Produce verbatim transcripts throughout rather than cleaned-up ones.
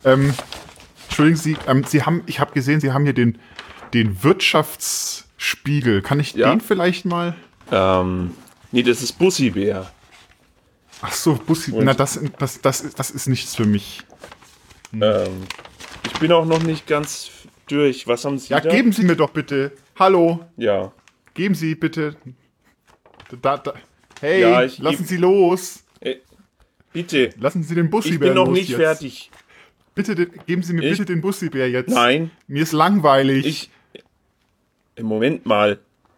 Ähm, Entschuldigen Sie, ähm, Sie haben, ich habe gesehen, Sie haben hier den, den Wirtschaftsspiegel. Kann ich Ja. den vielleicht mal? Ähm, nee, das ist Bussi-Bär. Ach so, Bussi. Und- Na, das, das, das, ist- das ist nichts für mich. Ähm, ich bin auch noch nicht ganz durch. Was haben Sie Ja, da? geben Sie mir doch bitte. Hallo, Ja. geben Sie bitte. Da, da. Hey, Ja, ich lassen geb- Sie los. Äh, bitte. Lassen Sie den Bussi-Bär Ich bin noch los nicht jetzt. fertig. Bitte, den, geben Sie mir Ich- bitte den Bussi-Bär jetzt. Nein. Mir ist langweilig. Ich. Im Moment mal.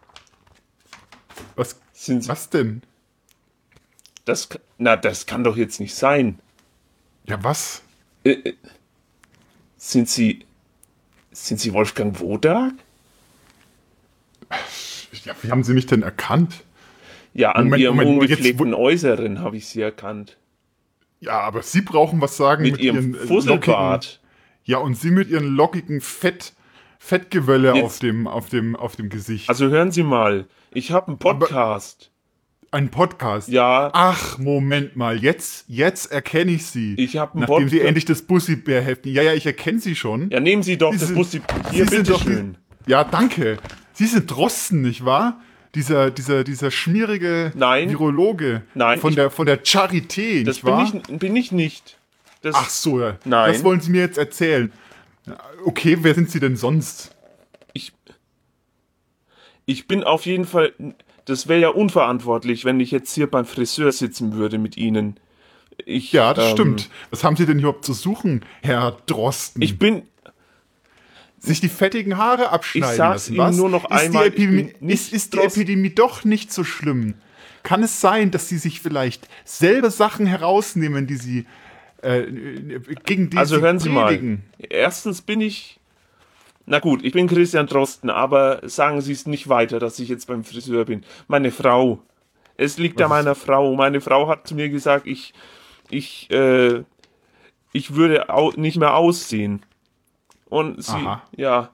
was, Sind Sie, was denn? das, na, das kann doch jetzt nicht sein. Ja, was? Äh, äh, sind Sie. Sind Sie Wolfgang Wodak? Ja, wie haben Sie mich denn erkannt? Ja, an Moment, Ihrem Moment, jetzt ungepflegten Äußeren habe ich Sie erkannt. Ja, aber Sie brauchen was sagen Mit, mit, Ihrem Ihren äh, Fusselbart. lockigen, ja, und Sie mit Ihren lockigen Fett, Fettgewölle Jetzt- auf dem, auf dem, auf dem Gesicht. Also hören Sie mal. Ich habe einen Podcast. Ein Podcast. Ja. Ach, Moment mal, jetzt, jetzt erkenne ich Sie. Ich hab einen Nachdem Sie Podcast. endlich das Bussi-Bär-Heften. Ja, ja, ich erkenne Sie schon. Ja, nehmen Sie doch Sie das sind- Bussi. Sie Hier, sind doch bitteschön. die- Ja, danke. Sie sind Drosten, nicht wahr? Dieser, dieser, dieser schmierige Nein. Virologe Nein, von ich- der, von der Charité, Das nicht bin wahr? ich, bin ich nicht. Das, Ach so, ja. Nein. Das wollen Sie mir jetzt erzählen. Okay, wer sind Sie denn sonst? ich, ich bin auf jeden Fall. Das wäre ja unverantwortlich, wenn ich jetzt hier beim Friseur sitzen würde mit Ihnen. Ich, Ja, das ähm, stimmt. Was haben Sie denn überhaupt zu suchen, Herr Drosten? Ich bin. Sich die fettigen Haare abschneiden Ich sag's lassen, Ihnen was? nur noch ist einmal, Die Epidemie, ich bin nicht ist, ist die Drosten. Epidemie doch nicht so schlimm? Kann es sein, dass Sie sich vielleicht selber Sachen herausnehmen, die Sie äh, gegen die Also Sie hören Sie predigen? mal. Erstens bin ich. Na gut, ich bin Christian Drosten, aber sagen Sie es nicht weiter, dass ich jetzt beim Friseur bin. Meine Frau. Es liegt an Was ist- meiner Frau. Meine Frau hat zu mir gesagt, ich, ich, äh, ich würde au nicht mehr aussehen. Und sie, Aha. ja.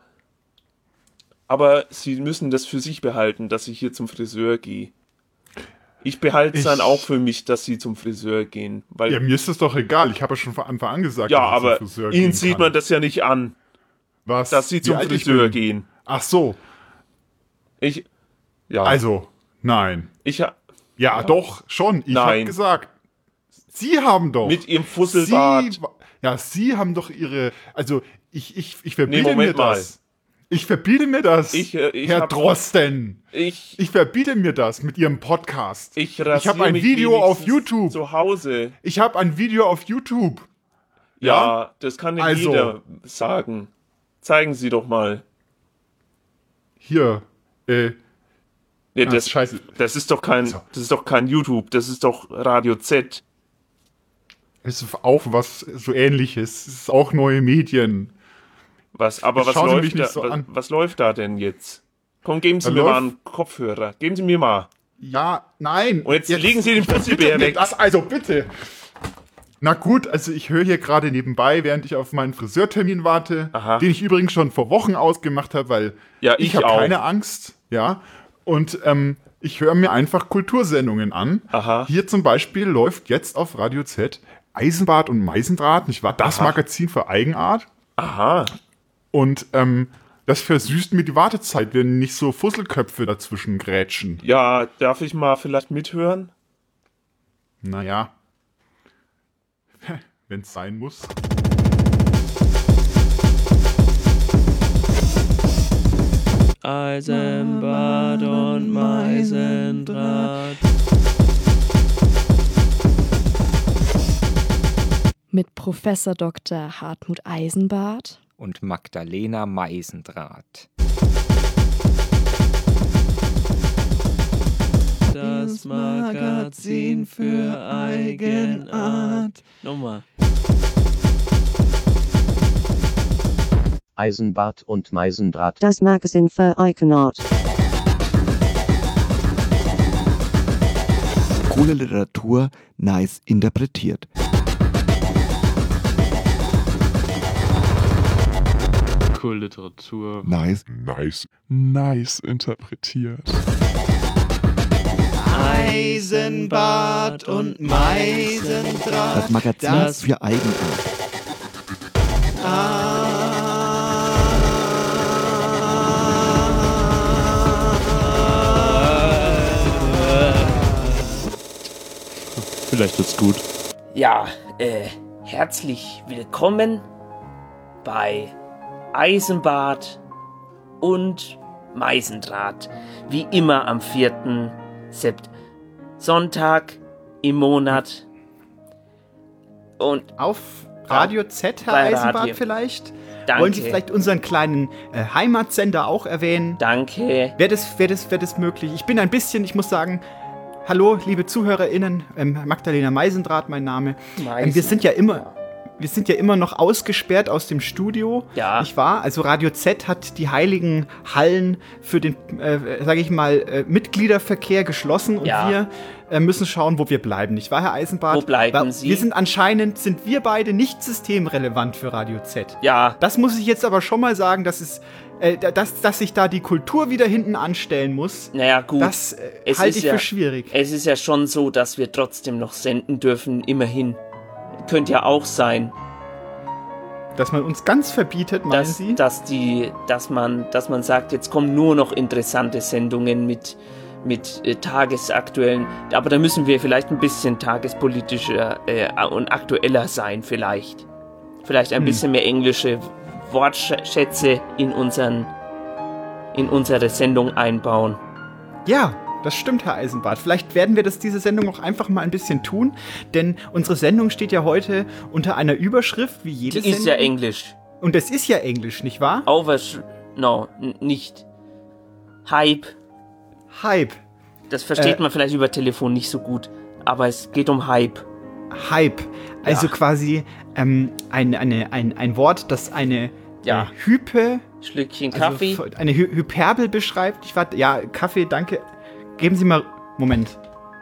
Aber sie müssen das für sich behalten, dass ich hier zum Friseur gehe. Ich behalte es Ich- dann auch für mich, dass sie zum Friseur gehen. Weil, Ja, mir ist das doch egal. Ich habe ja schon von Anfang an gesagt, ja, dass ich aber zum Friseur ihnen gehen sieht kann. man das ja nicht an, Was? dass sie Wie zum alt ich Friseur bin? gehen. Ach so. Ich, ja, Also, nein. ich ha- Ja, doch, schon. Ich habe Nein. gesagt, Sie haben doch. mit ihrem Fusselbart. Sie, ja, Sie haben doch Ihre. Also, ich, ich, ich Nee, verbiete Moment mir das. Ich verbiete mir das, Ich, äh, ich Herr hab- Drosten. Ich, Ich verbiete mir das mit Ihrem Podcast. ich, ich habe ein Video auf YouTube. Zu Hause. Ich habe ein Video auf YouTube. Ja, Ja? das kann nicht Also. jeder sagen. Zeigen Sie doch mal. Hier. Äh, Nee, ah, das, scheiße. das ist doch kein, So. das ist doch kein YouTube, das ist doch Radio Z. Es ist auch was so ähnliches. Es ist auch neue Medien. Was, aber Jetzt was schauen Sie läuft mich da, nicht so was, an. was läuft da denn jetzt? Komm, geben Sie Da mir mal läuft- einen Kopfhörer. Geben Sie mir mal. Ja, nein. Und jetzt legen Sie den ich verbitte Pussybär mir weg. Das, also bitte. Na gut, also ich höre hier gerade nebenbei, während ich auf meinen Friseurtermin warte, Aha. den ich übrigens schon vor Wochen ausgemacht habe, weil Ja, ich, ich habe auch. keine Angst, ja. Und ähm, ich höre mir einfach Kultursendungen an. Aha. Hier zum Beispiel läuft jetzt auf Radio Z Eisenbart und Meisendraht, nicht wahr? Das Aha. Magazin für Eigenart. Aha. Und ähm, das versüßt mir die Wartezeit, wenn nicht so Fusselköpfe dazwischen grätschen. Ja, darf ich mal vielleicht mithören? Naja. Wenn es sein muss. Eisenbad und Meisendraht. Mit Professor Doktor Hartmut Eisenbart und Magdalena Meisendraht. Das Magazin für Eigenart. Nochmal. Eisenbart und Meisendraht. Das Magazin für Eigenart. Coole Literatur, nice interpretiert. Cool Literatur. Nice. Nice. Nice interpretiert. Eisenbart und Meisendraht. Das Magazin Das- für Eigenart. Vielleicht wird's gut. Ja, äh, herzlich willkommen bei Eisenbad und Meisendraht. Wie immer am vierten September. Sonntag im Monat. Und auf Radio Z, Herr bei Eisenbad, Radio. vielleicht? Danke. Wollen Sie vielleicht unseren kleinen äh, Heimatsender auch erwähnen? Danke. Wäre das, wär das, wär das möglich? Ich bin ein bisschen, ich muss sagen, hallo, liebe ZuhörerInnen, ähm, Magdalena Meisendraht, mein Name. Ähm, wir sind ja immer... Wir sind ja immer noch ausgesperrt aus dem Studio, Ja. nicht wahr? Also Radio Z hat die heiligen Hallen für den, äh, sage ich mal, äh, Mitgliederverkehr geschlossen und Ja. wir äh, müssen schauen, wo wir bleiben, nicht wahr, Herr Eisenbart? Wo bleiben Weil Sie? Wir sind anscheinend, sind wir beide nicht systemrelevant für Radio Z. Ja. Das muss ich jetzt aber schon mal sagen, dass es, äh, dass, dass sich da die Kultur wieder hinten anstellen muss. Naja, gut. Das äh, Es halte ist ich ja, für schwierig. Es ist ja schon so, dass wir trotzdem noch senden dürfen, immerhin. Könnte ja auch sein, Dass man uns ganz verbietet, meinen dass, Sie? dass, die, dass, man, dass man sagt, jetzt kommen nur noch interessante Sendungen mit, mit äh, tagesaktuellen. Aber da müssen wir vielleicht ein bisschen tagespolitischer äh, und aktueller sein, vielleicht. Vielleicht ein Hm. bisschen mehr englische Wortschätze in, unseren, in unsere Sendung einbauen. Ja, das stimmt, Herr Eisenbart. Vielleicht werden wir das diese Sendung auch einfach mal ein bisschen tun, denn unsere Sendung steht ja heute unter einer Überschrift, wie jede Die Sendung. ist ja Englisch. Und es ist ja Englisch, nicht wahr? Oversch... No, n- nicht. Hype. Hype. Das versteht Äh. man vielleicht über Telefon nicht so gut, aber es geht um Hype. Hype. Also Ja. quasi ähm, ein, eine, ein, ein Wort, das eine Ja. äh, Hype, Schlückchen also Kaffee. f- eine Hy Hyperbel beschreibt. Ich warte, ja, Kaffee, danke. Geben Sie mal, Moment.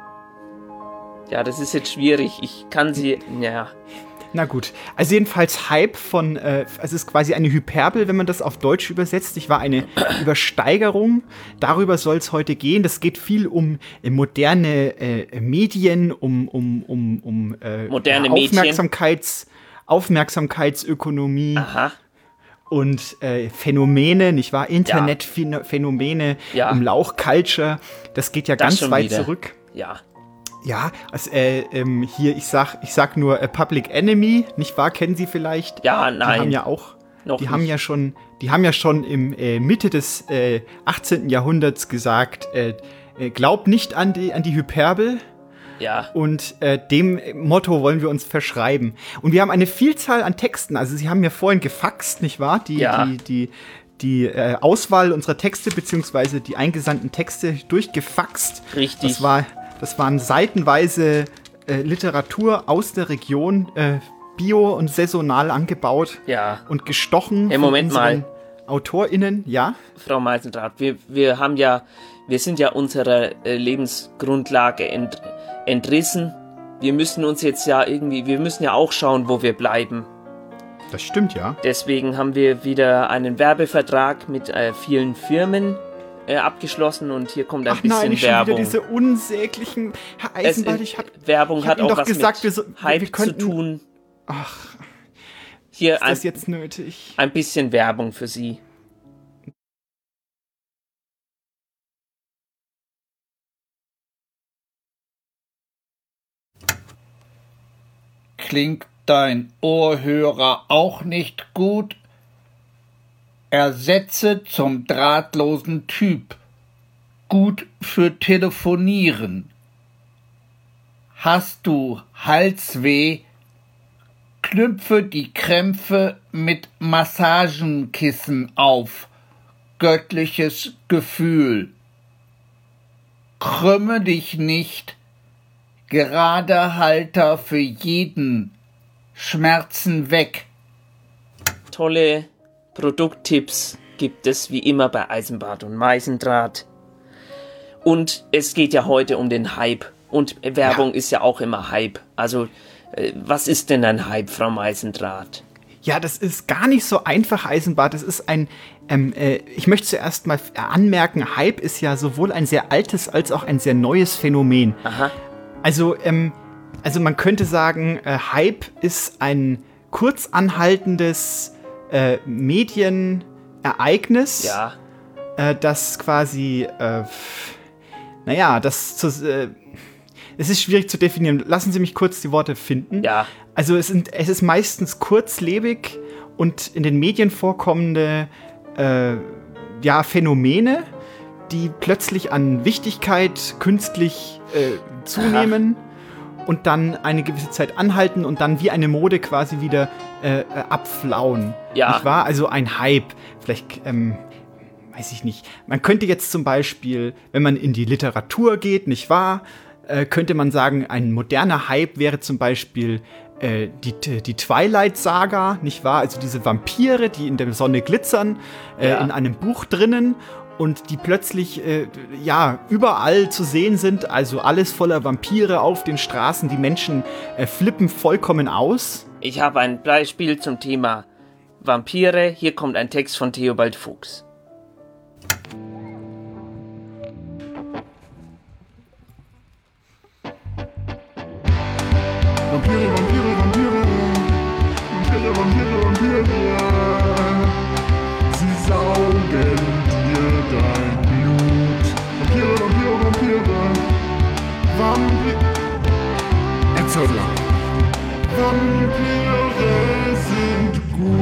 Ja, das ist jetzt schwierig. Ich kann sie... Ja. Na gut, also jedenfalls Hype von, äh, es ist quasi eine Hyperbel, wenn man das auf Deutsch übersetzt. Ich war eine Übersteigerung, darüber soll es heute gehen. Das geht viel um äh, moderne äh, Medien, um, um, um, um äh, Moderne Aufmerksamkeits, Aufmerksamkeitsökonomie Aha. und äh, Phänomene, nicht wahr? Internetphänomene, Ja. um Lauch-Culture. Das geht ja Das ganz schon weit wieder. zurück. Ja. Ja, also, äh, ähm, hier, ich sag, ich sag nur äh, Public Enemy, nicht wahr? Kennen Sie vielleicht? Ja, Die nein. haben ja auch, Noch die nicht. haben ja schon, die haben ja schon im äh, Mitte des äh, achtzehnten. Jahrhunderts gesagt, äh, äh, glaub nicht an die, an die Hyperbel. Ja. Und äh, dem Motto wollen wir uns verschreiben. Und wir haben eine Vielzahl an Texten. Also Sie haben ja vorhin gefaxt, nicht wahr? Die, Ja. die, die, die äh, Auswahl unserer Texte beziehungsweise die eingesandten Texte durchgefaxt. Richtig. Das war, das waren seitenweise äh, Literatur aus der Region, äh, bio und saisonal angebaut Ja. und gestochen Hey, Moment von unseren mal. AutorInnen. Ja, Frau Meisendraht, wir, wir haben ja... Wir sind ja unserer äh, Lebensgrundlage ent, entrissen. Wir müssen uns jetzt ja irgendwie... Wir müssen ja auch schauen, wo wir bleiben. das stimmt, ja. Deswegen haben wir wieder einen Werbevertrag mit äh, vielen Firmen äh, abgeschlossen und hier kommt ein Ach bisschen nein, ich schon Werbung. wieder diese unsäglichen... Herr Es, Eisenbart, äh, ich hab... Werbung ich hat hab Ihnen auch doch was gesagt, mit wir so- Hype wir könnten- zu tun. Ach, Hier ist ein, das jetzt nötig? ein bisschen Werbung für Sie. Klingt dein Ohrhörer auch nicht gut? Ersetze zum drahtlosen Typ. Gut für Telefonieren. Hast du Halsweh? Knüpfe die Krämpfe mit Massagenkissen auf. Göttliches Gefühl. Krümme dich nicht. Gerade Halter für jeden. Schmerzen weg. Tolle Produkttipps gibt es wie immer bei Eisenbart und Meisendraht. Und es geht ja heute um den Hype. Und Werbung ist ja auch immer Hype. Also, äh, was ist denn ein Hype, Frau Meisendraht? Ja, das ist gar nicht so einfach, Eisenbart. Das ist ein, ähm, äh, ich möchte zuerst mal anmerken, Hype ist ja sowohl ein sehr altes als auch ein sehr neues Phänomen. Aha. Also, ähm, also man könnte sagen, äh, Hype ist ein kurz anhaltendes äh, Medienereignis, Ja. äh, das quasi, äh, naja, das zu, äh, es ist schwierig zu definieren. Lassen Sie mich kurz die Worte finden. Ja. Also es, sind, es ist meistens kurzlebig und in den Medien vorkommende äh, ja, Phänomene, die plötzlich an Wichtigkeit künstlich äh, zunehmen Aha. und dann eine gewisse Zeit anhalten und dann wie eine Mode quasi wieder äh, abflauen. Ja. Nicht wahr? Also ein Hype. Vielleicht, ähm, weiß ich nicht. Man könnte jetzt zum Beispiel, wenn man in die Literatur geht, nicht wahr, äh, könnte man sagen, ein moderner Hype wäre zum Beispiel äh, die, die Twilight-Saga, nicht wahr? Also diese Vampire, die in der Sonne glitzern, äh, Ja. in einem Buch drinnen und die plötzlich äh, ja überall zu sehen sind, also alles voller Vampire auf den Straßen, die Menschen äh, flippen vollkommen aus. Ich habe ein Beispiel zum Thema Vampire. Hier kommt ein Text von Theobald Fuchs. Vampire, Vampire, Vampire. Vampire, Vampire, Vampire. Sie saugen dir dein Blut. Vampire, Vampire, Vampire. Vampire. Erzähler. Vampire sind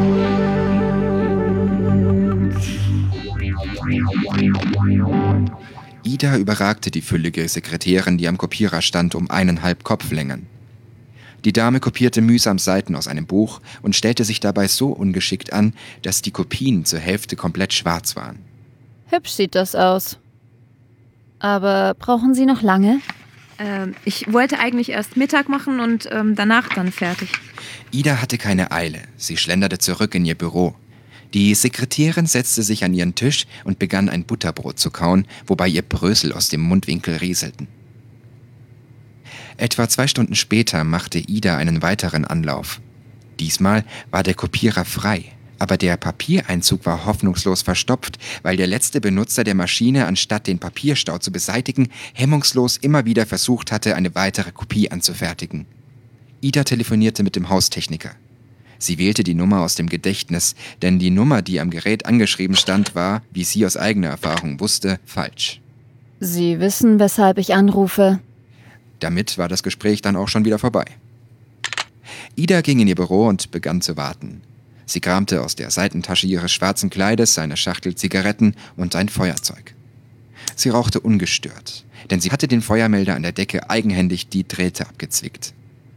gut. Ida überragte die füllige Sekretärin, die am Kopierer stand, um eineinhalb Kopflängen. Die Dame kopierte mühsam Seiten aus einem Buch und stellte sich dabei so ungeschickt an, dass die Kopien zur Hälfte komplett schwarz waren. Hübsch sieht das aus. Aber brauchen Sie noch lange? Ähm, ich wollte eigentlich erst Mittag machen und ähm, danach dann fertig. Ida hatte keine Eile. Sie schlenderte zurück in ihr Büro. Die Sekretärin setzte sich an ihren Tisch und begann ein Butterbrot zu kauen, wobei ihr Brösel aus dem Mundwinkel rieselten. Etwa zwei Stunden später machte Ida einen weiteren Anlauf. Diesmal war der Kopierer frei, aber der Papiereinzug war hoffnungslos verstopft, weil der letzte Benutzer der Maschine, anstatt den Papierstau zu beseitigen, hemmungslos immer wieder versucht hatte, eine weitere Kopie anzufertigen. Ida telefonierte mit dem Haustechniker. Sie wählte die Nummer aus dem Gedächtnis, denn die Nummer, die am Gerät angeschrieben stand, war, wie sie aus eigener Erfahrung wusste, falsch. Sie wissen, weshalb ich anrufe. Damit war das Gespräch dann auch schon wieder vorbei. Ida ging in ihr Büro und begann zu warten. Sie kramte aus der Seitentasche ihres schwarzen Kleides eine Schachtel Zigaretten und ein Feuerzeug. Sie rauchte ungestört, denn sie hatte den Feuermelder an der Decke eigenhändig die Drähte abgezwickt.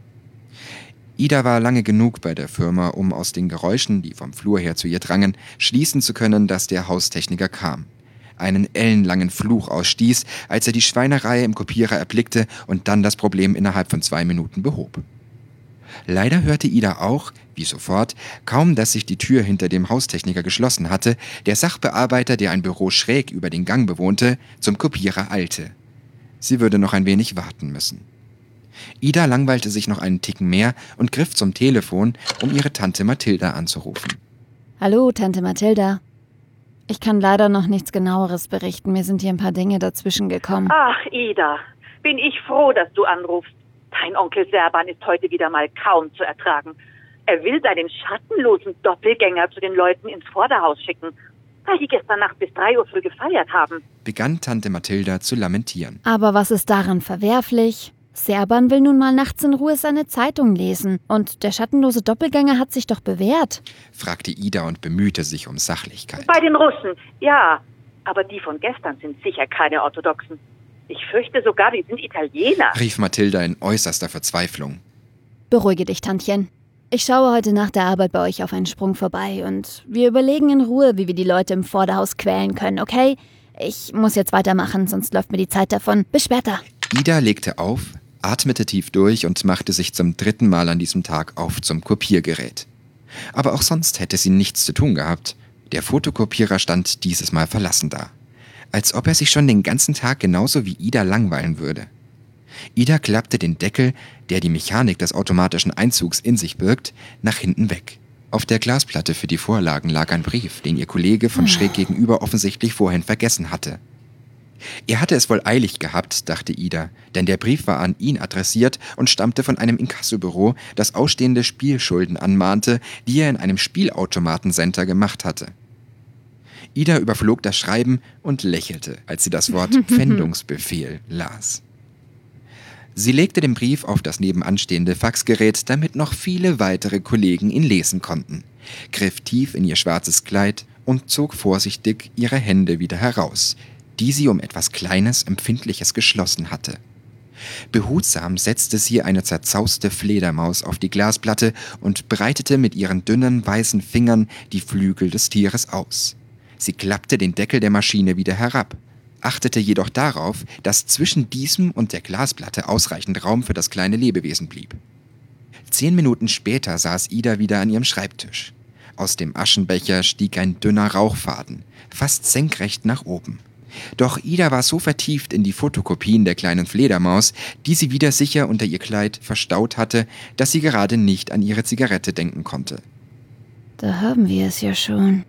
Ida war lange genug bei der Firma, um aus den Geräuschen, die vom Flur her zu ihr drangen, schließen zu können, dass der Haustechniker kam. Einen ellenlangen Fluch ausstieß, als er die Schweinerei im Kopierer erblickte und dann das Problem innerhalb von zwei Minuten behob. Leider hörte Ida auch, wie sofort, kaum dass sich die Tür hinter dem Haustechniker geschlossen hatte, der Sachbearbeiter, der ein Büro schräg über den Gang bewohnte, zum Kopierer eilte. Sie würde noch ein wenig warten müssen. Ida langweilte sich noch einen Ticken mehr und griff zum Telefon, um ihre Tante Mathilda anzurufen. Hallo, Tante Mathilda. Ich kann leider noch nichts Genaueres berichten. Mir sind hier ein paar Dinge dazwischen gekommen. Ach, Ida, bin ich froh, dass du anrufst. Dein Onkel Serban ist heute wieder mal kaum zu ertragen. Er will seinen schattenlosen Doppelgänger zu den Leuten ins Vorderhaus schicken, weil die gestern Nacht bis drei Uhr früh gefeiert haben. Begann Tante Mathilda zu lamentieren. Aber was ist daran verwerflich? Serban will nun mal nachts in Ruhe seine Zeitung lesen. Und der schattenlose Doppelgänger hat sich doch bewährt. Fragte Ida und bemühte sich um Sachlichkeit. Bei den Russen, ja. Aber die von gestern sind sicher keine Orthodoxen. Ich fürchte sogar, die sind Italiener. Rief Mathilda in äußerster Verzweiflung. Beruhige dich, Tantchen. Ich schaue heute nach der Arbeit bei euch auf einen Sprung vorbei und wir überlegen in Ruhe, wie wir die Leute im Vorderhaus quälen können, okay? Ich muss jetzt weitermachen, sonst läuft mir die Zeit davon. Bis später. Ida legte auf, atmete tief durch und machte sich zum dritten Mal an diesem Tag auf zum Kopiergerät. Aber auch sonst hätte sie nichts zu tun gehabt. Der Fotokopierer stand dieses Mal verlassen da. Als ob er sich schon den ganzen Tag genauso wie Ida langweilen würde. Ida klappte den Deckel, der die Mechanik des automatischen Einzugs in sich birgt, nach hinten weg. Auf der Glasplatte für die Vorlagen lag ein Brief, den ihr Kollege von schräg gegenüber offensichtlich vorhin vergessen hatte. Er hatte es wohl eilig gehabt, dachte Ida, denn der Brief war an ihn adressiert und stammte von einem Inkassobüro, das ausstehende Spielschulden anmahnte, die er in einem Spielautomatencenter gemacht hatte. Ida überflog das Schreiben und lächelte, als sie das Wort Pfändungsbefehl las. Sie legte den Brief auf das nebenanstehende Faxgerät, damit noch viele weitere Kollegen ihn lesen konnten, griff tief in ihr schwarzes Kleid und zog vorsichtig ihre Hände wieder heraus, die sie um etwas Kleines, Empfindliches geschlossen hatte. Behutsam setzte sie eine zerzauste Fledermaus auf die Glasplatte und breitete mit ihren dünnen, weißen Fingern die Flügel des Tieres aus. Sie klappte den Deckel der Maschine wieder herab, achtete jedoch darauf, dass zwischen diesem und der Glasplatte ausreichend Raum für das kleine Lebewesen blieb. Zehn Minuten später saß Ida wieder an ihrem Schreibtisch. Aus dem Aschenbecher stieg ein dünner Rauchfaden, fast senkrecht nach oben. Doch Ida war so vertieft in die Fotokopien der kleinen Fledermaus, die sie wieder sicher unter ihr Kleid verstaut hatte, dass sie gerade nicht an ihre Zigarette denken konnte. Da haben wir es ja schon.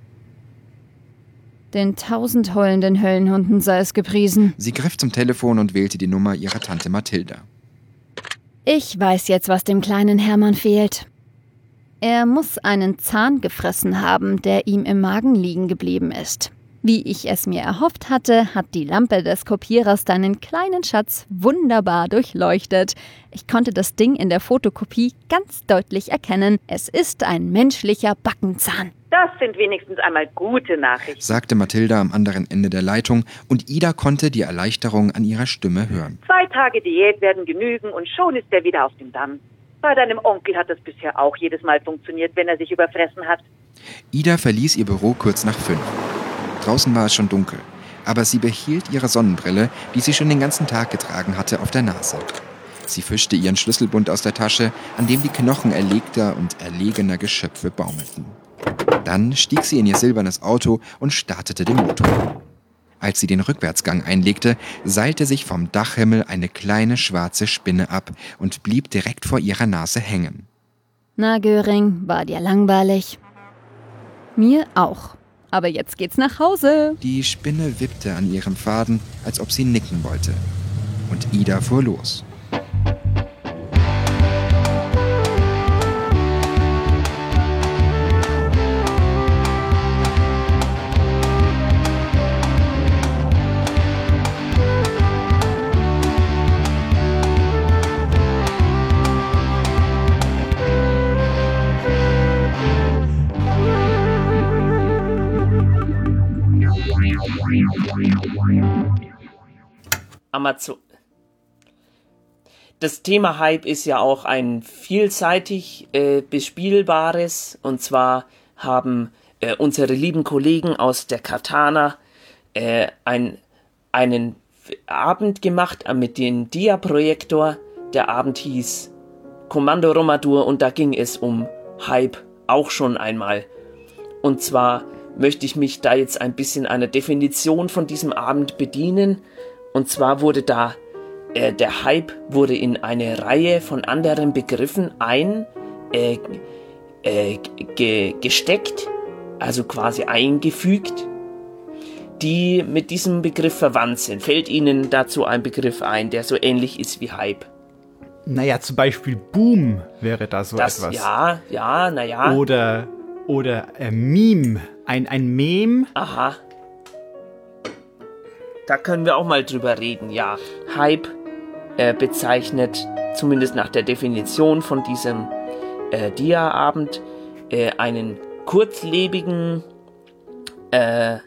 Den tausend heulenden Höllenhunden sei es gepriesen. Sie griff zum Telefon und wählte die Nummer ihrer Tante Mathilda. Ich weiß jetzt, was dem kleinen Hermann fehlt. Er muss einen Zahn gefressen haben, der ihm im Magen liegen geblieben ist. Wie ich es mir erhofft hatte, hat die Lampe des Kopierers deinen kleinen Schatz wunderbar durchleuchtet. Ich konnte das Ding in der Fotokopie ganz deutlich erkennen. Es ist ein menschlicher Backenzahn. Das sind wenigstens einmal gute Nachrichten, sagte Mathilda am anderen Ende der Leitung, und Ida konnte die Erleichterung an ihrer Stimme hören. Zwei Tage Diät werden genügen und schon ist er wieder auf dem Damm. Bei deinem Onkel hat das bisher auch jedes Mal funktioniert, wenn er sich überfressen hat. Ida verließ ihr Büro kurz nach fünf. Draußen war es schon dunkel, aber sie behielt ihre Sonnenbrille, die sie schon den ganzen Tag getragen hatte, auf der Nase. Sie fischte ihren Schlüsselbund aus der Tasche, an dem die Knochen erlegter und erlegener Geschöpfe baumelten. Dann stieg sie in ihr silbernes Auto und startete den Motor. Als sie den Rückwärtsgang einlegte, seilte sich vom Dachhimmel eine kleine schwarze Spinne ab und blieb direkt vor ihrer Nase hängen. Na, Göring, war dir langweilig? Mir auch. Aber jetzt geht's nach Hause. Die Spinne wippte an ihrem Faden, als ob sie nicken wollte. Und Ida fuhr los. Amazon. Das Thema Hype ist ja auch ein vielseitig äh, bespielbares, und zwar haben äh, unsere lieben Kollegen aus der Katana äh, ein, einen Abend gemacht mit dem Dia-Projektor. Der Abend hieß Kommando Romadur und da ging es um Hype auch schon einmal. Und zwar möchte ich mich da jetzt ein bisschen einer Definition von diesem Abend bedienen. Und zwar wurde da, äh, der Hype wurde in eine Reihe von anderen Begriffen ein, äh, äh, ge- gesteckt, also quasi eingefügt, die mit diesem Begriff verwandt sind. Fällt Ihnen dazu ein Begriff ein, der so ähnlich ist wie Hype? Naja, zum Beispiel Boom wäre da so das, etwas. Ja, ja, naja. Oder, oder äh, Meme, ein, ein Meme. Aha. Da können wir auch mal drüber reden, ja. Hype äh, bezeichnet, zumindest nach der Definition von diesem äh, Dia-Abend, äh, einen kurzlebigen äh,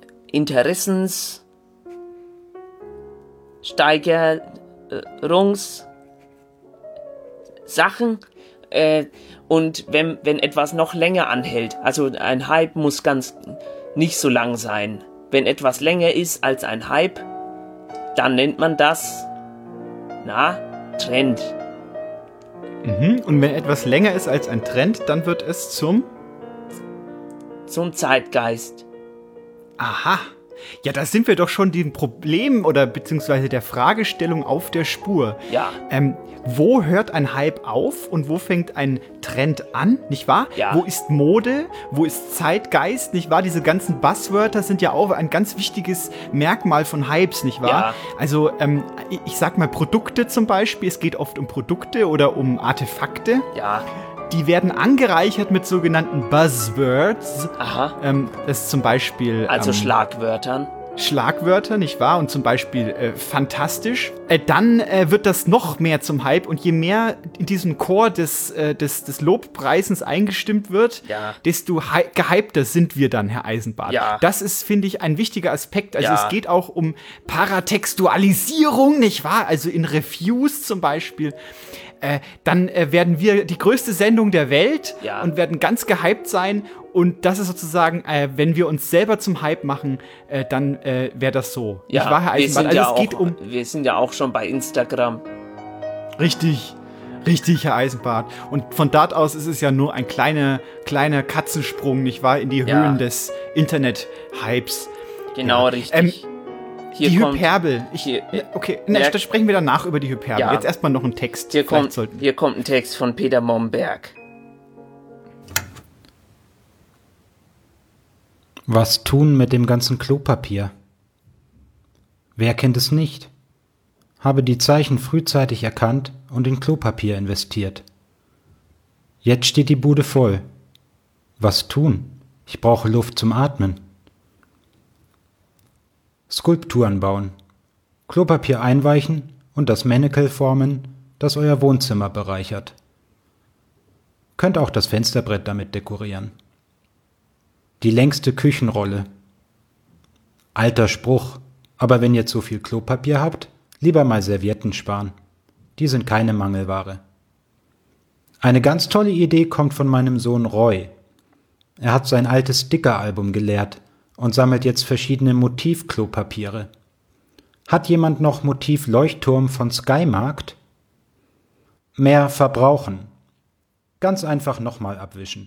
Interessenssteigerungssachen äh, und wenn, wenn etwas noch länger anhält, also ein Hype muss ganz nicht so lang sein. Wenn etwas länger ist als ein Hype, dann nennt man das, na, Trend. Mhm. Und wenn etwas länger ist als ein Trend, dann wird es zum? Zum Zeitgeist. Aha. Ja, da sind wir doch schon dem Problem oder beziehungsweise der Fragestellung auf der Spur. Ja. Ähm, wo hört ein Hype auf und wo fängt ein Trend an, nicht wahr? Ja. Wo ist Mode, wo ist Zeitgeist, nicht wahr? Diese ganzen Buzzwörter sind ja auch ein ganz wichtiges Merkmal von Hypes, nicht wahr? Ja. Also, ähm, ich, ich sag mal Produkte zum Beispiel, es geht oft um Produkte oder um Artefakte. Ja. Die werden angereichert mit sogenannten Buzzwords. Aha. Ähm, das ist zum Beispiel... Also ähm, Schlagwörtern. Schlagwörter, nicht wahr? Und zum Beispiel äh, fantastisch. Äh, dann äh, wird das noch mehr zum Hype. Und je mehr in diesem Chor des, äh, des, des Lobpreisens eingestimmt wird, Ja. desto hy- gehypter sind wir dann, Herr Eisenbart. Ja. Das ist, finde ich, ein wichtiger Aspekt. Also Ja. es geht auch um Paratextualisierung, nicht wahr? Also in Reviews zum Beispiel. Äh, dann äh, werden wir die größte Sendung der Welt Ja. und werden ganz gehypt sein. Und das ist sozusagen, äh, wenn wir uns selber zum Hype machen, äh, dann äh, wäre das so. Ja, Nicht wahr, Herr wir Eisenbart? sind, Also ja es geht auch, um. wir sind ja auch schon bei Instagram. Richtig, richtig, Herr Eisenbart. Und von dort aus ist es ja nur ein kleiner, kleiner Katzensprung, nicht wahr, in die Ja. Höhen des Internet-Hypes. Genau, Ja. richtig. Ähm, Hier die kommt- Hyperbel. Ich, hier- ne, okay, ne, Ja. da sprechen wir danach über die Hyperbel. Ja. Jetzt erstmal noch ein Text. Hier Vielleicht kommt, sollten- hier kommt ein Text von Peter Momberg. Was tun mit dem ganzen Klopapier? Wer kennt es nicht? Habe die Zeichen frühzeitig erkannt und in Klopapier investiert. Jetzt steht die Bude voll. Was tun? Ich brauche Luft zum Atmen. Skulpturen bauen. Klopapier einweichen und das Mannequin formen, das euer Wohnzimmer bereichert. Könnt auch das Fensterbrett damit dekorieren. Die längste Küchenrolle. Alter Spruch, aber wenn ihr zu viel Klopapier habt, lieber mal Servietten sparen. Die sind keine Mangelware. Eine ganz tolle Idee kommt von meinem Sohn Roy. Er hat sein altes Sticker-Album geleert und sammelt jetzt verschiedene Motiv-Klopapiere. Hat jemand noch Motiv Leuchtturm von Skymarkt? Mehr verbrauchen. Ganz einfach nochmal abwischen.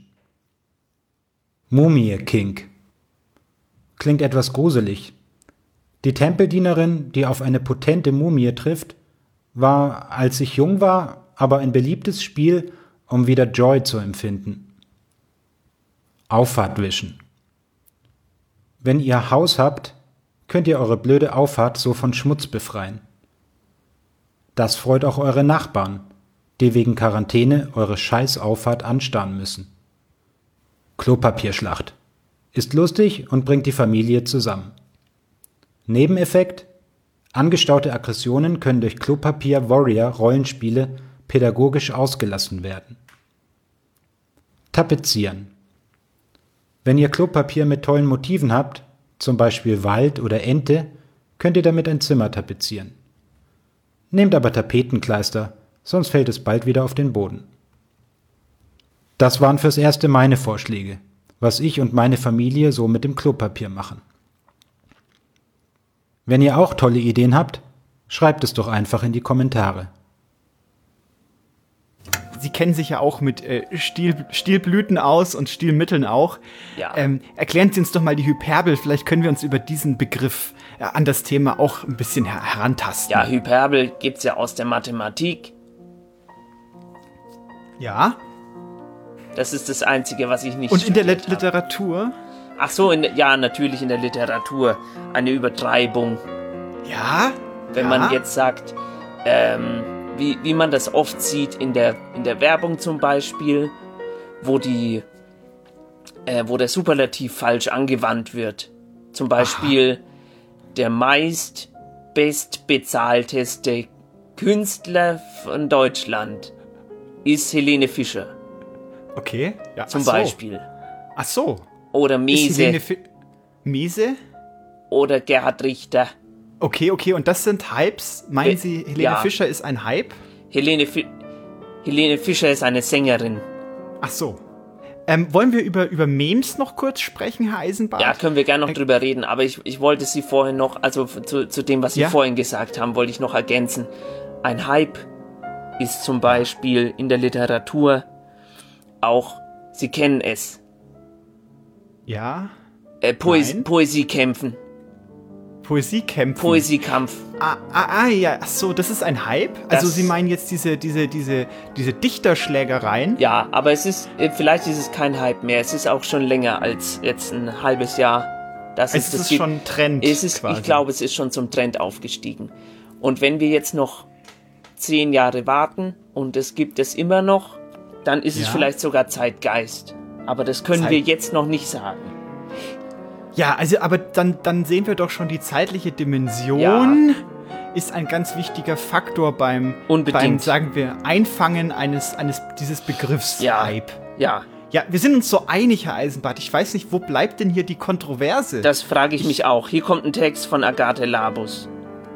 Mumie King. Klingt etwas gruselig. Die Tempeldienerin, die auf eine potente Mumie trifft, war, als ich jung war, aber ein beliebtes Spiel, um wieder Joy zu empfinden. Auffahrt wischen. Wenn ihr Haus habt, könnt ihr eure blöde Auffahrt so von Schmutz befreien. Das freut auch eure Nachbarn, die wegen Quarantäne eure Scheißauffahrt anstarren müssen. Klopapierschlacht. Ist lustig und bringt die Familie zusammen. Nebeneffekt: Angestaute Aggressionen können durch Klopapier-Warrior-Rollenspiele pädagogisch ausgelassen werden. Tapezieren. Wenn ihr Klopapier mit tollen Motiven habt, zum Beispiel Wald oder Ente, könnt ihr damit ein Zimmer tapezieren. Nehmt aber Tapetenkleister, sonst fällt es bald wieder auf den Boden. Das waren fürs Erste meine Vorschläge, was ich und meine Familie so mit dem Klopapier machen. Wenn ihr auch tolle Ideen habt, schreibt es doch einfach in die Kommentare. Sie kennen sich ja auch mit äh, Stil, Stilblüten aus und Stilmitteln auch. Ja. Ähm, erklären Sie uns doch mal die Hyperbel. Vielleicht können wir uns über diesen Begriff äh, an das Thema auch ein bisschen her herantasten. Ja, Hyperbel gibt's ja aus der Mathematik. Ja. Das ist das Einzige, was ich nicht Und in der studiert Lit Literatur? Ach so, in, ja, natürlich in der Literatur. Eine Übertreibung. Ja? Wenn ja. man jetzt sagt, ähm, wie, wie man das oft sieht in der, in der Werbung zum Beispiel, wo die, äh, wo der Superlativ falsch angewandt wird. Zum Beispiel Aha. der meist bestbezahlteste Künstler von Deutschland ist Helene Fischer. Okay. Ja, zum ach so. Beispiel. Ach so. Oder Mese. Mese? Oder Gerhard Richter. Okay, okay, und das sind Hypes? Meinen Äh, Sie, Helene ja. Fischer ist ein Hype? Helene, Fi Helene Fischer ist eine Sängerin. Ach so. Ähm, wollen wir über, über Memes noch kurz sprechen, Herr Eisenbart? Ja, können wir gerne noch äh, drüber reden, aber ich, ich wollte Sie vorhin noch, also zu, zu dem, was Sie ja? vorhin gesagt haben, wollte ich noch ergänzen. Ein Hype ist zum Beispiel in der Literatur auch, Sie kennen es. Ja? Äh, Poes Poesiekämpfen. Poesiekämpfen. Poesiekampf. Ah, ah, ah, ja, ach so, das ist ein Hype? Das also Sie meinen jetzt diese, diese, diese, diese Dichterschlägereien? Ja, aber es ist, vielleicht ist es kein Hype mehr. Es ist auch schon länger als jetzt ein halbes Jahr. Das es ist, ist das gibt, schon Trend es ist, quasi. Ich glaube, es ist schon zum Trend aufgestiegen. Und wenn wir jetzt noch zehn Jahre warten und es gibt es immer noch, dann ist ja. es vielleicht sogar Zeitgeist. Aber das können Zeit- wir jetzt noch nicht sagen. Ja, also aber dann, dann sehen wir doch schon, die zeitliche Dimension Ja. ist ein ganz wichtiger Faktor beim, Unbedingt. beim sagen wir, Einfangen eines, eines dieses Begriffs Ja. Hype. Ja, Ja, wir sind uns so einig, Herr Eisenbart. Ich weiß nicht, wo bleibt denn hier die Kontroverse? das frage ich mich auch. Hier kommt ein Text von Agathe Labus.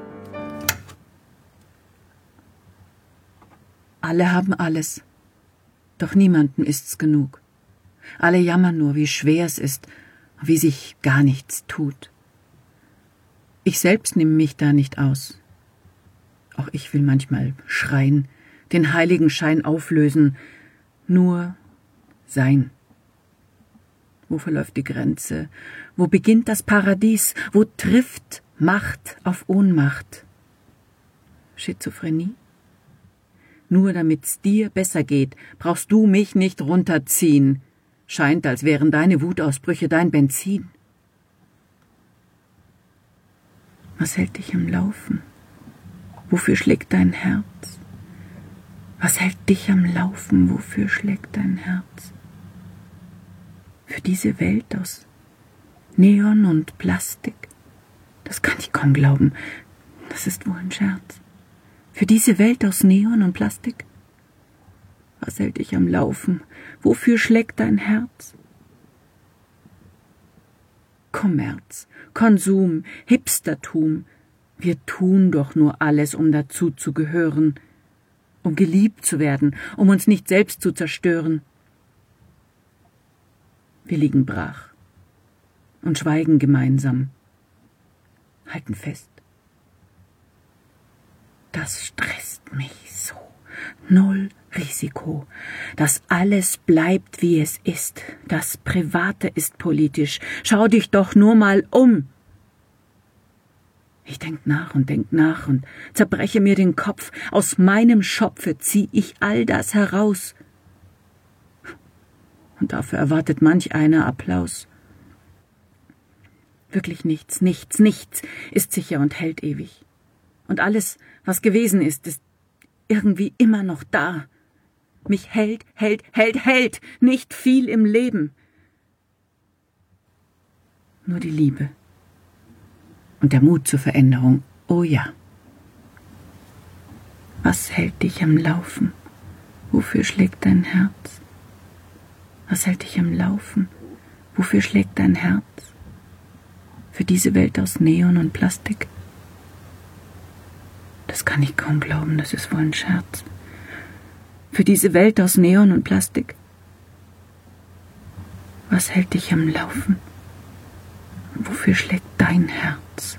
Alle haben alles, doch niemandem ist's genug. Alle jammern nur, wie schwer es ist, wie sich gar nichts tut. Ich selbst nehme mich da nicht aus. Auch ich will manchmal schreien, den heiligen Schein auflösen, nur sein. Wo verläuft die Grenze? Wo beginnt das Paradies? Wo trifft Macht auf Ohnmacht? Schizophrenie? Nur damit's dir besser geht, brauchst du mich nicht runterziehen. Scheint, als wären deine Wutausbrüche dein Benzin. Was hält dich am Laufen? Wofür schlägt dein Herz? Was hält dich am Laufen? Wofür schlägt dein Herz? Für diese Welt aus Neon und Plastik? Das kann ich kaum glauben. Das ist wohl ein Scherz. Für diese Welt aus Neon und Plastik? Was hält dich am Laufen? Wofür schlägt dein Herz? Kommerz, Konsum, Hipstertum. Wir tun doch nur alles, um dazu zu gehören, um geliebt zu werden, um uns nicht selbst zu zerstören. Wir liegen brach und schweigen gemeinsam, halten fest. Das stresst mich so. Null Risiko. Das alles bleibt, wie es ist. Das Private ist politisch. Schau dich doch nur mal um. Ich denk nach und denk nach und zerbreche mir den Kopf. Aus meinem Schopfe zieh ich all das heraus. Und dafür erwartet manch einer Applaus. Wirklich nichts, nichts, nichts ist sicher und hält ewig. Und alles, was gewesen ist, ist irgendwie immer noch da. Mich hält, hält, hält, hält nicht viel im Leben. Nur die Liebe. Und der Mut zur Veränderung, oh ja. Was hält dich am Laufen? Wofür schlägt dein Herz? Was hält dich am Laufen? Wofür schlägt dein Herz? Für diese Welt aus Neon und Plastik? Das kann ich kaum glauben, das ist wohl ein Scherz. Für diese Welt aus Neon und Plastik? Was hält dich am Laufen? Wofür schlägt dein Herz?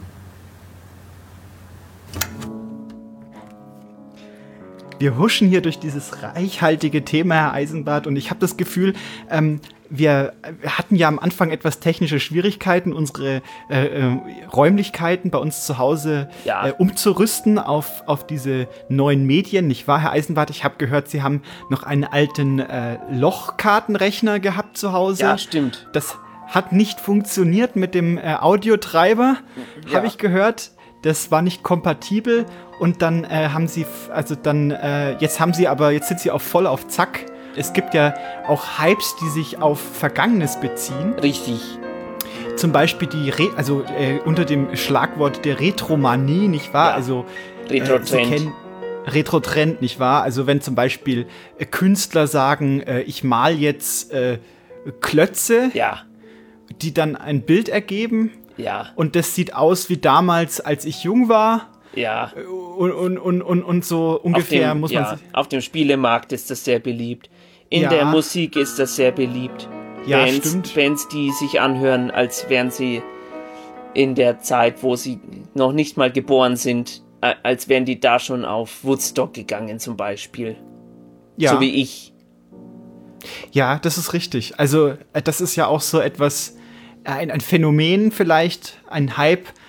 Wir huschen hier durch dieses reichhaltige Thema, Herr Eisenbart, und ich habe das Gefühl, ähm, wir, wir hatten ja am Anfang etwas technische Schwierigkeiten, unsere äh, äh, Räumlichkeiten bei uns zu Hause Ja. äh, umzurüsten auf, auf diese neuen Medien, nicht wahr, Herr Eisenbart? Ich habe gehört, Sie haben noch einen alten äh, Lochkartenrechner gehabt zu Hause. Ja, stimmt. Das hat nicht funktioniert mit dem äh, Audiotreiber, Ja. habe ich gehört. Das war nicht kompatibel und dann äh, haben sie, f- also dann, äh, jetzt haben sie aber, jetzt sind sie auch voll auf Zack. Es gibt ja auch Hypes, die sich auf Vergangenes beziehen. Richtig. Zum Beispiel die, Re also äh, unter dem Schlagwort der Retromanie, nicht wahr? Ja. Also Retro-Trend. Sie kennen Retro-Trend, nicht wahr? Also wenn zum Beispiel äh, Künstler sagen, äh, ich mal jetzt äh, Klötze, ja. die dann ein Bild ergeben. Ja. Und das sieht aus wie damals, als ich jung war. Ja. Und, und, und, und, und so ungefähr auf dem, muss man ja, sich. auf dem Spielemarkt ist das sehr beliebt. In Ja. der Musik ist das sehr beliebt. Ja, Bands, stimmt. Bands, die sich anhören, als wären sie in der Zeit, wo sie noch nicht mal geboren sind, äh, als wären die da schon auf Woodstock gegangen zum Beispiel. Ja. So wie ich. Ja, das ist richtig. Also, äh, das ist ja auch so etwas, äh, ein, ein Phänomen vielleicht, ein Hype,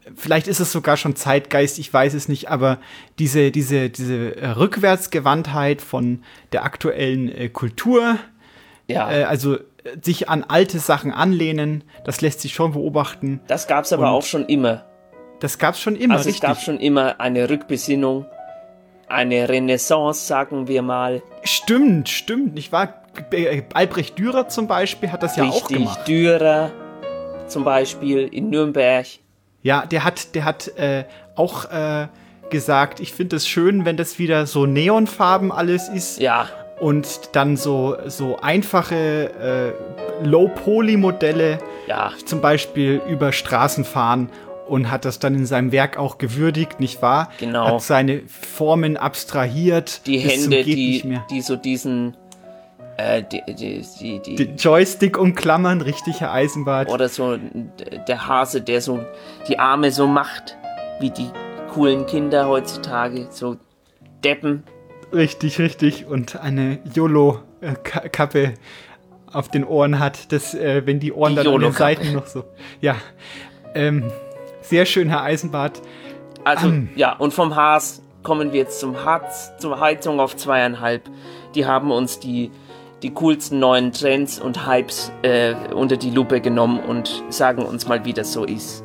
vielleicht ist es sogar schon Zeitgeist, ich weiß es nicht, aber diese, diese, diese Rückwärtsgewandtheit von der aktuellen äh, Kultur, ja. äh, also sich an alte Sachen anlehnen, das lässt sich schon beobachten. Das gab's aber Und auch schon immer. Das gab's schon immer, Also es richtig. gab schon immer eine Rückbesinnung, eine Renaissance, sagen wir mal. Stimmt, stimmt, nicht wahr? Albrecht Dürer zum Beispiel hat das ja Richtig, auch gemacht. Dürer zum Beispiel in Nürnberg. Ja, der hat, der hat äh, auch äh, gesagt, ich finde es schön, wenn das wieder so Neonfarben alles ist. Ja. Und dann so, so einfache äh, Low-Poly-Modelle ja. zum Beispiel über Straßen fahren und hat das dann in seinem Werk auch gewürdigt, nicht wahr? Genau. Hat seine Formen abstrahiert. Die bis zum Hände, geht die, nicht mehr. die so diesen äh, die, die, die, die Den Joystick umklammern, richtig, Herr Eisenbart. Oder so der Hase, der so die Arme so macht, wie die coolen Kinder heutzutage, so Deppen. Richtig, richtig. Und eine YOLO-Kappe auf den Ohren hat, dass, äh, wenn die Ohren Die dann an den YOLO-Kappe. Seiten noch so. Ja. Ähm, sehr schön, Herr Eisenbart. Also, Ähm. ja, und vom Haas kommen wir jetzt zum Harz, zur Heizung auf zweieinhalb. Die haben uns die, die coolsten neuen Trends und Hypes äh, unter die Lupe genommen und sagen uns mal, wie das so ist.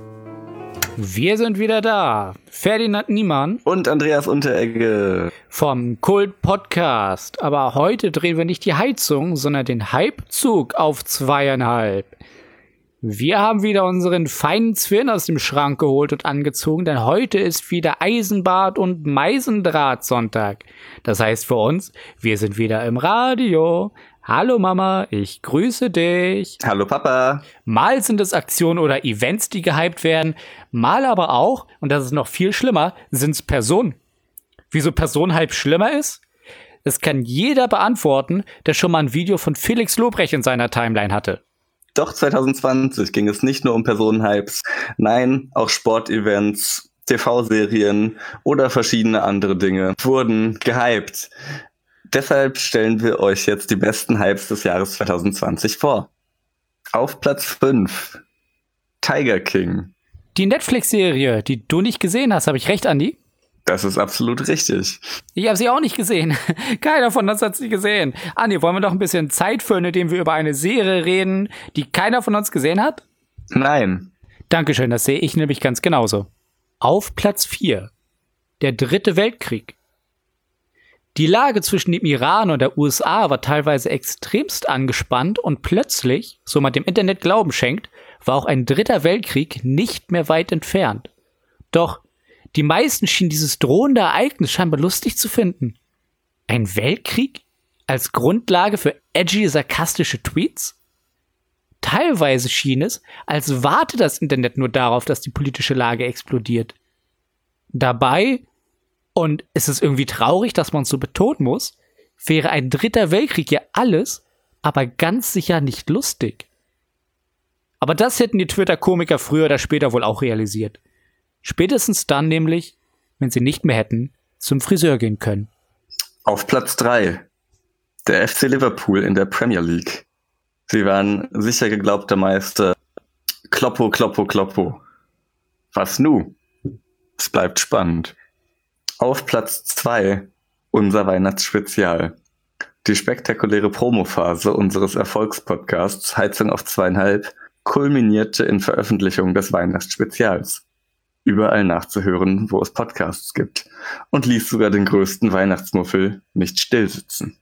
Wir sind wieder da. Ferdinand Niemann. Und Andreas Unteregge. Vom Kult Podcast. Aber heute drehen wir nicht die Heizung, sondern den Hypezug auf zweieinhalb. Wir haben wieder unseren feinen Zwirn aus dem Schrank geholt und angezogen, denn heute ist wieder Eisenbart- und Meisendraht-Sonntag. Das heißt für uns, wir sind wieder im Radio. Hallo Mama, ich grüße dich. Hallo Papa. Mal sind es Aktionen oder Events, die gehypt werden, mal aber auch, und das ist noch viel schlimmer, sind es Personen. Wieso Personenhype schlimmer ist? Das kann jeder beantworten, der schon mal ein Video von Felix Lobrecht in seiner Timeline hatte. Doch zwanzig zwanzig ging es nicht nur um Personenhypes, nein, auch Sportevents, T V-Serien oder verschiedene andere Dinge wurden gehypt. Deshalb stellen wir euch jetzt die besten Hypes des Jahres zwanzig zwanzig vor. Auf Platz fünf, Tiger King. Die Netflix-Serie, die du nicht gesehen hast, habe ich recht, Andi? Das ist absolut richtig. Ich habe sie auch nicht gesehen. Keiner von uns hat sie gesehen. Andi, wollen wir noch ein bisschen Zeit füllen, indem wir über eine Serie reden, die keiner von uns gesehen hat? Nein. Dankeschön, das sehe ich nämlich ganz genauso. Auf Platz vier, der Dritte Weltkrieg. Die Lage zwischen dem Iran und der U S A war teilweise extremst angespannt und plötzlich, so man dem Internet Glauben schenkt, war auch ein dritter Weltkrieg nicht mehr weit entfernt. Doch die meisten schienen dieses drohende Ereignis scheinbar lustig zu finden. Ein Weltkrieg? Als Grundlage für edgy, sarkastische Tweets? Teilweise schien es, als warte das Internet nur darauf, dass die politische Lage explodiert. Dabei, und es ist irgendwie traurig, dass man es so betonen muss, wäre ein dritter Weltkrieg ja alles, aber ganz sicher nicht lustig. Aber das hätten die Twitter-Komiker früher oder später wohl auch realisiert. Spätestens dann nämlich, wenn sie nicht mehr hätten zum Friseur gehen können. Auf Platz drei, der F C Liverpool in der Premier League. Sie waren sicher geglaubter Meister. Kloppo, Kloppo, Kloppo. Was nu? Es bleibt spannend. Auf Platz zwei, unser Weihnachtsspezial. Die spektakuläre Promophase unseres Erfolgspodcasts Heizung auf zweieinhalb kulminierte in Veröffentlichung des Weihnachtsspezials. Überall nachzuhören, wo es Podcasts gibt. Und ließ sogar den größten Weihnachtsmuffel nicht stillsitzen.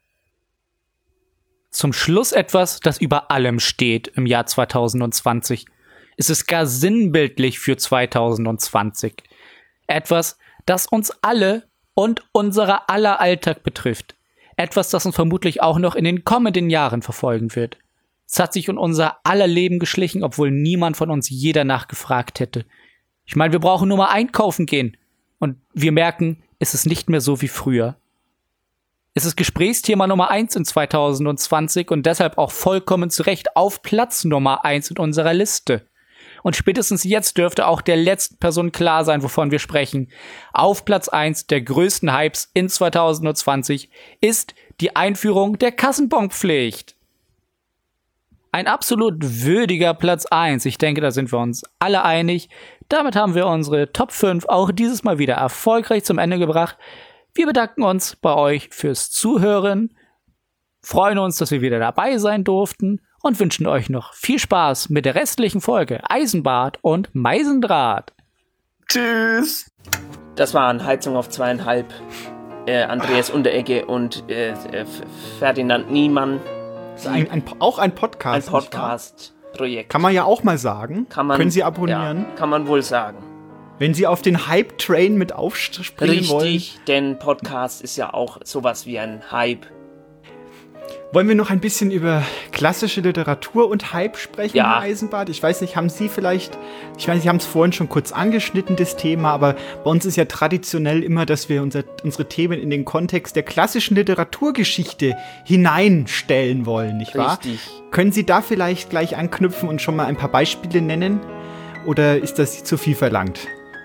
Zum Schluss etwas, das über allem steht im Jahr zwanzig zwanzig. Es ist gar sinnbildlich für zwanzig zwanzig. Etwas, das uns alle und unser aller Alltag betrifft. Etwas, das uns vermutlich auch noch in den kommenden Jahren verfolgen wird. Es hat sich in unser aller Leben geschlichen, obwohl niemand von uns je danach gefragt hätte. Ich meine, wir brauchen nur mal einkaufen gehen. Und wir merken, es ist nicht mehr so wie früher. Es ist Gesprächsthema Nummer eins in zwanzig zwanzig und deshalb auch vollkommen zu Recht auf Platz Nummer eins in unserer Liste. Und spätestens jetzt dürfte auch der letzten Person klar sein, wovon wir sprechen. Auf Platz eins der größten Hypes in zwanzig zwanzig ist die Einführung der Kassenbonpflicht. Ein absolut würdiger Platz eins. Ich denke, da sind wir uns alle einig. damit haben wir unsere Top fünf auch dieses Mal wieder erfolgreich zum Ende gebracht. Wir bedanken uns bei euch fürs Zuhören, freuen uns, dass wir wieder dabei sein durften und wünschen euch noch viel Spaß mit der restlichen Folge Eisenbart und Meisendraht. Tschüss. Das waren Heizung auf zweieinhalb. Äh, Andreas Unteregge und äh, Ferdinand Niemann. Das ist ein, ein, auch ein Podcast. Ein Podcast-Projekt. Kann man ja auch mal sagen. Kann man, Können Sie abonnieren? Ja, kann man wohl sagen. Wenn Sie auf den Hype-Train mit aufspringen Richtig, wollen. Richtig, denn Podcast ist ja auch sowas wie ein Hype. Wollen wir noch ein bisschen über klassische Literatur und Hype sprechen, ja. Herr Eisenbart? Ich weiß nicht, haben Sie vielleicht, ich weiß, Sie haben es vorhin schon kurz angeschnitten, das Thema, aber bei uns ist ja traditionell immer, dass wir unser, unsere Themen in den Kontext der klassischen Literaturgeschichte hineinstellen wollen, nicht wahr? Richtig. Können Sie da vielleicht gleich anknüpfen und schon mal ein paar Beispiele nennen? Oder ist das zu viel verlangt?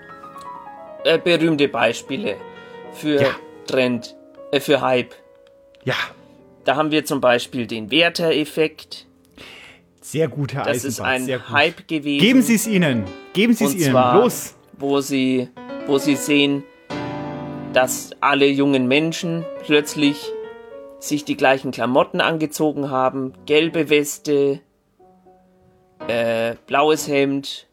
Äh, berühmte Beispiele für ja. Trend, äh, für Hype. Ja. Da haben wir zum Beispiel den Werther-Effekt. Sehr gut, Herr Das Eisenbart. ist ein Hype gewesen. Geben Sie es ihnen. Geben Sie es Und ihnen. zwar, Los. Wo Sie, wo Sie sehen, dass alle jungen Menschen plötzlich sich die gleichen Klamotten angezogen haben. Gelbe Weste, äh, blaues Hemd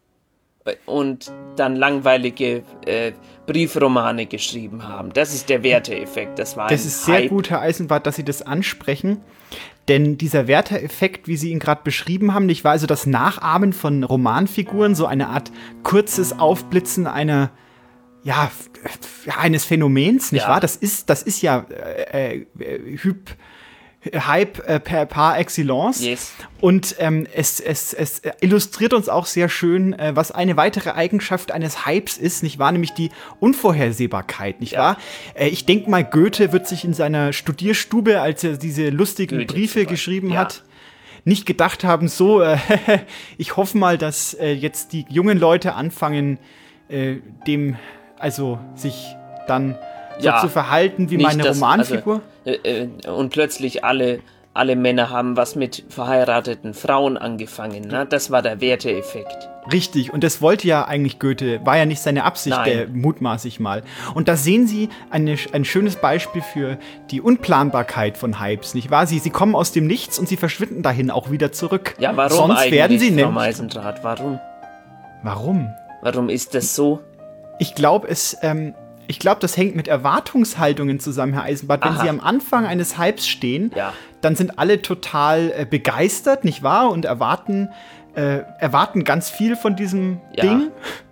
und dann langweilige äh, Briefromane geschrieben haben. Das ist der Werther-Effekt. Das war Das ein ist sehr Hype. gut, Herr Eisenbart, dass Sie das ansprechen. Denn dieser Werther-Effekt, wie Sie ihn gerade beschrieben haben, nicht wahr, also das Nachahmen von Romanfiguren, so eine Art kurzes Aufblitzen einer, ja, f- eines Phänomens, nicht Ja. wahr? Das ist, das ist ja äh, äh, Hyp, Hype äh, per, par excellence. Yes. Und ähm, es, es, es illustriert uns auch sehr schön, äh, was eine weitere Eigenschaft eines Hypes ist, nicht wahr? Nämlich die Unvorhersehbarkeit, nicht Ja. wahr? Äh, ich denke mal, Goethe wird sich in seiner Studierstube, als er diese lustigen Goethe Briefe zum Beispiel, geschrieben ja. hat, nicht gedacht haben, so, äh, ich hoffe mal, dass äh, jetzt die jungen Leute anfangen, äh, dem, also sich dann so Ja. zu verhalten wie Nicht, meine dass- Romanfigur. Also, äh, äh, und plötzlich alle, alle Männer haben was mit verheirateten Frauen angefangen. Ne? Das war der Werther-Effekt. Richtig, und das wollte ja eigentlich Goethe, war ja nicht seine Absicht, Nein. der mutmaß ich mal. Und da sehen Sie eine, ein schönes Beispiel für die Unplanbarkeit von Hypes, nicht wahr? Sie, sie kommen aus dem Nichts und sie verschwinden dahin auch wieder zurück. Ja, warum Sonst eigentlich, werden sie Frau nämlich. Meisendrath? Warum? Warum? Warum ist das so? Ich glaube, es, ähm, ich glaube, das hängt mit Erwartungshaltungen zusammen, Herr Eisenbart. Wenn Aha. Sie am Anfang eines Hypes stehen, Ja. dann sind alle total äh, begeistert, nicht wahr? Und erwarten, äh, erwarten ganz viel von diesem Ja. Ding.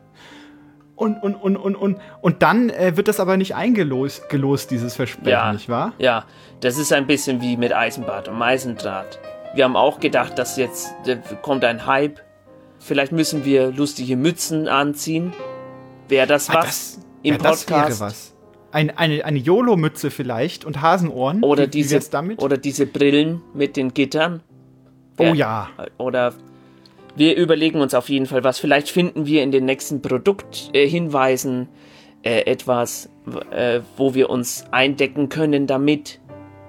Und, und, und, und, und, und dann äh, wird das aber nicht eingelost, gelost, dieses Versprechen, Ja, nicht wahr? ja, das ist ein bisschen wie mit Eisenbart und Meisendraht. Wir haben auch gedacht, dass jetzt äh, kommt ein Hype. Vielleicht müssen wir lustige Mützen anziehen. Wäre das Ah, was das, im ja, das Podcast? wäre was. Ein, eine eine YOLO-Mütze vielleicht und Hasenohren. Oder Wie- wie diese, wär's damit? oder diese Brillen mit den Gittern. Oh ja. Oder wir überlegen uns auf jeden Fall was. Vielleicht finden wir in den nächsten Produkthinweisen äh, etwas, äh, wo wir uns eindecken können damit.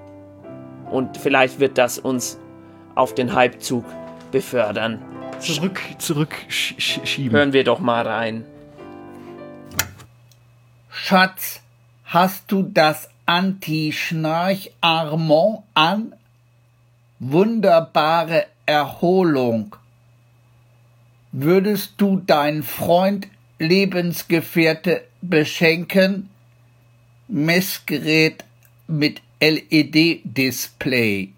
Und vielleicht wird das uns auf den Hypezug befördern. Zurück, zurück sch sch schieben. Hören wir doch mal rein. Schatz, hast du das Anti-Schnarch-Armand an? Wunderbare Erholung. Würdest du deinen Freund, Lebensgefährte beschenken? Messgerät mit L E D-Display.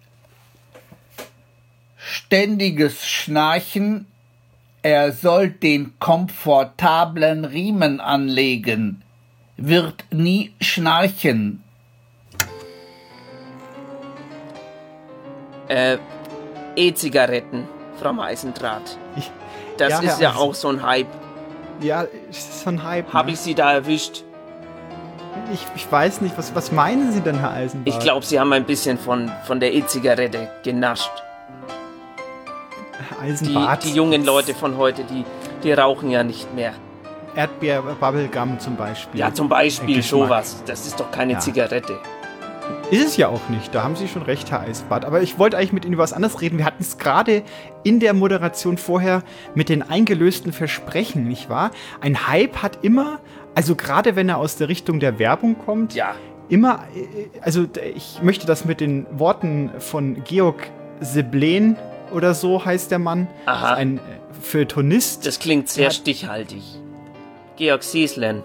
Ständiges Schnarchen. Er soll den komfortablen Riemen anlegen. Wird nie schnarchen. Äh, E-Zigaretten, Frau Meisendrath. Ich, Das ja, ist Herr ja Eisen- auch so ein Hype. Ja, es ist so ein Hype. Habe ne? ich Sie da erwischt? Ich, ich weiß nicht, was, was meinen Sie denn, Herr Eisenbart? Ich glaube, Sie haben ein bisschen von, von der E-Zigarette genascht. Herr Die, Eisenbart. die jungen Leute von heute, die, die rauchen ja nicht mehr. Erdbeer-Bubblegum zum Beispiel. Ja, zum Beispiel Geschmack. sowas. Das ist doch keine Ja. Zigarette. Ist es ja auch nicht, da haben Sie schon recht, Herr Eisenbart. Aber ich wollte eigentlich mit Ihnen über was anderes reden. Wir hatten es gerade in der Moderation vorher mit den eingelösten Versprechen, nicht wahr? Ein Hype hat immer, also gerade wenn er aus der Richtung der Werbung kommt, ja. immer, also ich möchte das mit den Worten von Georg Seblen oder so heißt der Mann, Aha. ein Feuilletonist. Das klingt sehr stichhaltig. Georg Sieslen.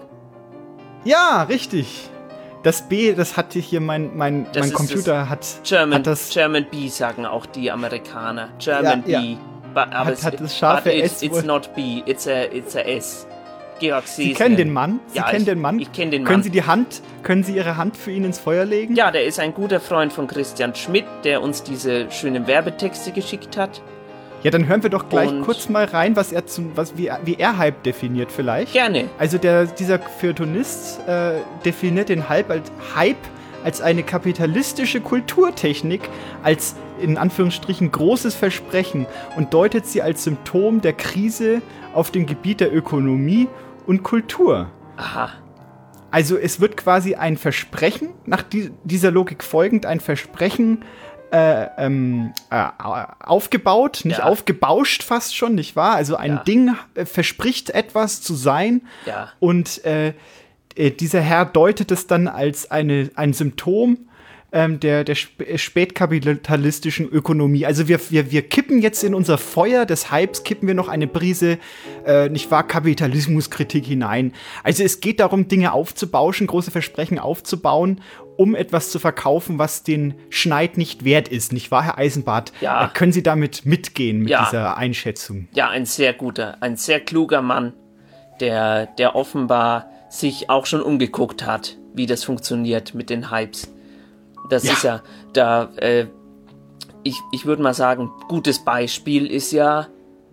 Ja, richtig. Das B, das hatte hier mein, mein, Das mein ist Computer das hat, German, hat das. German B sagen auch die Amerikaner. German Ja, B. ja. But, aber Hat- es, hat das scharfe but it's, S it's wohl- not B, it's a, it's a S. Georg Sieslen. Sie kennen den Mann? Sie ja, kennen ich, den Mann? Ich kenne den Können Mann. Sie die Hand, können Sie Ihre Hand für ihn ins Feuer legen? Ja, der ist ein guter Freund von Christian Schmidt, der uns diese schönen Werbetexte geschickt hat. Ja, dann hören wir doch gleich Und- kurz mal rein, was er zum, was, wie, wie er Hype definiert vielleicht. Gerne. Also der, dieser Feuilletonist äh, definiert den Hype als Hype als eine kapitalistische Kulturtechnik, als in Anführungsstrichen großes Versprechen und deutet sie als Symptom der Krise auf dem Gebiet der Ökonomie und Kultur. Aha. Also es wird quasi ein Versprechen, nach die, dieser Logik folgend, ein Versprechen äh, ähm, äh, aufgebaut, nicht Ja. aufgebauscht fast schon, nicht wahr? Also ein Ja. Ding äh, verspricht etwas zu sein Ja. und äh, äh, dieser Herr deutet es dann als eine, ein Symptom ähm, der, der sp spätkapitalistischen Ökonomie. Also wir, wir, wir kippen jetzt in unser Feuer des Hypes, kippen wir noch eine Prise, äh, nicht wahr, Kapitalismuskritik hinein. Also es geht darum, Dinge aufzubauschen, große Versprechen aufzubauen, um etwas zu verkaufen, was den Schneid nicht wert ist. Nicht wahr, Herr Eisenbart? Ja. Äh, können Sie damit mitgehen, mit Ja. dieser Einschätzung? Ja, ein sehr guter, ein sehr kluger Mann, der, der offenbar sich auch schon umgeguckt hat, wie das funktioniert mit den Hypes. Das Ja. ist ja, da, äh, ich, ich würde mal sagen, gutes Beispiel ist ja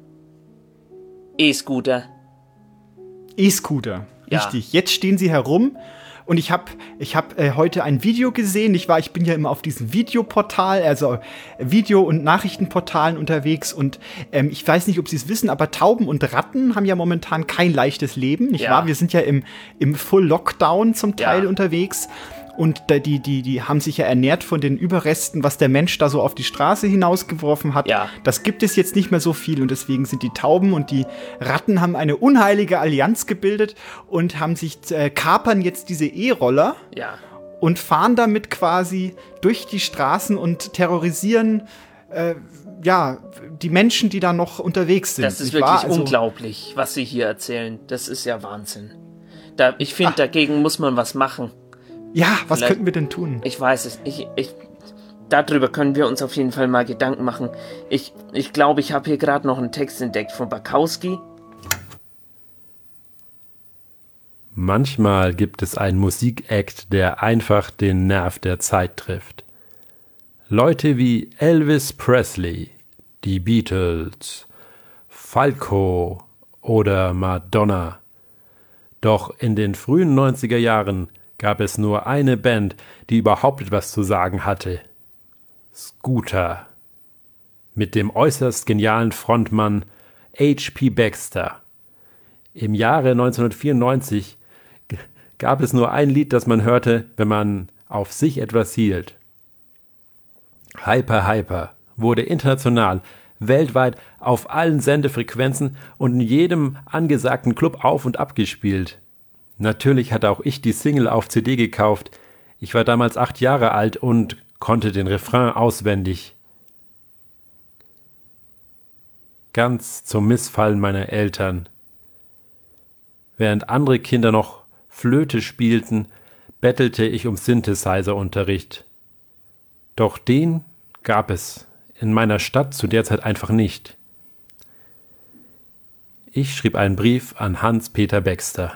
E-Scooter. E-Scooter, Ja. richtig. Jetzt stehen sie herum und ich habe ich hab, äh, heute ein Video gesehen. Ich war, ich bin ja immer auf diesem Videoportal, also Video- und Nachrichtenportalen unterwegs und ähm, ich weiß nicht, ob Sie es wissen, aber Tauben und Ratten haben ja momentan kein leichtes Leben, nicht Ja. wahr? Wir sind ja im, im Full-Lockdown zum Teil Ja. unterwegs. Und da, die, die, die haben sich ja ernährt von den Überresten, was der Mensch da so auf die Straße hinausgeworfen hat. Ja. Das gibt es jetzt nicht mehr so viel und deswegen sind die Tauben und die Ratten haben eine unheilige Allianz gebildet und haben sich äh, kapern jetzt diese E-Roller Ja. und fahren damit quasi durch die Straßen und terrorisieren äh, ja die Menschen, die da noch unterwegs sind. Das ist nicht wirklich wahr? Also, unglaublich, was Sie hier erzählen. Das ist ja Wahnsinn. Da, ich finde, dagegen muss man was machen. Ja, was Vielleicht- könnten wir denn tun? Ich weiß es. Ich, ich, darüber können wir uns auf jeden Fall mal Gedanken machen. Ich, ich glaube, ich habe hier gerade noch einen Text entdeckt von Bakowski. Manchmal gibt es einen Musikakt, der einfach den Nerv der Zeit trifft. Leute wie Elvis Presley, die Beatles, Falco oder Madonna. Doch in den frühen neunziger Jahren gab es nur eine Band, die überhaupt etwas zu sagen hatte. Scooter. Mit dem äußerst genialen Frontmann H P Baxter. Im Jahre neunzehnhundertvierundneunzig g- gab es nur ein Lied, das man hörte, wenn man auf sich etwas hielt. Hyper Hyper wurde international, weltweit auf allen Sendefrequenzen und in jedem angesagten Club auf und ab gespielt. Natürlich hatte auch ich die Single auf C D gekauft. Ich war damals acht Jahre alt und konnte den Refrain auswendig. Ganz zum Missfallen meiner Eltern. Während andere Kinder noch Flöte spielten, bettelte ich um Synthesizer-Unterricht. Doch den gab es in meiner Stadt zu der Zeit einfach nicht. Ich schrieb einen Brief an Hans-Peter Baxter.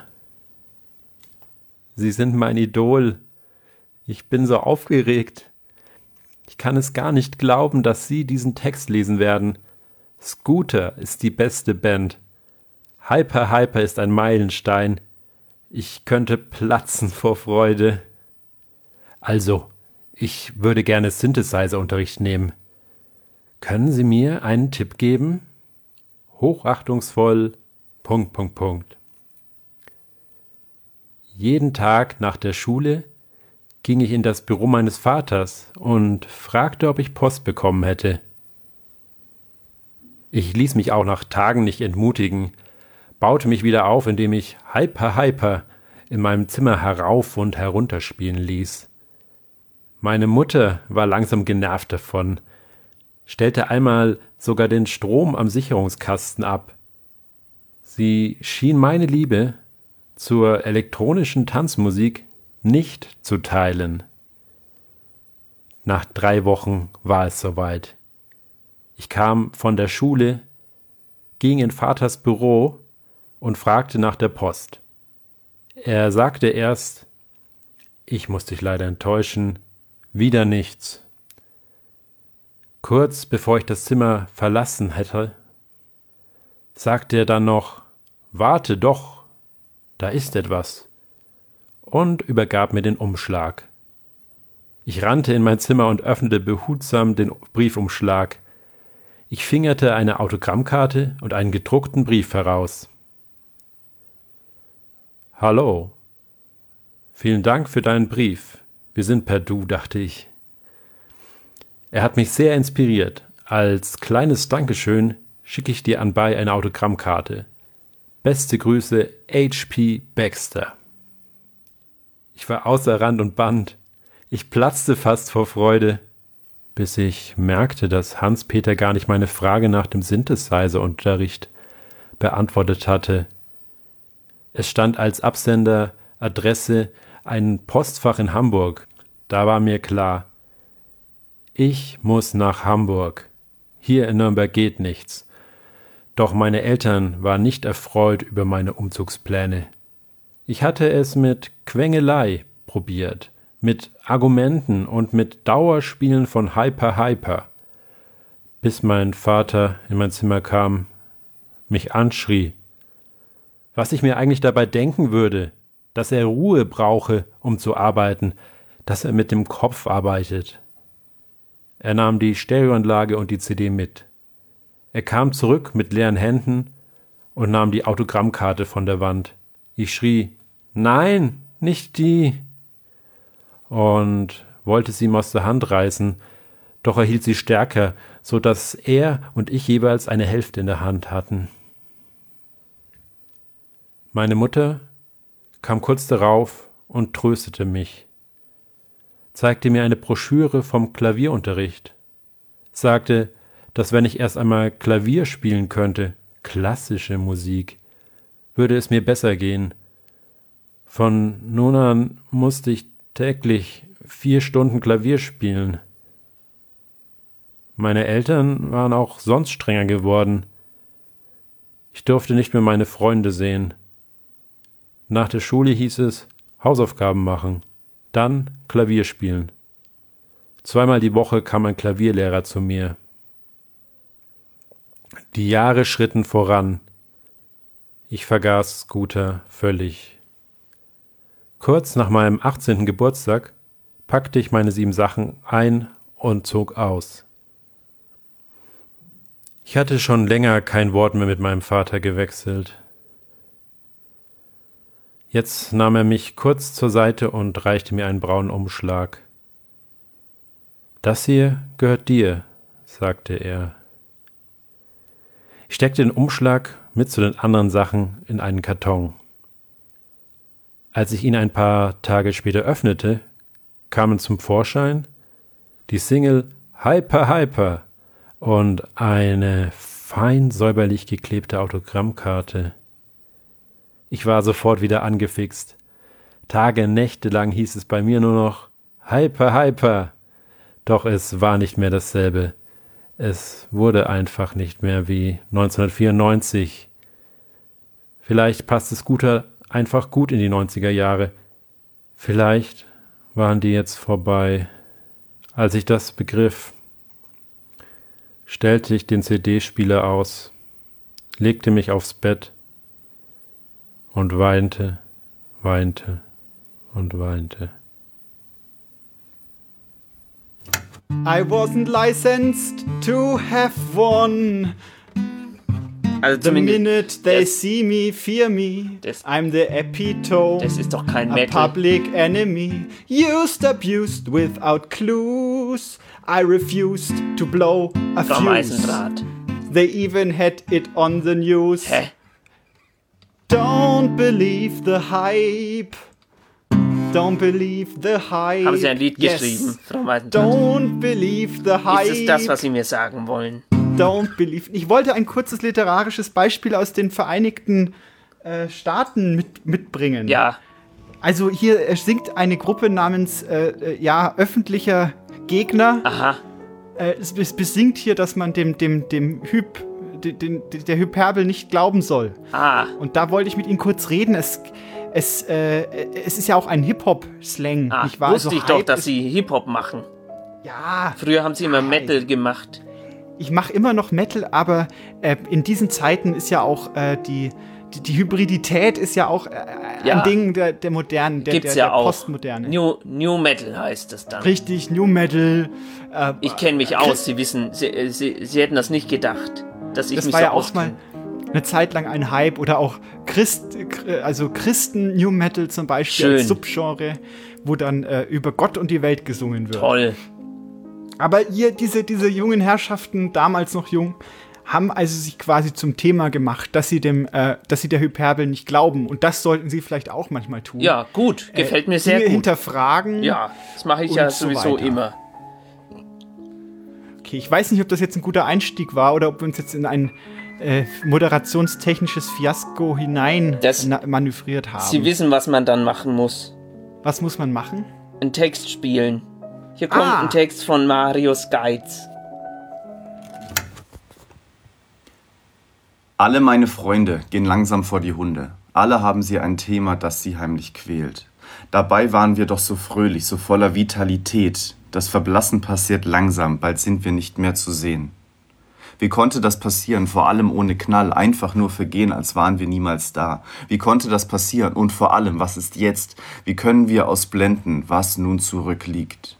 Sie sind mein Idol. Ich bin so aufgeregt. Ich kann es gar nicht glauben, dass Sie diesen Text lesen werden. Scooter ist die beste Band. Hyper Hyper ist ein Meilenstein. Ich könnte platzen vor Freude. Also, ich würde gerne Synthesizer-Unterricht nehmen. Können Sie mir einen Tipp geben? Hochachtungsvoll, Punkt, Punkt, Punkt. Jeden Tag nach der Schule ging ich in das Büro meines Vaters und fragte, ob ich Post bekommen hätte. Ich ließ mich auch nach Tagen nicht entmutigen, baute mich wieder auf, indem ich Hyper Hyper in meinem Zimmer herauf und herunter spielen ließ. Meine Mutter war langsam genervt davon, stellte einmal sogar den Strom am Sicherungskasten ab. Sie schien meine Liebe zur elektronischen Tanzmusik nicht zu teilen. Nach drei Wochen war es soweit. Ich kam von der Schule, ging in Vaters Büro und fragte nach der Post. Er sagte erst, ich muss dich leider enttäuschen, wieder nichts. Kurz bevor ich das Zimmer verlassen hätte, sagte er dann noch, warte doch, da ist etwas, und übergab mir den Umschlag. Ich rannte in mein Zimmer und öffnete behutsam den Briefumschlag. Ich fingerte eine Autogrammkarte und einen gedruckten Brief heraus. Hallo. Vielen Dank für deinen Brief. Wir sind per Du, dachte ich. Er hat mich sehr inspiriert. Als kleines Dankeschön schicke ich dir anbei eine Autogrammkarte. Beste Grüße, H P Baxter. Ich war außer Rand und Band. Ich platzte fast vor Freude, bis ich merkte, dass Hans-Peter gar nicht meine Frage nach dem Synthesizer-Unterricht beantwortet hatte. Es stand als Absenderadresse ein Postfach in Hamburg. Da war mir klar, ich muss nach Hamburg. Hier in Nürnberg geht nichts. Doch meine Eltern waren nicht erfreut über meine Umzugspläne. Ich hatte es mit Quengelei probiert, mit Argumenten und mit Dauerspielen von Hyper Hyper, bis mein Vater in mein Zimmer kam, mich anschrie, was ich mir eigentlich dabei denken würde, dass er Ruhe brauche, um zu arbeiten, dass er mit dem Kopf arbeitet. Er nahm die Stereoanlage und die C D mit. Er kam zurück mit leeren Händen und nahm die Autogrammkarte von der Wand. Ich schrie, nein, nicht die, und wollte sie ihm aus der Hand reißen, doch er hielt sie stärker, so dass er und ich jeweils eine Hälfte in der Hand hatten. Meine Mutter kam kurz darauf und tröstete mich, zeigte mir eine Broschüre vom Klavierunterricht, sagte, dass wenn ich erst einmal Klavier spielen könnte, klassische Musik, würde es mir besser gehen. Von nun an musste ich täglich vier Stunden Klavier spielen. Meine Eltern waren auch sonst strenger geworden. Ich durfte nicht mehr meine Freunde sehen. Nach der Schule hieß es, Hausaufgaben machen, dann Klavier spielen. Zweimal die Woche kam ein Klavierlehrer zu mir. Die Jahre schritten voran. Ich vergaß Scooter völlig. Kurz nach meinem achtzehnten Geburtstag packte ich meine sieben Sachen ein und zog aus. Ich hatte schon länger kein Wort mehr mit meinem Vater gewechselt. Jetzt nahm er mich kurz zur Seite und reichte mir einen braunen Umschlag. »Das hier gehört dir«, sagte er. Ich steckte den Umschlag mit zu den anderen Sachen in einen Karton. Als ich ihn ein paar Tage später öffnete, kamen zum Vorschein die Single Hyper Hyper und eine fein säuberlich geklebte Autogrammkarte. Ich war sofort wieder angefixt. Tage, Nächte lang hieß es bei mir nur noch Hyper Hyper. Doch es war nicht mehr dasselbe. Es wurde einfach nicht mehr wie neunzehnhundertvierundneunzig. Vielleicht passte Scooter einfach gut in die neunziger Jahre. Vielleicht waren die jetzt vorbei. Als ich das begriff, stellte ich den C D-Spieler aus, legte mich aufs Bett und weinte, weinte und weinte. I wasn't licensed to have one. Also The zumindest- minute they das- see me, fear me. I'm the epitome. Das ist doch kein a Metal. public enemy. Used, abused, without clues. I refused to blow a Frau fuse. Meisendraht. They even had it on the news. Hä? Don't believe the hype. Don't believe the hype. Haben Sie ein Lied Yes. geschrieben, Frau Meisendraht? Don't believe the hype. Ist es das, was Sie mir sagen wollen? Don't believe. Ich wollte ein kurzes literarisches Beispiel aus den Vereinigten äh, Staaten mit, mitbringen. Ja. Also hier äh, singt eine Gruppe namens äh, äh, ja öffentlicher Gegner. Aha. Äh, es, es besingt hier, dass man dem dem dem Hyp den, den, der Hyperbel nicht glauben soll. Ah. Und da wollte ich mit Ihnen kurz reden. Es es äh, es ist ja auch ein Hip-Hop-Slang, Ah, nicht wahr? wusste Also ich doch, Hype dass ist- Sie Hip-Hop machen. Ja. Früher haben Sie immer Metal gemacht. Ich mache immer noch Metal, aber äh, in diesen Zeiten ist ja auch äh, die, die, die Hybridität ist ja auch äh, Ja. ein Ding der, der modernen, der, Gibt's der, ja der auch. Postmoderne. New, New Metal heißt es dann. Richtig, New Metal. Äh, Ich kenne mich aus, Sie wissen, Sie, äh, Sie, Sie hätten das nicht gedacht, dass ich das mich war so ja auch auskenne. mal eine Zeit lang ein Hype oder auch Christ, also Christen New Metal zum Beispiel Schön. als Subgenre, wo dann äh, über Gott und die Welt gesungen wird. Toll. Aber ihr, diese, diese jungen Herrschaften, damals noch jung, haben also sich quasi zum Thema gemacht, dass sie dem, äh, dass sie der Hyperbel nicht glauben. Und das sollten sie vielleicht auch manchmal tun. Ja, gut, gefällt mir sehr Dinge gut. hinterfragen. Ja, das mache ich und ja so sowieso weiter. immer. Okay, ich weiß nicht, ob das jetzt ein guter Einstieg war oder ob wir uns jetzt in ein äh, moderationstechnisches Fiasko hinein na- manövriert haben. Sie wissen, was man dann machen muss. Was muss man machen? Einen Text spielen. Hier kommt Ah. ein Text von Marius Geiz. Alle meine Freunde gehen langsam vor die Hunde. Alle haben sie ein Thema, das sie heimlich quält. Dabei waren wir doch so fröhlich, so voller Vitalität. Das Verblassen passiert langsam, bald sind wir nicht mehr zu sehen. Wie konnte das passieren, vor allem ohne Knall, einfach nur vergehen, als waren wir niemals da? Wie konnte das passieren und vor allem, was ist jetzt? Wie können wir ausblenden, was nun zurückliegt?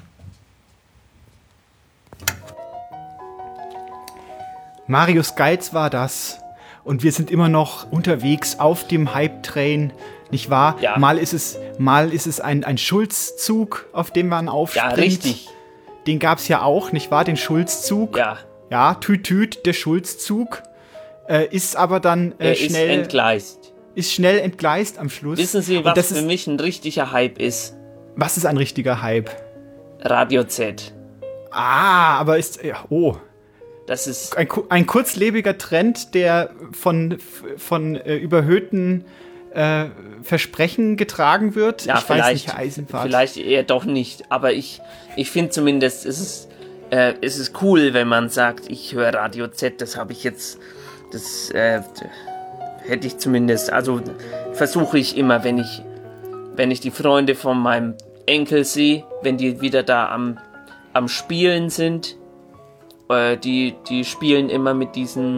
Marius Geiz war das. Und wir sind immer noch unterwegs auf dem Hype-Train, nicht wahr? Ja. Mal ist es, mal ist es ein, ein Schulz-Zug, auf dem man aufspringt. Ja, richtig. Den gab es ja auch, nicht wahr? Den Schulz-Zug. Ja. Ja, tüt, tüt, der Schulz-Zug. Äh, ist aber dann äh, Er ist schnell... entgleist. Ist schnell entgleist am Schluss. Wissen Sie, Und was das für ist, mich ein richtiger Hype ist? was ist ein richtiger Hype? Radio Z. Ah, aber ist... Ja, oh... Das ist ein, ku- ein kurzlebiger Trend, der von, von äh, überhöhten äh, Versprechen getragen wird. Ja, ich vielleicht, weiß nicht, Herr Eisenbart. vielleicht eher doch nicht. Aber ich, ich finde zumindest, es ist, äh, es ist cool, wenn man sagt, ich höre Radio Z. Das habe ich jetzt, das äh, hätte ich zumindest, also versuche ich immer, wenn ich, wenn ich die Freunde von meinem Enkel sehe, wenn die wieder da am, am Spielen sind. Äh, die, die spielen immer mit diesen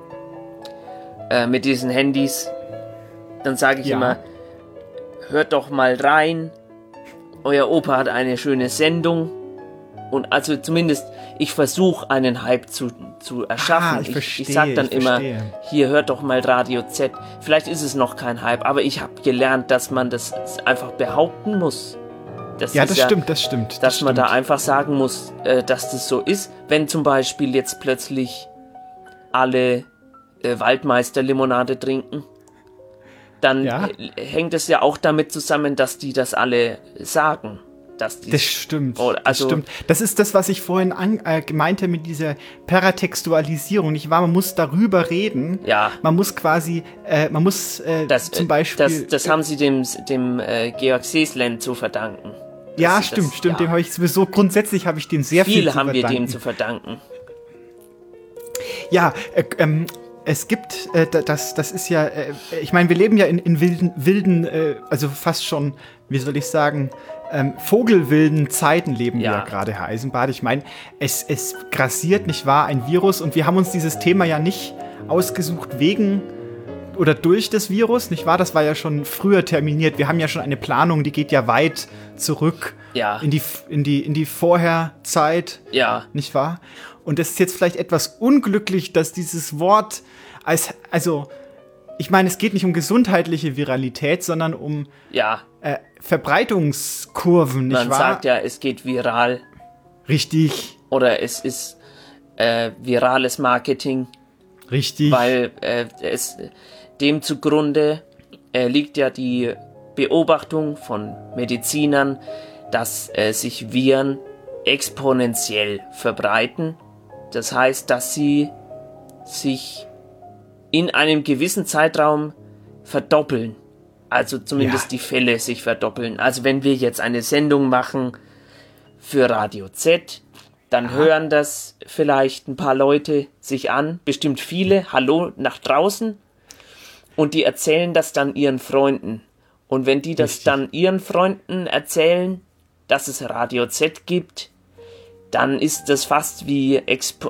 äh, mit diesen Handys. Dann sage ich Ja. immer, hört doch mal rein. Euer Opa hat eine schöne Sendung. Und also zumindest, ich versuche einen Hype zu, zu erschaffen. Ah, ich ich, verstehe, ich sag dann ich immer, verstehe. hier hört doch mal Radio Z. Vielleicht ist es noch kein Hype, aber ich habe gelernt, dass man das einfach behaupten muss. Das Ja, ist das stimmt, das stimmt, Dass das man da stimmt. einfach sagen muss, äh, dass das so ist. Wenn zum Beispiel jetzt plötzlich alle äh, Waldmeister-Limonade trinken, dann Ja. äh, hängt es ja auch damit zusammen, dass die das alle sagen. Dass die Das stimmt, Oder, das also, stimmt. Das ist das, was ich vorhin an, äh, meinte mit dieser Paratextualisierung, nicht wahr? Man muss darüber reden. Ja. Man muss quasi, äh, man muss äh, Das, zum äh, Beispiel... das, das haben sie dem, dem äh, Georg Seeslen zu verdanken. ja, Das- stimmt, das, stimmt. ja. Dem habe ich sowieso, grundsätzlich habe ich dem sehr viel Viel zu haben wir verdanken. dem zu verdanken. Ja, äh, ähm, es gibt, äh, da- das, das ist ja, äh, ich meine, wir leben ja in, in wilden, wilden äh, also fast schon, wie soll ich sagen, ähm, vogelwilden Zeiten leben wir Ja. ja gerade, Herr Eisenbart. Ich meine, es, es grassiert, nicht wahr, ein Virus und wir haben uns dieses Thema ja nicht ausgesucht wegen oder durch das Virus, nicht wahr? Das war ja schon früher terminiert. Wir haben ja schon eine Planung, die geht ja weit zurück. Ja. In die, in die, in die Vorherzeit. Ja. Nicht wahr? Und es ist jetzt vielleicht etwas unglücklich, dass dieses Wort als, also, ich meine, es geht nicht um gesundheitliche Viralität, sondern um ja. äh, Verbreitungskurven, nicht Man wahr? Man sagt ja, es geht viral. Richtig. Oder es ist äh, virales Marketing. Richtig. Weil äh, es dem zugrunde äh, liegt ja die Beobachtung von Medizinern, dass äh, sich Viren exponentiell verbreiten. Das heißt, dass sie sich in einem gewissen Zeitraum verdoppeln. Also zumindest ja. die Fälle sich verdoppeln. Also wenn wir jetzt eine Sendung machen für Radio Z, dann Aha. hören das vielleicht ein paar Leute sich an, bestimmt viele, hallo nach draußen, und die erzählen das dann ihren Freunden. Und wenn die das Richtig. dann ihren Freunden erzählen, dass es Radio Z gibt, dann ist das fast wie Expo...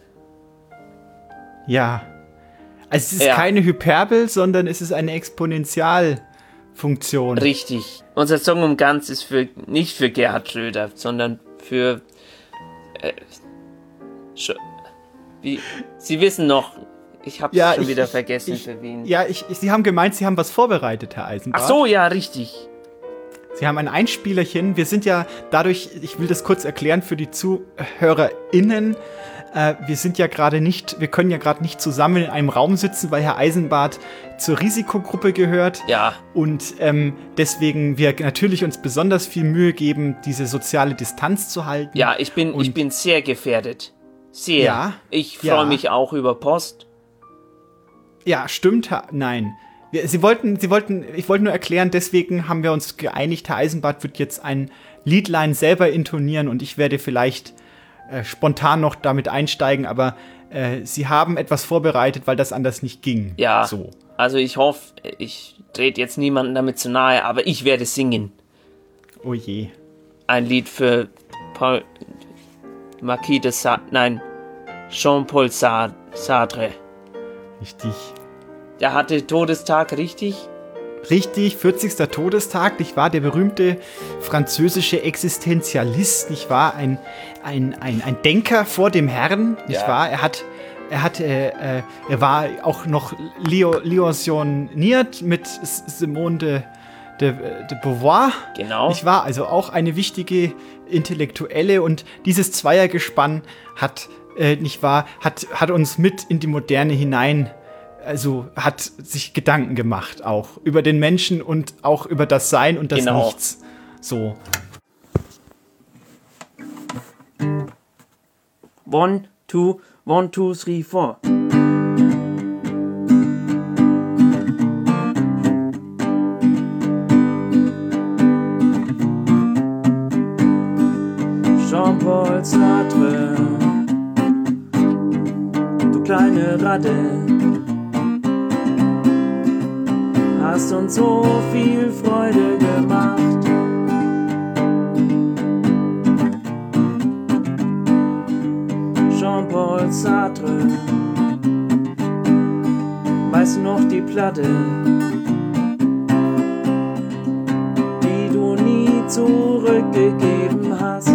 Ja. Also es ist ja. keine Hyperbel, sondern es ist eine Exponentialfunktion. Richtig. Unser Song um ganz ist für, nicht für Gerhard Schröder, sondern für... Äh, Sch- wie, Sie wissen noch, ich habe ja, schon ich, wieder vergessen, ich, für wen. Ja, ich, ich, Sie haben gemeint, Sie haben was vorbereitet, Herr Eisenbart. Ach so, ja, richtig. Sie haben ein Einspielerchen. Wir sind ja dadurch, ich will das kurz erklären für die ZuhörerInnen, äh, wir sind ja gerade nicht, wir können ja gerade nicht zusammen in einem Raum sitzen, weil Herr Eisenbart zur Risikogruppe gehört. Ja. Und ähm, deswegen wir natürlich uns besonders viel Mühe geben, diese soziale Distanz zu halten. Ja, ich bin, ich bin sehr gefährdet. Sehr. Ja, ich freue ja. mich auch über Post. Ja, stimmt. Nein. Wir, Sie wollten, Sie wollten, ich wollte nur erklären, deswegen haben wir uns geeinigt, Herr Eisenbart wird jetzt ein Liedlein selber intonieren und ich werde vielleicht äh, spontan noch damit einsteigen, aber äh, Sie haben etwas vorbereitet, weil das anders nicht ging. Ja, so. Also ich hoffe, ich trete jetzt niemanden damit zu nahe, aber ich werde singen. Oh je. Ein Lied für Paul, Marquis de Sade, nein, Jean-Paul Sartre. Richtig. Der hatte Todestag, richtig? Richtig, vierzigster Todestag, nicht wahr? Der berühmte französische Existenzialist, nicht wahr? Ein, ein, ein, ein Denker vor dem Herrn, nicht ja. wahr? Er hat, er hat, äh, äh, er war auch noch Leo, liaisioniert mit Simone de, de, de Beauvoir. Genau. Nicht wahr? Also auch eine wichtige Intellektuelle, und dieses Zweiergespann hat, äh, nicht wahr, hat, hat uns mit in die Moderne hinein, also hat sich Gedanken gemacht auch über den Menschen und auch über das Sein und das genau. Nichts. So. One, two, one, two, three, four. Jean-Paul Sartre, du kleine Ratte, hast uns so viel Freude gemacht. Jean-Paul Sartre, weißt du noch die Platte, die du nie zurückgegeben hast?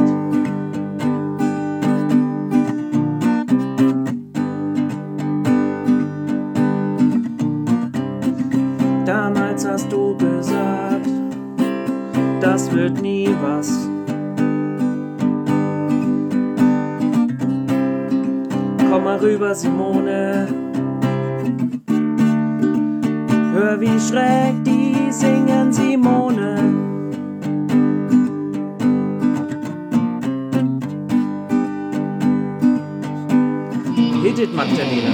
Damals hast du gesagt, das wird nie was. Komm mal rüber, Simone. Hör, wie schräg die singen, Simone. Hit it, Magdalena.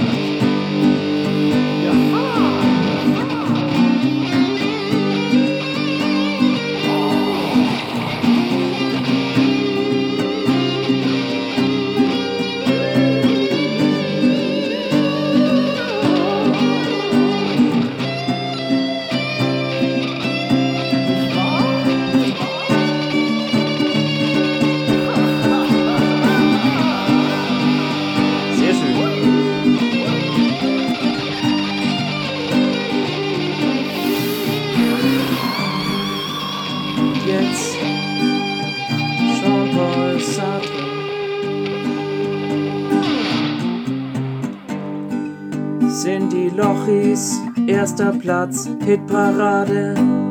sind die Lochis, erster Platz, Hitparade.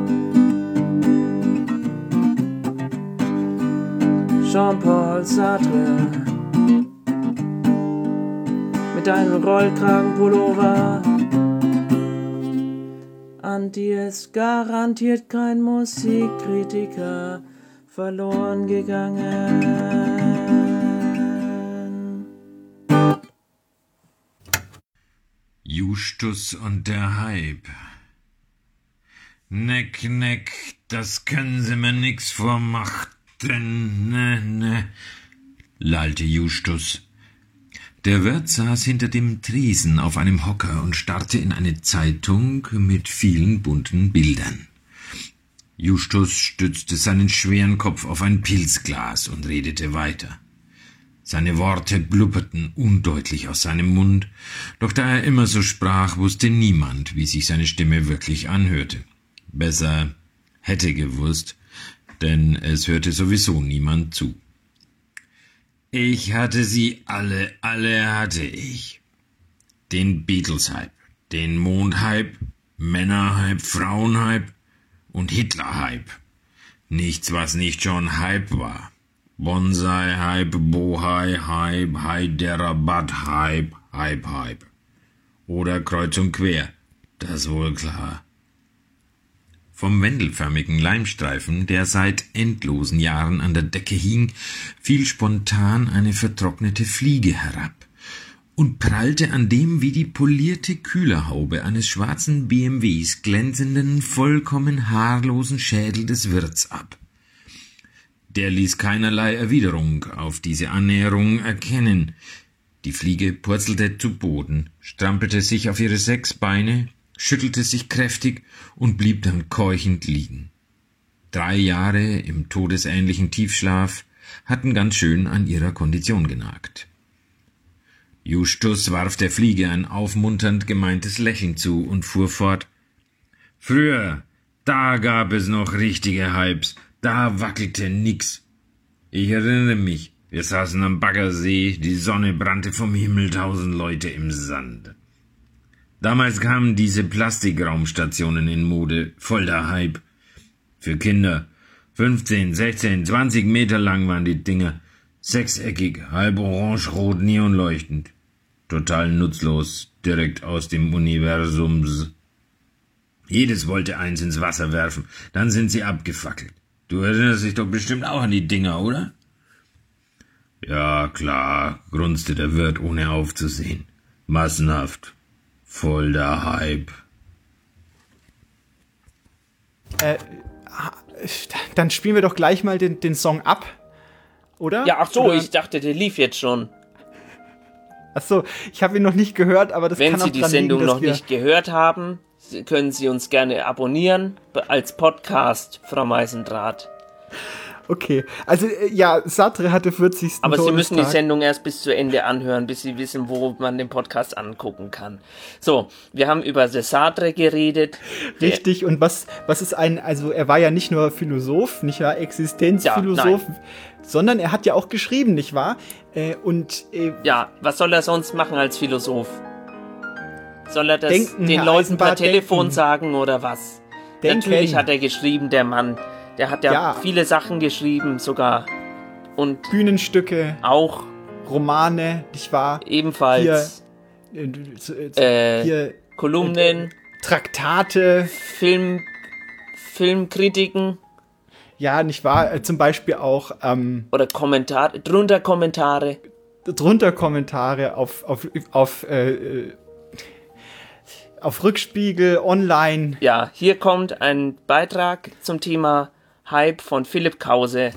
Jean-Paul Sartre mit einem Rollkragenpullover. An dir ist garantiert kein Musikkritiker verloren gegangen. Justus und der Hype. Neck, neck, das können Sie mir nix vormachen, ne, ne, lallte Justus. Der Wirt saß hinter dem Tresen auf einem Hocker und starrte in eine Zeitung mit vielen bunten Bildern. Justus stützte seinen schweren Kopf auf ein Pilzglas und redete weiter. Seine Worte blubberten undeutlich aus seinem Mund, doch da er immer so sprach, wusste niemand, wie sich seine Stimme wirklich anhörte. Besser hätte gewusst, denn es hörte sowieso niemand zu. Ich hatte sie alle, alle hatte ich. Den Beatles-Hype, den Mond-Hype, Männer-Hype, Frauen-Hype und Hitler-Hype. Nichts, was nicht schon Hype war. Bonsai-Hype, Bohai-Hype, Hyderabad-Hype, Hype-Hype. Oder kreuz und quer, das wohl klar. Vom wendelförmigen Leimstreifen, der seit endlosen Jahren an der Decke hing, fiel spontan eine vertrocknete Fliege herab und prallte an dem wie die polierte Kühlerhaube eines schwarzen B M Ws glänzenden, vollkommen haarlosen Schädel des Wirts ab. Der ließ keinerlei Erwiderung auf diese Annäherung erkennen. Die Fliege purzelte zu Boden, strampelte sich auf ihre sechs Beine, schüttelte sich kräftig und blieb dann keuchend liegen. Drei Jahre im todesähnlichen Tiefschlaf hatten ganz schön an ihrer Kondition genagt. Justus warf der Fliege ein aufmunternd gemeintes Lächeln zu und fuhr fort. Früher, da gab es noch richtige Hypes, da wackelte nix. Ich erinnere mich, wir saßen am Baggersee, die Sonne brannte vom Himmel, tausend Leute im Sand. Damals kamen diese Plastikraumstationen in Mode, voll der Hype. Für Kinder. fünfzehn, sechzehn, zwanzig Meter lang waren die Dinger. Sechseckig, halb orange-rot, neonleuchtend. Total nutzlos, direkt aus dem Universums. Jedes wollte eins ins Wasser werfen, dann sind sie abgefackelt. Du erinnerst dich doch bestimmt auch an die Dinger, oder? Ja, klar, grunzte der Wirt, ohne aufzusehen. Massenhaft. Voll der Hype. Äh, dann spielen wir doch gleich mal den, den Song ab, oder? Ja, ach so, oder? Ich dachte, der lief jetzt schon. Ach so, ich habe ihn noch nicht gehört, aber das Wenn kann auch Sie die dran Sendung liegen, dass noch wir nicht gehört haben, können Sie uns gerne abonnieren als Podcast, Frau Meisendrath. Okay, also äh, ja, Sartre hatte vierzigsten Aber Sie müssen die Todestag. Sendung erst bis zu Ende anhören, bis Sie wissen, wo man den Podcast angucken kann. So, wir haben über The Sartre geredet. Richtig, und was, was ist ein, also er war ja nicht nur Philosoph, nicht wahr, Existenzphilosoph, Ja, sondern er hat ja auch geschrieben, nicht wahr? Äh, und äh, Ja, was soll er sonst machen als Philosoph? Soll er das Denken, den Herr Leuten Eisenbart, per Telefon denken. sagen oder was? Denken. Natürlich hat er geschrieben, der Mann. Der hat ja, Ja. viele Sachen geschrieben sogar. Und Bühnenstücke, auch Romane, nicht wahr? ebenfalls Hier, äh, äh, hier Kolumnen, Traktate, Film, Filmkritiken ja, nicht wahr? Äh, Zum Beispiel auch ähm, oder Kommentare, drunter Kommentare. drunter Kommentare auf, auf, auf, äh, äh, auf Rückspiegel, online. Ja, hier kommt ein Beitrag zum Thema Hype von Philipp Krause.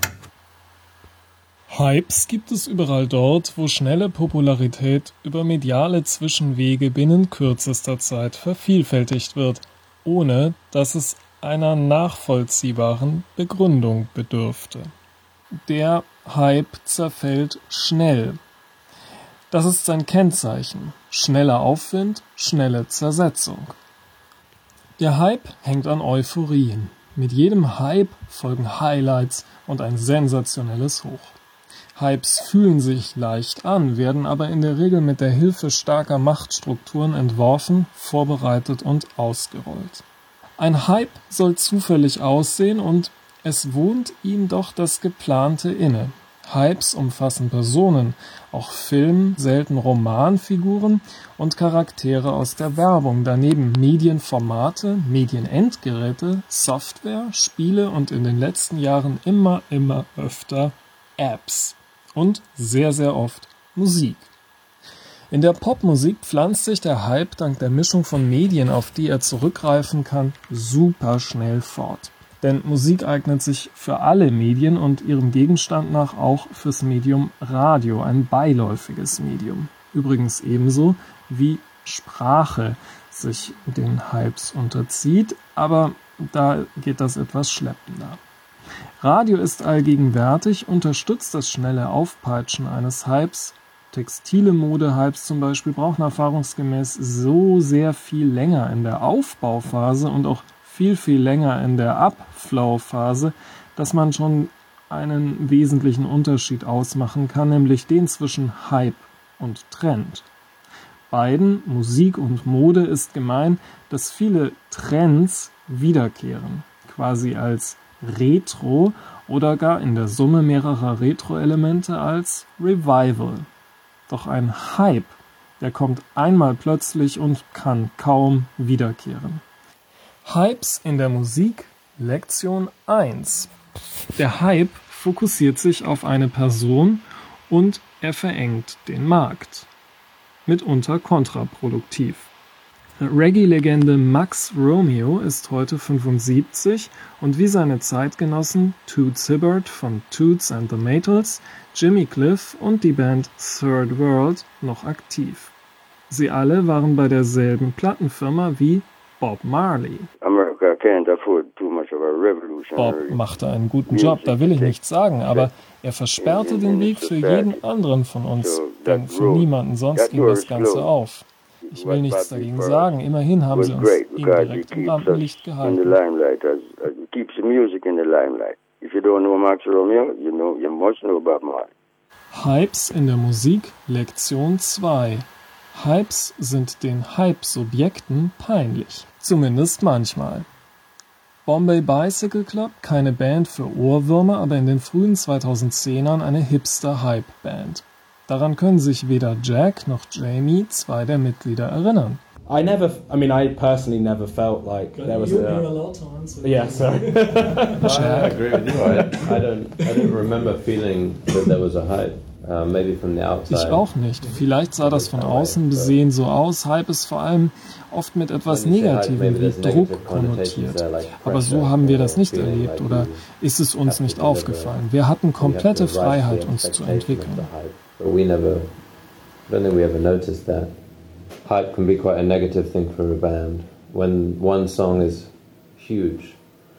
Hypes gibt es überall dort, wo schnelle Popularität über mediale Zwischenwege binnen kürzester Zeit vervielfältigt wird, ohne dass es einer nachvollziehbaren Begründung bedürfte. Der Hype zerfällt schnell. Das ist sein Kennzeichen. Schneller Aufwind, schnelle Zersetzung. Der Hype hängt an Euphorien. Mit jedem Hype folgen Highlights und ein sensationelles Hoch. Hypes fühlen sich leicht an, werden aber in der Regel mit der Hilfe starker Machtstrukturen entworfen, vorbereitet und ausgerollt. Ein Hype soll zufällig aussehen und es wohnt ihm doch das Geplante inne. Hypes umfassen Personen, auch Film-, selten Romanfiguren und Charaktere aus der Werbung, daneben Medienformate, Medienendgeräte, Software, Spiele und in den letzten Jahren immer, immer öfter Apps und sehr, sehr oft Musik. In der Popmusik pflanzt sich der Hype dank der Mischung von Medien, auf die er zurückgreifen kann, super schnell fort. Denn Musik eignet sich für alle Medien und ihrem Gegenstand nach auch fürs Medium Radio, ein beiläufiges Medium. Übrigens ebenso wie Sprache sich den Hypes unterzieht, aber da geht das etwas schleppender. Radio ist allgegenwärtig, unterstützt das schnelle Aufpeitschen eines Hypes. Textile Mode-Hypes zum Beispiel brauchen erfahrungsgemäß so sehr viel länger in der Aufbauphase und auch viel, viel länger in der Abflow-Phase, dass man schon einen wesentlichen Unterschied ausmachen kann, nämlich den zwischen Hype und Trend. Beiden, Musik und Mode, ist gemein, dass viele Trends wiederkehren, quasi als Retro oder gar in der Summe mehrerer Retro-Elemente als Revival. Doch ein Hype, der kommt einmal plötzlich und kann kaum wiederkehren. Hypes in der Musik, Lektion eins. Der Hype fokussiert sich auf eine Person und er verengt den Markt. Mitunter kontraproduktiv. Reggae-Legende Max Romeo ist heute fünfundsiebzig und wie seine Zeitgenossen Toots Hibbert von Toots and the Maytals, Jimmy Cliff und die Band Third World noch aktiv. Sie alle waren bei derselben Plattenfirma wie Bob Marley. Bob machte einen guten Job, da will ich nichts sagen, aber er versperrte den Weg für jeden anderen von uns, denn für niemanden sonst ging das Ganze auf. Ich will nichts dagegen sagen, immerhin haben sie uns ihm direkt im Rampenlicht gehalten. Hypes in der Musik, Lektion zwei. Hypes sind den Hype-Subjekten peinlich. Zumindest manchmal. Bombay Bicycle Club, keine Band für Ohrwürmer, aber in den frühen zweitausendzehnern eine Hipster-Hype-Band. Daran können sich weder Jack noch Jamie, zwei der Mitglieder, erinnern. I never, I mean, I personally never felt like But there was you've a... been a lot of times with Yeah, me. sorry. I agree with you. I, I don't, I don't remember feeling that there was a hype. Uh, maybe from the outside. Ich auch nicht. Vielleicht sah das von außen besehen so aus. Hype ist vor allem oft mit etwas Negativem wie Druck konnotiert. Aber so haben wir das nicht erlebt oder ist es uns nicht aufgefallen. Wir hatten komplette Freiheit, uns zu entwickeln. But we never, I don't think we ever noticed that. Hype can be quite a negative thing for a band. When one song is huge,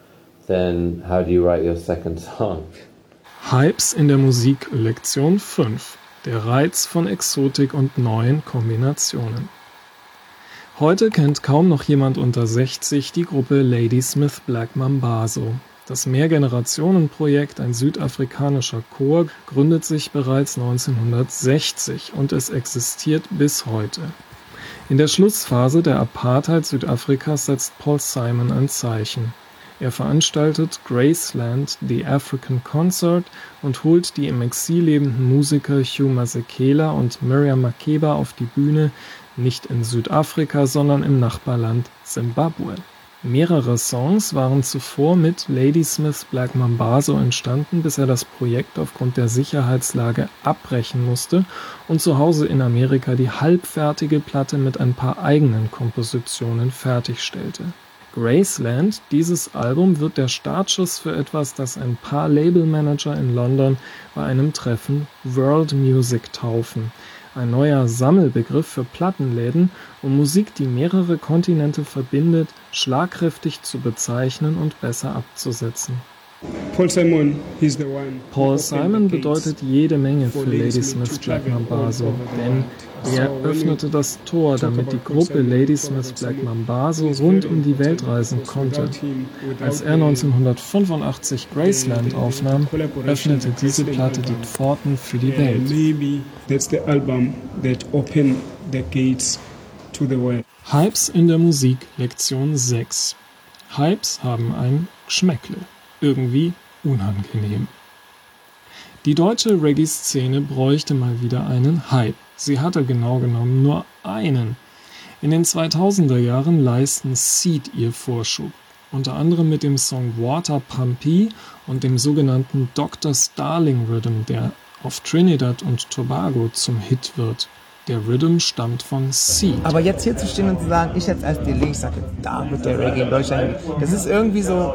then how do you write your second song? Hypes in der Musik, Lektion fünf. Der Reiz von Exotik und neuen Kombinationen. Heute kennt kaum noch jemand unter sechzig die Gruppe Ladysmith Black Mambazo. Das Mehrgenerationenprojekt, ein südafrikanischer Chor, gründet sich bereits neunzehnhundertsechzig und es existiert bis heute. In der Schlussphase der Apartheid Südafrikas setzt Paul Simon ein Zeichen. Er veranstaltet Graceland, The African Concert, und holt die im Exil lebenden Musiker Hugh Masekela und Miriam Makeba auf die Bühne, nicht in Südafrika, sondern im Nachbarland Zimbabwe. Mehrere Songs waren zuvor mit Ladysmith Black Mambazo entstanden, bis er das Projekt aufgrund der Sicherheitslage abbrechen musste und zu Hause in Amerika die halbfertige Platte mit ein paar eigenen Kompositionen fertigstellte. Graceland, dieses Album, wird der Startschuss für etwas, das ein paar Labelmanager in London bei einem Treffen World Music taufen. Ein neuer Sammelbegriff für Plattenläden, um Musik, die mehrere Kontinente verbindet, schlagkräftig zu bezeichnen und besser abzusetzen. Paul Simon, he's the one. Paul Simon bedeutet jede Menge für Ladysmith Black Mambazo, denn er öffnete das Tor, damit die Gruppe Ladysmith Black Mambazo rund um die Welt reisen konnte. Als er neunzehnhundertfünfundachtzig Graceland aufnahm, öffnete diese Platte die Pforten für die Welt. Maybe that's the album that opened the gates to the world. Hypes in der Musik, Lektion sechs. Hypes haben ein Geschmäckle. Irgendwie unangenehm. Die deutsche Reggae-Szene bräuchte mal wieder einen Hype. Sie hatte genau genommen nur einen. In den zweitausender Jahren leisten Seed ihr Vorschub. Unter anderem mit dem Song Water Pumpy und dem sogenannten Doktor Starling Rhythm, der auf Trinidad und Tobago zum Hit wird. Der Rhythm stammt von Seed. Aber jetzt hier zu stehen und zu sagen, ich jetzt als Delay, ich sage, da wird der Reggae in Deutschland, das ist irgendwie so,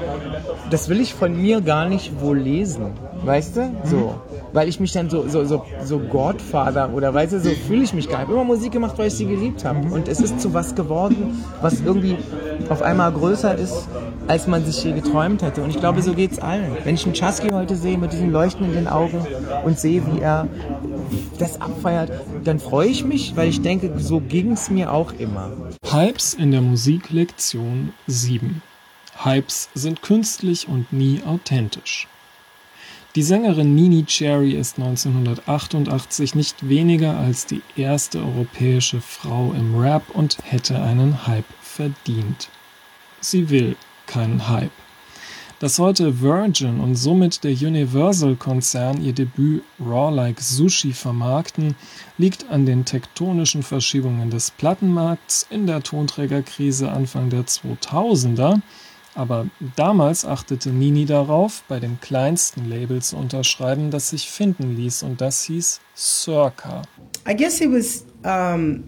das will ich von mir gar nicht wohl lesen, weißt du? So, mhm. Weil ich mich dann so, so, so, so Godfather oder weißt du, so fühle ich mich gar nicht. Ich habe immer Musik gemacht, weil ich sie geliebt habe. Und es ist zu was geworden, was irgendwie auf einmal größer ist, als man sich je geträumt hätte. Und ich glaube, so geht's allen. Wenn ich einen Chasky heute sehe mit diesem Leuchten in den Augen und sehe, wie er das abfeiert, dann freue ich mich, weil ich denke, so ging's mir auch immer. Hypes in der Musik, Lektion sieben. Hypes sind künstlich und nie authentisch. Die Sängerin Nini Cherry ist neunzehnhundertachtundachtzig nicht weniger als die erste europäische Frau im Rap und hätte einen Hype verdient. Sie will keinen Hype. Dass heute Virgin und somit der Universal-Konzern ihr Debüt Raw Like Sushi vermarkten, liegt an den tektonischen Verschiebungen des Plattenmarkts in der Tonträgerkrise Anfang der zweitausender. Aber damals achtete Nini darauf, bei dem kleinsten Label zu unterschreiben, das sich finden ließ, und das hieß Circa. I guess it was, um,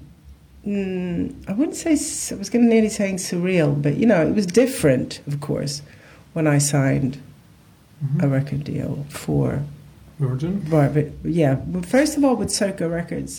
mm, I wouldn't say, I was going to nearly saying surreal, but you know, it was different, of course, when I signed mm-hmm. a record deal for Virgin. But, yeah, well, first of all with Circa Records.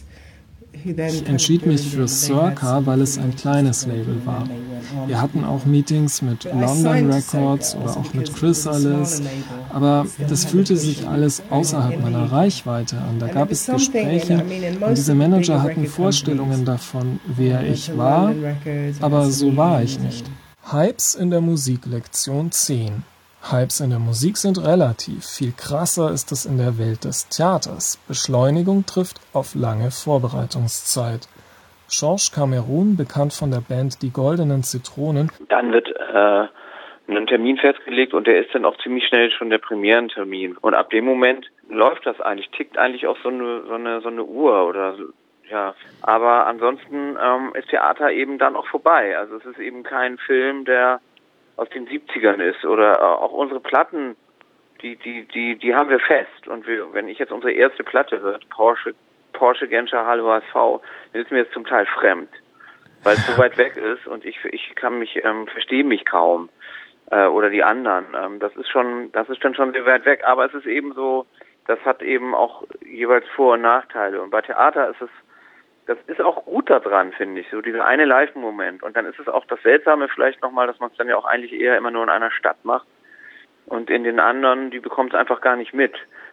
Ich entschied mich für Circa, weil es ein kleines Label war. Wir hatten auch Meetings mit London Records oder auch mit Chrysalis, aber das fühlte sich alles außerhalb meiner Reichweite an. Da gab es Gespräche und diese Manager hatten Vorstellungen davon, wer ich war, aber so war ich nicht. Hypes in der Musik, Lektion zehn. Hypes in der Musik sind relativ, viel krasser ist es in der Welt des Theaters. Beschleunigung trifft auf lange Vorbereitungszeit. Georges Cameron, bekannt von der Band Die Goldenen Zitronen. Dann wird äh, ein Termin festgelegt und der ist dann auch ziemlich schnell schon der Premierentermin. Und ab dem Moment läuft das eigentlich, tickt eigentlich auch so eine, so eine, so eine Uhr oder so. Ja, aber ansonsten ähm, ist Theater eben dann auch vorbei. Also es ist eben kein Film, der aus den siebzigern ist, oder auch unsere Platten, die die die die haben wir fest, und wir, wenn ich jetzt unsere erste Platte höre, Porsche Porsche Genscher Hallo H S V, dann ist mir jetzt zum Teil fremd, weil es so weit weg ist und ich ich kann mich ähm, verstehe mich kaum äh, oder die anderen. Ähm, das ist schon das ist dann schon sehr weit weg, aber es ist eben so, das hat eben auch jeweils Vor- und Nachteile, und bei Theater ist es Das ist auch gut daran, finde ich, so dieser eine Live-Moment. Und dann ist es auch das Seltsame vielleicht nochmal, dass man es dann ja auch eigentlich eher immer nur in einer Stadt macht. Und in den anderen, die bekommt es einfach gar nicht mit.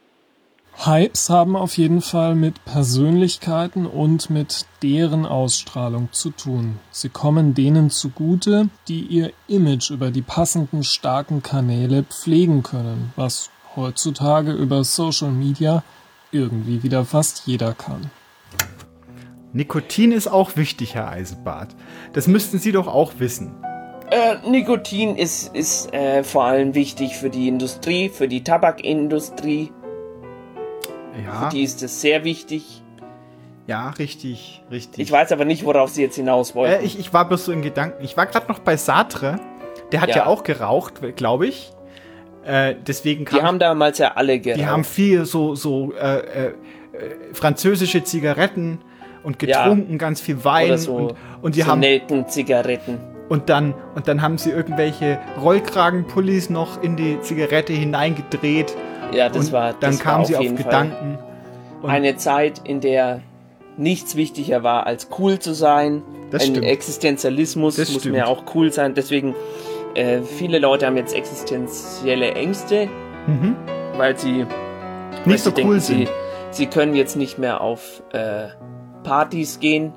Hypes haben auf jeden Fall mit Persönlichkeiten und mit deren Ausstrahlung zu tun. Sie kommen denen zugute, die ihr Image über die passenden starken Kanäle pflegen können, was heutzutage über Social Media irgendwie wieder fast jeder kann. Nikotin ist auch wichtig, Herr Eisenbart. Das müssten Sie doch auch wissen. Äh, Nikotin ist, ist äh, vor allem wichtig für die Industrie, für die Tabakindustrie. Ja. Für die ist es sehr wichtig. Ja, richtig, richtig. Ich weiß aber nicht, worauf Sie jetzt hinaus wollten. Äh, ich, ich war bloß so in Gedanken. Ich war gerade noch bei Sartre. Der hat ja, ja auch geraucht, glaube ich. Äh, deswegen kam die haben damals ja alle geraucht. Die haben viel so, so äh, äh, französische Zigaretten und getrunken, ja, ganz viel Wein. Oder so, und, und die so haben Nelkenzigaretten. Und dann, und dann haben sie irgendwelche Rollkragenpullis noch in die Zigarette hineingedreht. Ja, das und war. Dann das kamen war auf sie auf jeden Gedanken. Fall eine Zeit, in der nichts wichtiger war, als cool zu sein. Das Ein stimmt. Existenzialismus das muss stimmt. mir auch cool sein. Deswegen äh, viele Leute haben jetzt existenzielle Ängste, Mhm. weil sie weil Nicht sie so denken, cool sie, sind. sie können jetzt nicht mehr auf äh, Partys gehen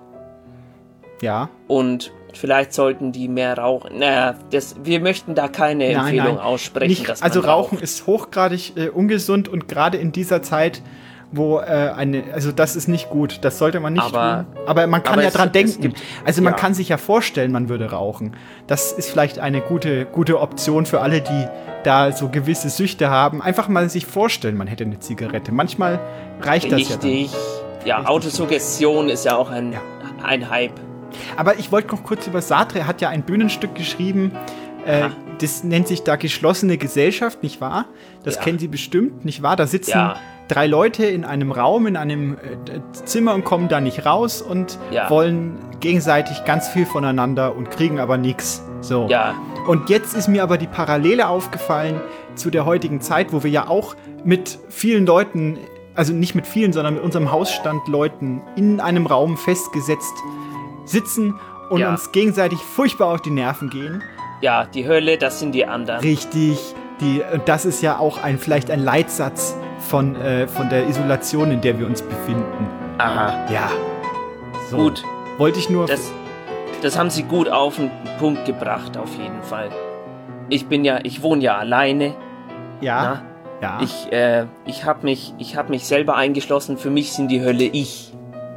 Ja. und vielleicht sollten die mehr rauchen. Naja, das, wir möchten da keine Nein, Empfehlung nein. aussprechen, Nicht, dass man also Rauchen raucht. ist hochgradig äh, ungesund und gerade in dieser Zeit, wo äh, eine, also das ist nicht gut, das sollte man nicht Aber- tun. Aber man kann aber ja es- dran es denken. gibt- also man ja. kann sich ja vorstellen, man würde rauchen. Das ist vielleicht eine gute, gute Option für alle, die da so gewisse Süchte haben. Einfach mal sich vorstellen, man hätte eine Zigarette. Manchmal reicht das ja dann. Richtig. Ja, Autosuggestion ist ja auch ein, ein Hype. Aber ich wollte noch kurz über Sartre, er hat ja ein Bühnenstück geschrieben, äh, das nennt sich da Geschlossene Gesellschaft, nicht wahr? Das Ja. kennen Sie bestimmt, nicht wahr? Da sitzen Ja. drei Leute in einem Raum, in einem äh, Zimmer und kommen da nicht raus und Ja. wollen gegenseitig ganz viel voneinander und kriegen aber nichts. So. Ja. Und jetzt ist mir aber die Parallele aufgefallen zu der heutigen Zeit, wo wir ja auch mit vielen Leuten, also nicht mit vielen, sondern mit unserem Hausstand Leuten in einem Raum festgesetzt sitzen und Ja. uns gegenseitig furchtbar auf die Nerven gehen. Ja, die Hölle, das sind die anderen. Richtig. Die, und das ist ja auch ein, vielleicht ein Leitsatz von, äh, von der Isolation, in der wir uns befinden. Aha. Ja. So. Gut. Wollte ich nur. Das, das haben sie gut auf den Punkt gebracht, auf jeden Fall. Ich bin ja, ich wohne ja alleine. Ja. Na? Ja. Ich, äh, ich habe mich, ich habe mich selber eingeschlossen. Für mich sind die Hölle ich.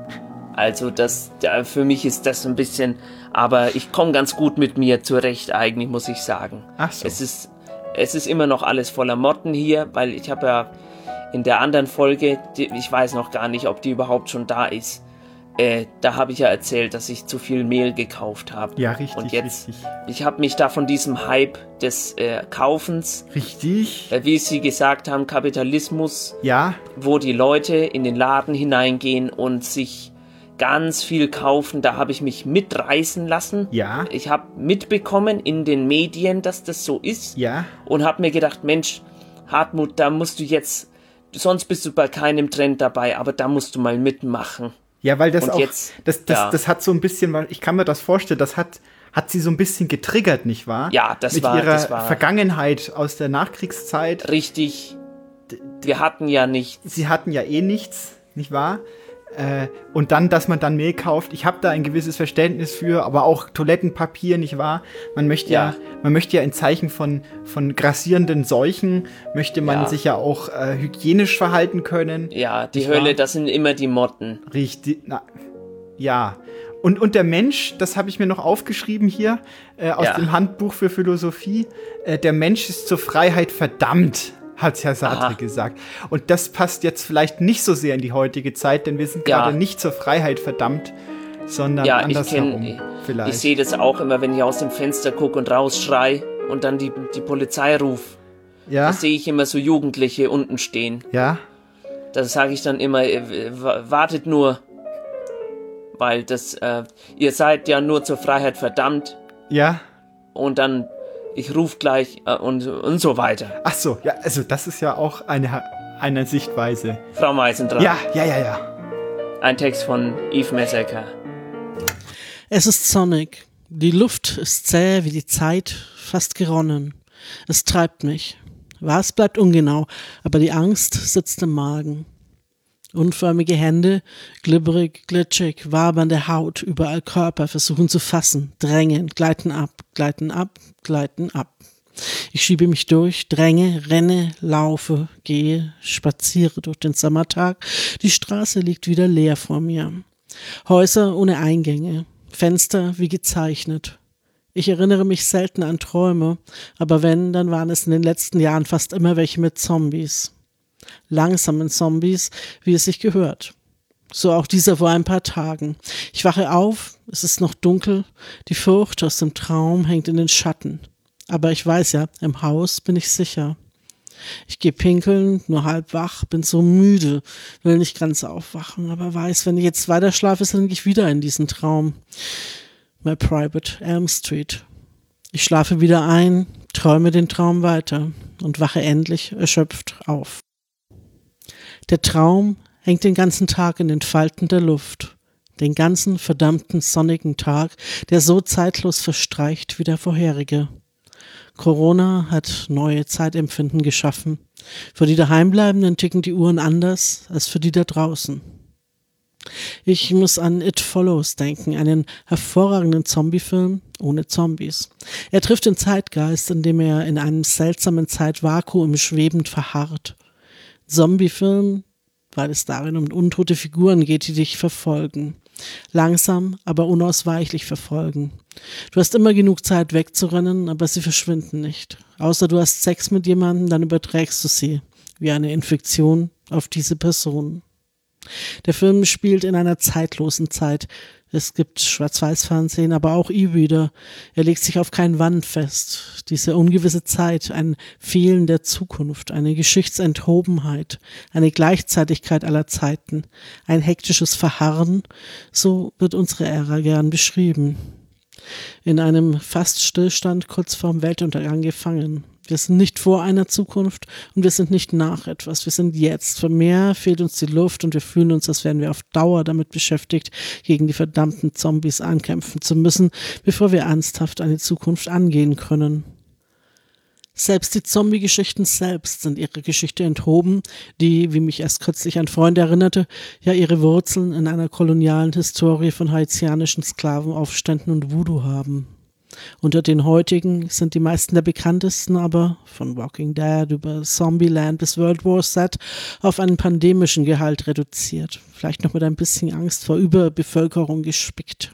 Also das, da, für mich ist das ein bisschen, aber ich komme ganz gut mit mir zurecht, eigentlich muss ich sagen. Ach so. Es ist, es ist immer noch alles voller Motten hier, weil ich habe ja in der anderen Folge, die, ich weiß noch gar nicht, ob die überhaupt schon da ist. Äh, da habe ich ja erzählt, dass ich zu viel Mehl gekauft habe. Ja, richtig, Und jetzt, richtig. ich habe mich da von diesem Hype des äh, Kaufens, Richtig. äh, wie Sie gesagt haben, Kapitalismus, Ja. wo die Leute in den Laden hineingehen und sich ganz viel kaufen, da habe ich mich mitreißen lassen. Ja. Ich habe mitbekommen in den Medien, dass das so ist. Ja. Und habe mir gedacht, Mensch, Hartmut, da musst du jetzt, sonst bist du bei keinem Trend dabei, aber da musst du mal mitmachen. Ja, weil das Und auch, jetzt, das, das, ja. das hat so ein bisschen, weil ich kann mir das vorstellen, das hat, hat sie so ein bisschen getriggert, nicht wahr? Ja, das Mit war- ihrer das war- Vergangenheit aus der Nachkriegszeit. Richtig. Wir hatten ja nichts. Sie hatten ja eh nichts, nicht wahr? Äh, und dann, dass man dann Mehl kauft, ich habe da ein gewisses Verständnis für, aber auch Toilettenpapier, nicht wahr? Man möchte ja, Ja. man möchte ja in Zeichen von, von grassierenden Seuchen, möchte man Ja. sich ja auch äh, hygienisch verhalten können. Ja, die nicht Hölle, wahr? das sind immer die Motten. Richtig, na, ja. Und, und der Mensch, das habe ich mir noch aufgeschrieben hier, äh, aus Ja. dem Handbuch für Philosophie, äh, der Mensch ist zur Freiheit verdammt, hat Herr Sartre Aha. gesagt. Und das passt jetzt vielleicht nicht so sehr in die heutige Zeit, denn wir sind Ja. gerade nicht zur Freiheit verdammt, sondern Ja, ich andersherum kenne, vielleicht. ich sehe das auch immer, wenn ich aus dem Fenster gucke und rausschrei und dann die, die Polizei ruft. Ja. Da sehe ich immer so Jugendliche unten stehen. Ja. Da sage ich dann immer, äh, w- wartet nur, weil das, äh, ihr seid ja nur zur Freiheit verdammt. Ja. Und dann, ich rufe gleich äh, und, und so weiter. Ach so, ja, also das ist ja auch eine, eine Sichtweise. Frau Meisendrath. Ja, ja, ja, ja. Ein Text von Yves Messecker. Es ist sonnig. Die Luft ist zäh wie die Zeit, fast geronnen. Es treibt mich. Was bleibt ungenau, aber die Angst sitzt im Magen. Unförmige Hände, glibberig, glitschig, wabernde Haut, überall Körper versuchen zu fassen, drängen, gleiten ab, gleiten ab, gleiten ab. Ich schiebe mich durch, dränge, renne, laufe, gehe, spaziere durch den Sommertag. Die Straße liegt wieder leer vor mir. Häuser ohne Eingänge, Fenster wie gezeichnet. Ich erinnere mich selten an Träume, aber wenn, dann waren es in den letzten Jahren fast immer welche mit Zombies. Langsamen Zombies, wie es sich gehört. So auch dieser vor ein paar Tagen. Ich wache auf, es ist noch dunkel, die Furcht aus dem Traum hängt in den Schatten. Aber ich weiß ja, im Haus bin ich sicher. Ich gehe pinkeln, nur halb wach, bin so müde, will nicht ganz aufwachen, aber weiß, wenn ich jetzt weiter schlafe, dann gehe ich wieder in diesen Traum. My Private Elm Street. Ich schlafe wieder ein, träume den Traum weiter und wache endlich erschöpft auf. Der Traum hängt den ganzen Tag in den Falten der Luft, den ganzen verdammten sonnigen Tag, der so zeitlos verstreicht wie der vorherige. Corona hat neue Zeitempfinden geschaffen. Für die Daheimbleibenden ticken die Uhren anders als für die da draußen. Ich muss an It Follows denken, einen hervorragenden Zombiefilm ohne Zombies. Er trifft den Zeitgeist, indem er in einem seltsamen Zeitvakuum schwebend verharrt. Zombiefilm, weil es darin um untote Figuren geht, die dich verfolgen. Langsam, aber unausweichlich verfolgen. Du hast immer genug Zeit wegzurennen, aber sie verschwinden nicht. Außer du hast Sex mit jemandem, dann überträgst du sie, wie eine Infektion, auf diese Person. Der Film spielt in einer zeitlosen Zeit. Es gibt Schwarz-Weiß-Fernsehen, aber auch E-Reader. Er legt sich auf kein Wann fest. Diese ungewisse Zeit, ein Fehlen der Zukunft, eine Geschichtsenthobenheit, eine Gleichzeitigkeit aller Zeiten, ein hektisches Verharren, so wird unsere Ära gern beschrieben. In einem fast Stillstand kurz vorm Weltuntergang gefangen. Wir sind nicht vor einer Zukunft und wir sind nicht nach etwas. Wir sind jetzt. Für mehr fehlt uns die Luft und wir fühlen uns, als wären wir auf Dauer damit beschäftigt, gegen die verdammten Zombies ankämpfen zu müssen, bevor wir ernsthaft eine Zukunft angehen können. Selbst die Zombie-Geschichten selbst sind ihrer Geschichte enthoben, die, wie mich erst kürzlich ein Freund erinnerte, ja ihre Wurzeln in einer kolonialen Historie von haitianischen Sklavenaufständen und Voodoo haben. Unter den heutigen sind die meisten der bekanntesten aber, von Walking Dead über Zombieland bis World War Z, auf einen pandemischen Gehalt reduziert, vielleicht noch mit ein bisschen Angst vor Überbevölkerung gespickt.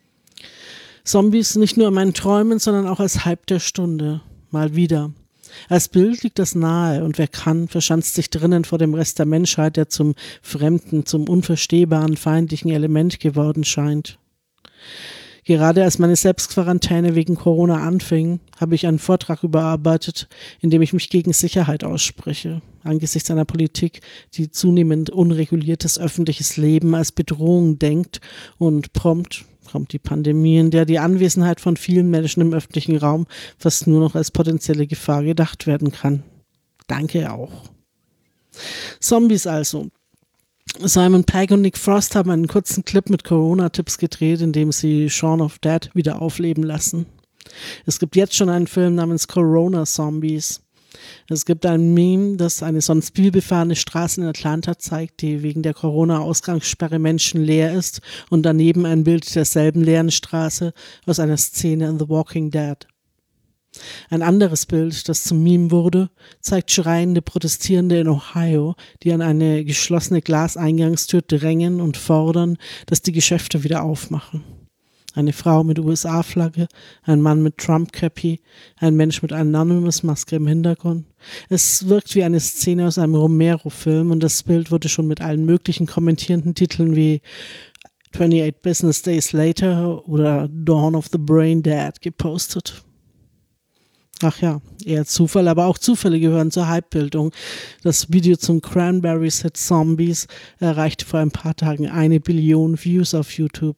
Zombies nicht nur in meinen Träumen, sondern auch als Hype der Stunde. Mal wieder. Als Bild liegt das nahe und wer kann, verschanzt sich drinnen vor dem Rest der Menschheit, der zum fremden, zum unverstehbaren, feindlichen Element geworden scheint. Gerade als meine Selbstquarantäne wegen Corona anfing, habe ich einen Vortrag überarbeitet, in dem ich mich gegen Sicherheit ausspreche, angesichts einer Politik, die zunehmend unreguliertes öffentliches Leben als Bedrohung denkt und prompt kommt die Pandemie, in der die Anwesenheit von vielen Menschen im öffentlichen Raum fast nur noch als potenzielle Gefahr gedacht werden kann. Danke auch. Zombies also. Simon Pegg und Nick Frost haben einen kurzen Clip mit Corona-Tipps gedreht, in dem sie Shaun of Dead wieder aufleben lassen. Es gibt jetzt schon einen Film namens Corona Zombies. Es gibt ein Meme, das eine sonst vielbefahrene Straße in Atlanta zeigt, die wegen der Corona-Ausgangssperre menschenleer ist, und daneben ein Bild derselben leeren Straße aus einer Szene in The Walking Dead. Ein anderes Bild, das zum Meme wurde, zeigt schreiende Protestierende in Ohio, die an eine geschlossene Glaseingangstür drängen und fordern, dass die Geschäfte wieder aufmachen. Eine Frau mit U S A-Flagge, ein Mann mit Trump-Cappy, ein Mensch mit Anonymous-Maske im Hintergrund. Es wirkt wie eine Szene aus einem Romero-Film und das Bild wurde schon mit allen möglichen kommentierenden Titeln wie twenty-eight Business Days Later oder Dawn of the Brain Dead gepostet. Ach ja, eher Zufall, aber auch Zufälle gehören zur Hypebildung. Das Video zum Cranberries-Hit Zombies erreichte vor ein paar Tagen eine Billion Views auf YouTube.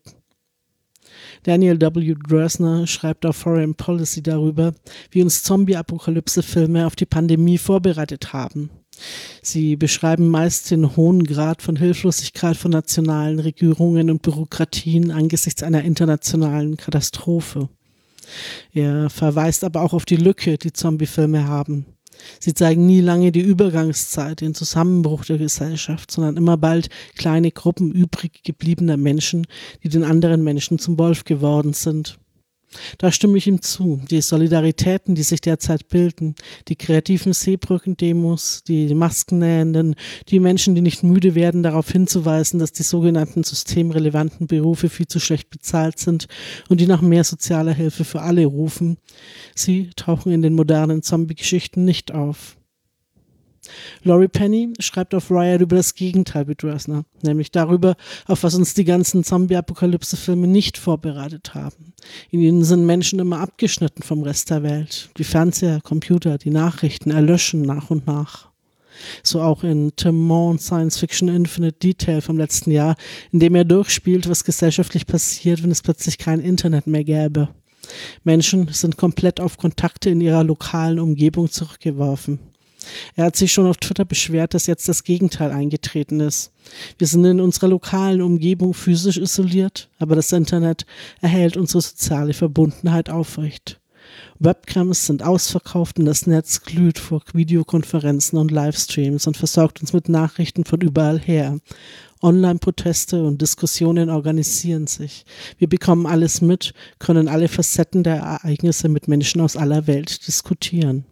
Daniel W. Drosner schreibt auf Foreign Policy darüber, wie uns Zombie-Apokalypse-Filme auf die Pandemie vorbereitet haben. Sie beschreiben meist den hohen Grad von Hilflosigkeit von nationalen Regierungen und Bürokratien angesichts einer internationalen Katastrophe. Er verweist aber auch auf die Lücke, die Zombie-Filme haben. Sie zeigen nie lange die Übergangszeit, den Zusammenbruch der Gesellschaft, sondern immer bald kleine Gruppen übrig gebliebener Menschen, die den anderen Menschen zum Wolf geworden sind. Da stimme ich ihm zu. Die Solidaritäten, die sich derzeit bilden, die kreativen Seebrücken-Demos, die Maskennähenden, die Menschen, die nicht müde werden, darauf hinzuweisen, dass die sogenannten systemrelevanten Berufe viel zu schlecht bezahlt sind und die nach mehr sozialer Hilfe für alle rufen, sie tauchen in den modernen Zombie-Geschichten nicht auf. Laurie Penny schreibt auf Riot über das Gegenteil wie Drosner, nämlich darüber, auf was uns die ganzen Zombie-Apokalypse-Filme nicht vorbereitet haben. In ihnen sind Menschen immer abgeschnitten vom Rest der Welt. Die Fernseher, Computer, die Nachrichten erlöschen nach und nach. So auch in Tim Moore Science Fiction Infinite Detail vom letzten Jahr, in dem er durchspielt, was gesellschaftlich passiert, wenn es plötzlich kein Internet mehr gäbe. Menschen sind komplett auf Kontakte in ihrer lokalen Umgebung zurückgeworfen. Er hat sich schon auf Twitter beschwert, dass jetzt das Gegenteil eingetreten ist. Wir sind in unserer lokalen Umgebung physisch isoliert, aber das Internet erhält unsere soziale Verbundenheit aufrecht. Webcams sind ausverkauft und das Netz glüht vor Videokonferenzen und Livestreams und versorgt uns mit Nachrichten von überall her. Online-Proteste und Diskussionen organisieren sich. Wir bekommen alles mit, können alle Facetten der Ereignisse mit Menschen aus aller Welt diskutieren.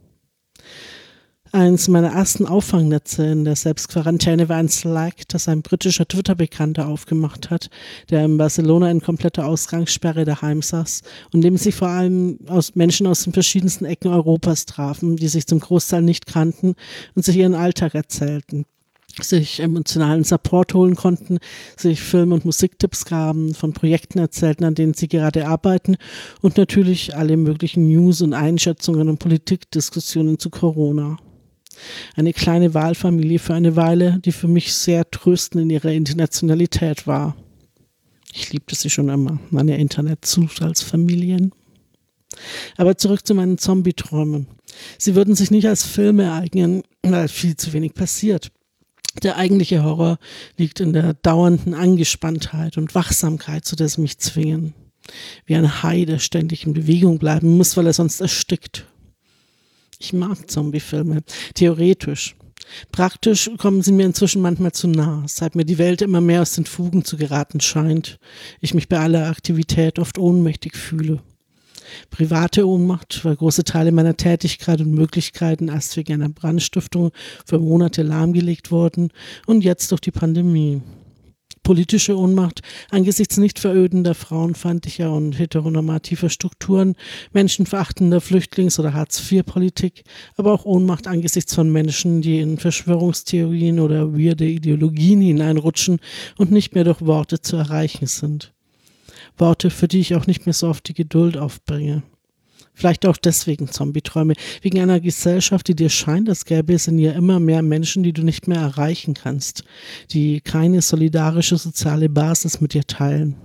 Eins meiner ersten Auffangnetze in der Selbstquarantäne war ein Slack, das ein britischer Twitter-Bekannter aufgemacht hat, der in Barcelona in kompletter Ausgangssperre daheim saß und dem sich vor allem aus Menschen aus den verschiedensten Ecken Europas trafen, die sich zum Großteil nicht kannten und sich ihren Alltag erzählten, sich emotionalen Support holen konnten, sich Film- und Musiktipps gaben, von Projekten erzählten, an denen sie gerade arbeiten und natürlich alle möglichen News und Einschätzungen und Politikdiskussionen zu Corona. Eine kleine Wahlfamilie für eine Weile, die für mich sehr tröstend in ihrer Internationalität war. Ich liebte sie schon immer, meine Internet-Zufallsfamilien. Aber zurück zu meinen Zombie-Träumen. Sie würden sich nicht als Filme ereignen, weil viel zu wenig passiert. Der eigentliche Horror liegt in der dauernden Angespanntheit und Wachsamkeit, zu der sie mich zwingen. Wie ein Hai, der ständig in Bewegung bleiben muss, weil er sonst erstickt. Ich mag Zombie-Filme, theoretisch. Praktisch kommen sie mir inzwischen manchmal zu nah, seit mir die Welt immer mehr aus den Fugen zu geraten scheint, ich mich bei aller Aktivität oft ohnmächtig fühle. Private Ohnmacht, weil große Teile meiner Tätigkeit und Möglichkeiten erst wegen einer Brandstiftung für Monate lahmgelegt wurden und jetzt durch die Pandemie. Politische Ohnmacht angesichts nicht verödender, frauenfeindlicher und heteronormativer Strukturen, menschenverachtender Flüchtlings- oder Hartz-vier-Politik, aber auch Ohnmacht angesichts von Menschen, die in Verschwörungstheorien oder weirde Ideologien hineinrutschen und nicht mehr durch Worte zu erreichen sind. Worte, für die ich auch nicht mehr so oft die Geduld aufbringe. Vielleicht auch deswegen Zombie-Träume, wegen einer Gesellschaft, die dir scheint, als gäbe es in ihr immer mehr Menschen, die du nicht mehr erreichen kannst, die keine solidarische soziale Basis mit dir teilen.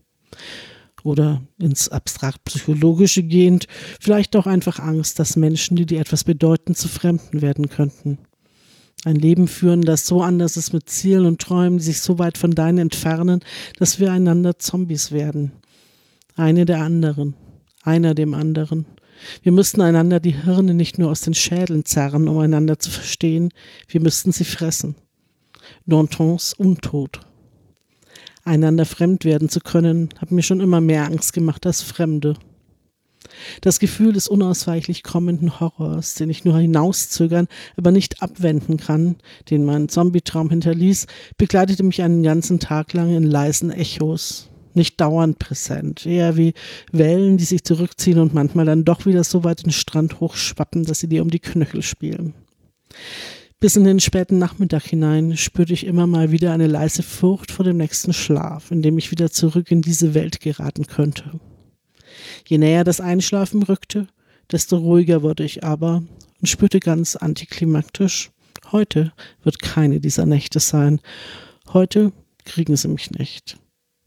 Oder ins abstrakt-psychologische gehend, vielleicht auch einfach Angst, dass Menschen, die dir etwas bedeuten, zu Fremden werden könnten. Ein Leben führen, das so anders ist mit Zielen und Träumen, die sich so weit von deinen entfernen, dass wir einander Zombies werden. Eine der anderen. Einer dem anderen. Wir müssten einander die Hirne nicht nur aus den Schädeln zerren, um einander zu verstehen, wir müssten sie fressen. Dantons Untot. Einander fremd werden zu können, hat mir schon immer mehr Angst gemacht als Fremde. Das Gefühl des unausweichlich kommenden Horrors, den ich nur hinauszögern, aber nicht abwenden kann, den mein Zombie-Traum hinterließ, begleitete mich einen ganzen Tag lang in leisen Echos. Nicht dauernd präsent, eher wie Wellen, die sich zurückziehen und manchmal dann doch wieder so weit den Strand hochschwappen, dass sie dir um die Knöchel spielen. Bis in den späten Nachmittag hinein spürte ich immer mal wieder eine leise Furcht vor dem nächsten Schlaf, in dem ich wieder zurück in diese Welt geraten könnte. Je näher das Einschlafen rückte, desto ruhiger wurde ich aber und spürte ganz antiklimaktisch, heute wird keine dieser Nächte sein. Heute kriegen sie mich nicht.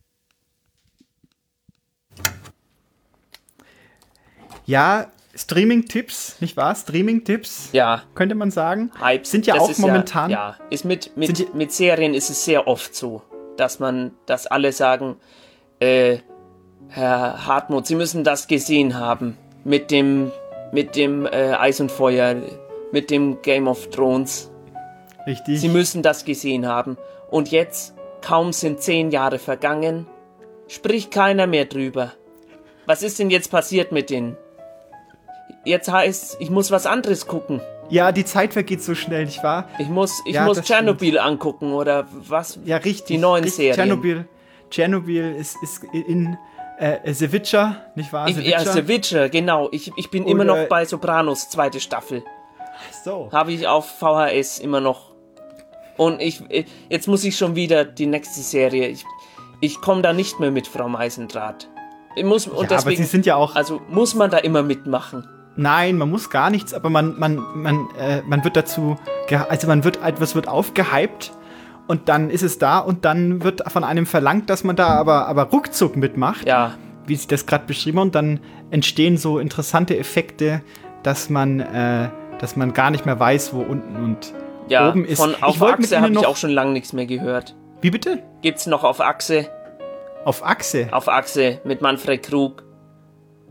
Ja, Streaming-Tipps, nicht wahr? Streaming-Tipps, ja, könnte man sagen. Hypes, sind ja das auch ist momentan. Ja, ja, ist mit, mit, mit Serien ist es sehr oft so, dass man, dass alle sagen, äh, Herr Hartmut, Sie müssen das gesehen haben. Mit dem, mit dem äh, Eis und Feuer, mit dem Game of Thrones. Richtig. Sie müssen das gesehen haben. Und jetzt, kaum sind zehn Jahre vergangen, spricht keiner mehr drüber. Was ist denn jetzt passiert mit denen? Jetzt heißt, ich muss was anderes gucken. Ja, die Zeit vergeht so schnell, nicht wahr? Ich muss, ich ja, muss Tschernobyl stimmt. angucken oder was? Ja, richtig. Die neuen richtig. Serien. Tschernobyl, Tschernobyl ist, ist in äh, The Witcher, nicht wahr? The ja, The Witcher, genau. Ich, ich bin oder immer noch bei Sopranos, zweite Staffel. So. Habe ich auf V H S immer noch. Und ich, jetzt muss ich schon wieder die nächste Serie. Ich, ich komme da nicht mehr mit, Frau Meisendrath. Ich muss, und ja, deswegen, aber Sie sind ja auch. Also muss man da immer mitmachen. Nein, man muss gar nichts, aber man, man, man, äh, man wird dazu, also man wird, etwas wird aufgehypt und dann ist es da und dann wird von einem verlangt, dass man da aber, aber ruckzuck mitmacht. Ja. Wie Sie das gerade beschrieben haben, und dann entstehen so interessante Effekte, dass man, äh, dass man gar nicht mehr weiß, wo unten und ja, oben ist. Von Auf Achse habe ich auch schon lange nichts mehr gehört. Wie bitte? Gibt's noch Auf Achse? Auf Achse? Auf Achse mit Manfred Krug.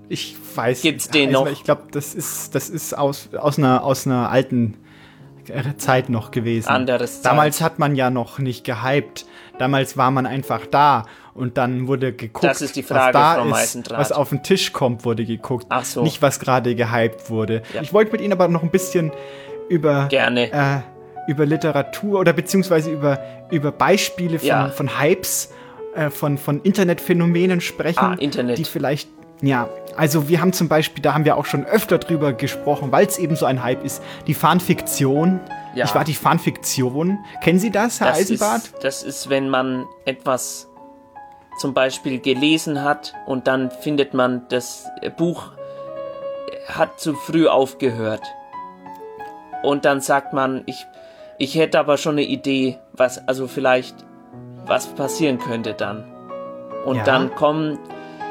Ich weiß Gibt's den also noch? Ich glaube, das ist, das ist aus, aus, einer, aus einer alten Zeit noch gewesen. Anderes Zeit. Damals hat man ja noch nicht gehypt. Damals war man einfach da und dann wurde geguckt, Das ist die Frage, was da Frau ist, Meisendrath. was auf den Tisch kommt, wurde geguckt. Ach so. Nicht, was gerade gehypt wurde. Ja. Ich wollte mit Ihnen aber noch ein bisschen über, Gerne. Äh, über Literatur oder beziehungsweise über, über Beispiele von, Ja. von Hypes, äh, von, von Internetphänomenen sprechen, Ah, Internet. die vielleicht, ja, also wir haben zum Beispiel, da haben wir auch schon öfter drüber gesprochen, weil es eben so ein Hype ist, die Fanfiktion. Ja. Ich war die Fanfiktion. Kennen Sie das, Herr Das Eisenbart? ist, das ist, wenn man etwas zum Beispiel gelesen hat und dann findet man, das Buch hat zu früh aufgehört. Und dann sagt man, ich, ich hätte aber schon eine Idee, was, also vielleicht, was passieren könnte dann. Und Ja. dann kommen, äh,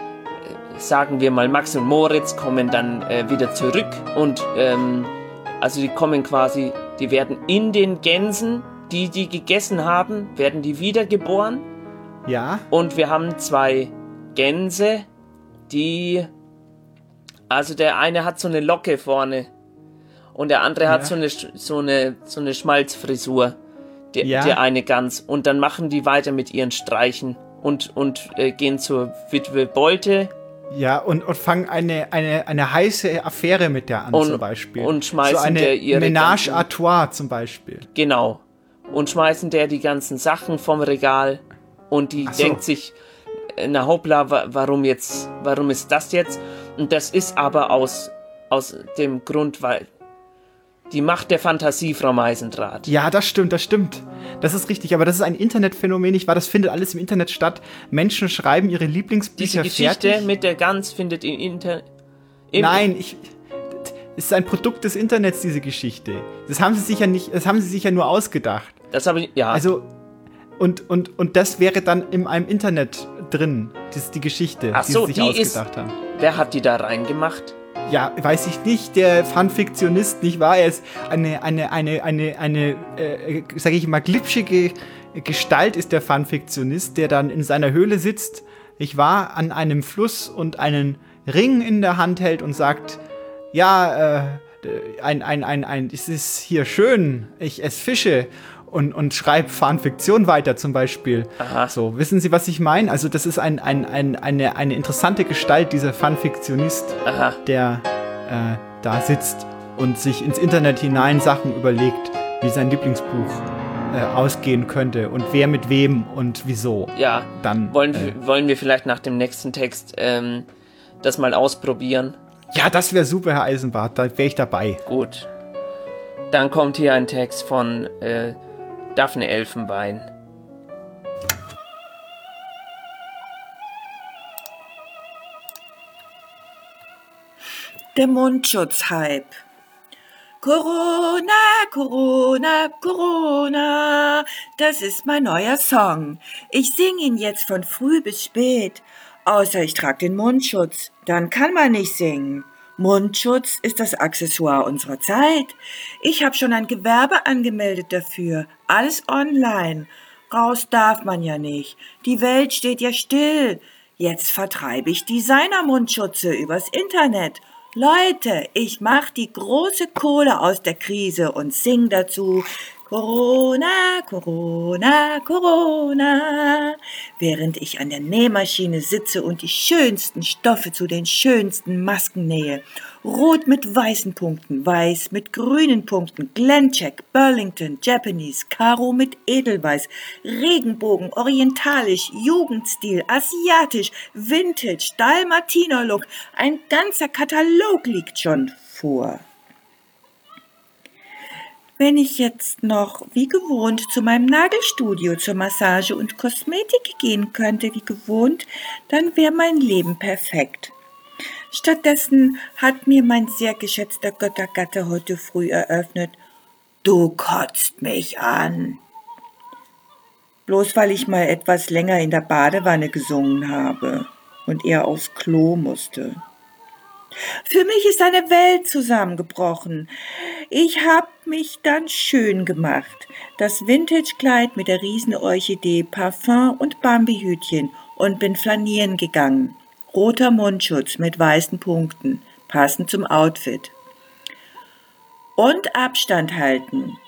sagen wir mal, Max und Moritz kommen dann äh, wieder zurück und, ähm, also die kommen quasi, die werden in den Gänsen, die die gegessen haben, werden die wiedergeboren. Ja. Und wir haben zwei Gänse, die, also der eine hat so eine Locke vorne und der andere hat Ja. so eine, so eine, so eine Schmalzfrisur, der, Ja. der eine Gans. Und dann machen die weiter mit ihren Streichen und, und äh, gehen zur Witwe Bolte. Ja, und, und fangen eine, eine, eine heiße Affäre mit der an, Und- zum Beispiel. und schmeißen so eine der ihre Ménage ganzen- à trois zum Beispiel. Genau. Und schmeißen der die ganzen Sachen vom Regal und die Ach so. denkt sich, na hoppla, wa- warum jetzt, warum ist das jetzt? Und das ist aber aus, aus dem Grund, weil die Macht der Fantasie, Frau Meisendrath. Ja, das stimmt, das stimmt. Das ist richtig, aber das ist ein Internetphänomen, nicht wahr? Das findet alles im Internet statt. Menschen schreiben ihre Diese Lieblingsbücher Geschichte fertig. mit der Gans findet im Internet. Nein, ich, es ist ein Produkt des Internets, diese Geschichte. Das haben sie sich ja nicht, das haben sie sich ja nur ausgedacht. Das habe ich, ja. Also, und, und, und das wäre dann in einem Internet drin, das ist die Geschichte, Ach die so, sie sich die ist, ausgedacht haben. wer hat die da reingemacht? Ja, weiß ich nicht, der Fanfiktionist, nicht wahr? Er ist eine, eine, eine, eine, eine, äh, sag ich mal, glitschige Gestalt ist der Fanfiktionist, der dann in seiner Höhle sitzt, nicht wahr, an einem Fluss und einen Ring in der Hand hält und sagt, ja, äh, ein, ein, ein, ein, es ist hier schön, ich esse Fische und, und schreibe Fanfiktion weiter zum Beispiel. Aha. So, wissen Sie, was ich meine? Also das ist ein, ein, ein, eine, eine interessante Gestalt, dieser Fanfiktionist, Aha. der äh, da sitzt und sich ins Internet hinein Sachen überlegt, wie sein Lieblingsbuch äh, ausgehen könnte und wer mit wem und wieso. Ja, Dann, wollen, äh, wir- wollen wir vielleicht nach dem nächsten Text ähm, das mal ausprobieren? Ja, das wäre super, Herr Eisenbart, da wäre ich dabei. Gut. Dann kommt hier ein Text von äh, Daphne Elfenbein. Der Mundschutz-Hype. Corona, Corona, Corona, das ist mein neuer Song. Ich singe ihn jetzt von früh bis spät. Außer ich trage den Mundschutz, dann kann man nicht singen. Mundschutz ist das Accessoire unserer Zeit. Ich habe schon ein Gewerbe angemeldet dafür. Alles online. Raus darf man ja nicht. Die Welt steht ja still. Jetzt vertreibe ich Designer-Mundschutze übers Internet. Leute, ich mach die große Kohle aus der Krise und sing dazu Corona, Corona, Corona, während ich an der Nähmaschine sitze und die schönsten Stoffe zu den schönsten Masken nähe. Rot mit weißen Punkten, weiß mit grünen Punkten, Glencheck, Burlington, Japanese, Karo mit Edelweiß, Regenbogen, orientalisch, Jugendstil, asiatisch, Vintage, Dalmatiner-Look. Ein ganzer Katalog liegt schon vor. Wenn ich jetzt noch wie gewohnt zu meinem Nagelstudio zur Massage und Kosmetik gehen könnte, wie gewohnt, dann wäre mein Leben perfekt. Stattdessen hat mir mein sehr geschätzter Göttergatte heute früh eröffnet, du kotzt mich an. Bloß weil ich mal etwas länger in der Badewanne gesungen habe und er aufs Klo musste. Für mich ist eine Welt zusammengebrochen. Ich hab mich dann schön gemacht. Das Vintage-Kleid mit der Riesenorchidee, Parfum und Bambihütchen und bin flanieren gegangen. roter Mundschutz mit weißen Punkten, passend zum Outfit. Und Abstand halten.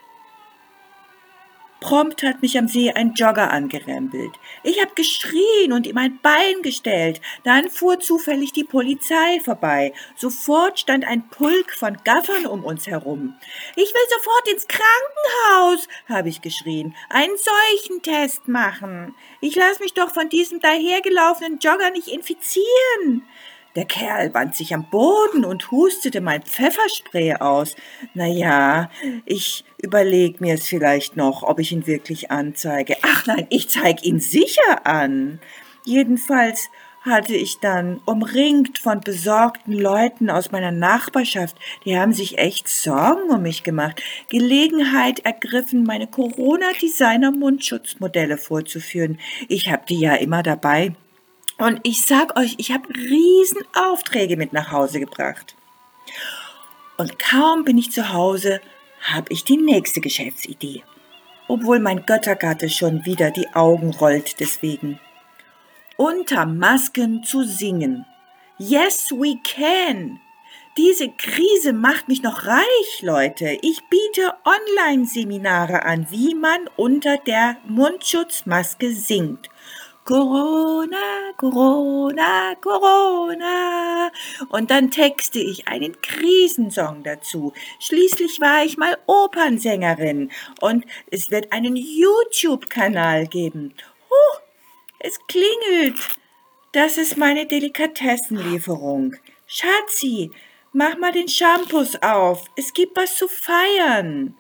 Prompt hat mich am See ein Jogger angerempelt. Ich habe geschrien und ihm ein Bein gestellt. Dann fuhr zufällig die Polizei vorbei. Sofort stand ein Pulk von Gaffern um uns herum. Ich will sofort ins Krankenhaus, habe ich geschrien. Einen Seuchentest machen. Ich lasse mich doch von diesem dahergelaufenen Jogger nicht infizieren. Der Kerl band sich am Boden und hustete mein Pfefferspray aus. Na ja, ich überleg mir es vielleicht noch, ob ich ihn wirklich anzeige. Ach nein, ich zeig ihn sicher an. Jedenfalls hatte ich dann, umringt von besorgten Leuten aus meiner Nachbarschaft, die haben sich echt Sorgen um mich gemacht, Gelegenheit ergriffen, meine Corona-Designer-Mundschutzmodelle vorzuführen. Ich habe die ja immer dabei. Und ich sag euch, ich habe Riesenaufträge mit nach Hause gebracht. Und kaum bin ich zu Hause, habe ich die nächste Geschäftsidee. Obwohl mein Göttergatte schon wieder die Augen rollt deswegen. Unter Masken zu singen. Yes, we can. Diese Krise macht mich noch reich, Leute. Ich biete Online-Seminare an, wie man unter der Mundschutzmaske singt. Corona, Corona, Corona. Und dann texte ich einen Krisensong dazu. Schließlich war ich mal Opernsängerin und es wird einen YouTube-Kanal geben. Huh, es klingelt. Das ist meine Delikatessenlieferung. Schatzi, mach mal den Shampoos auf. Es gibt was zu feiern.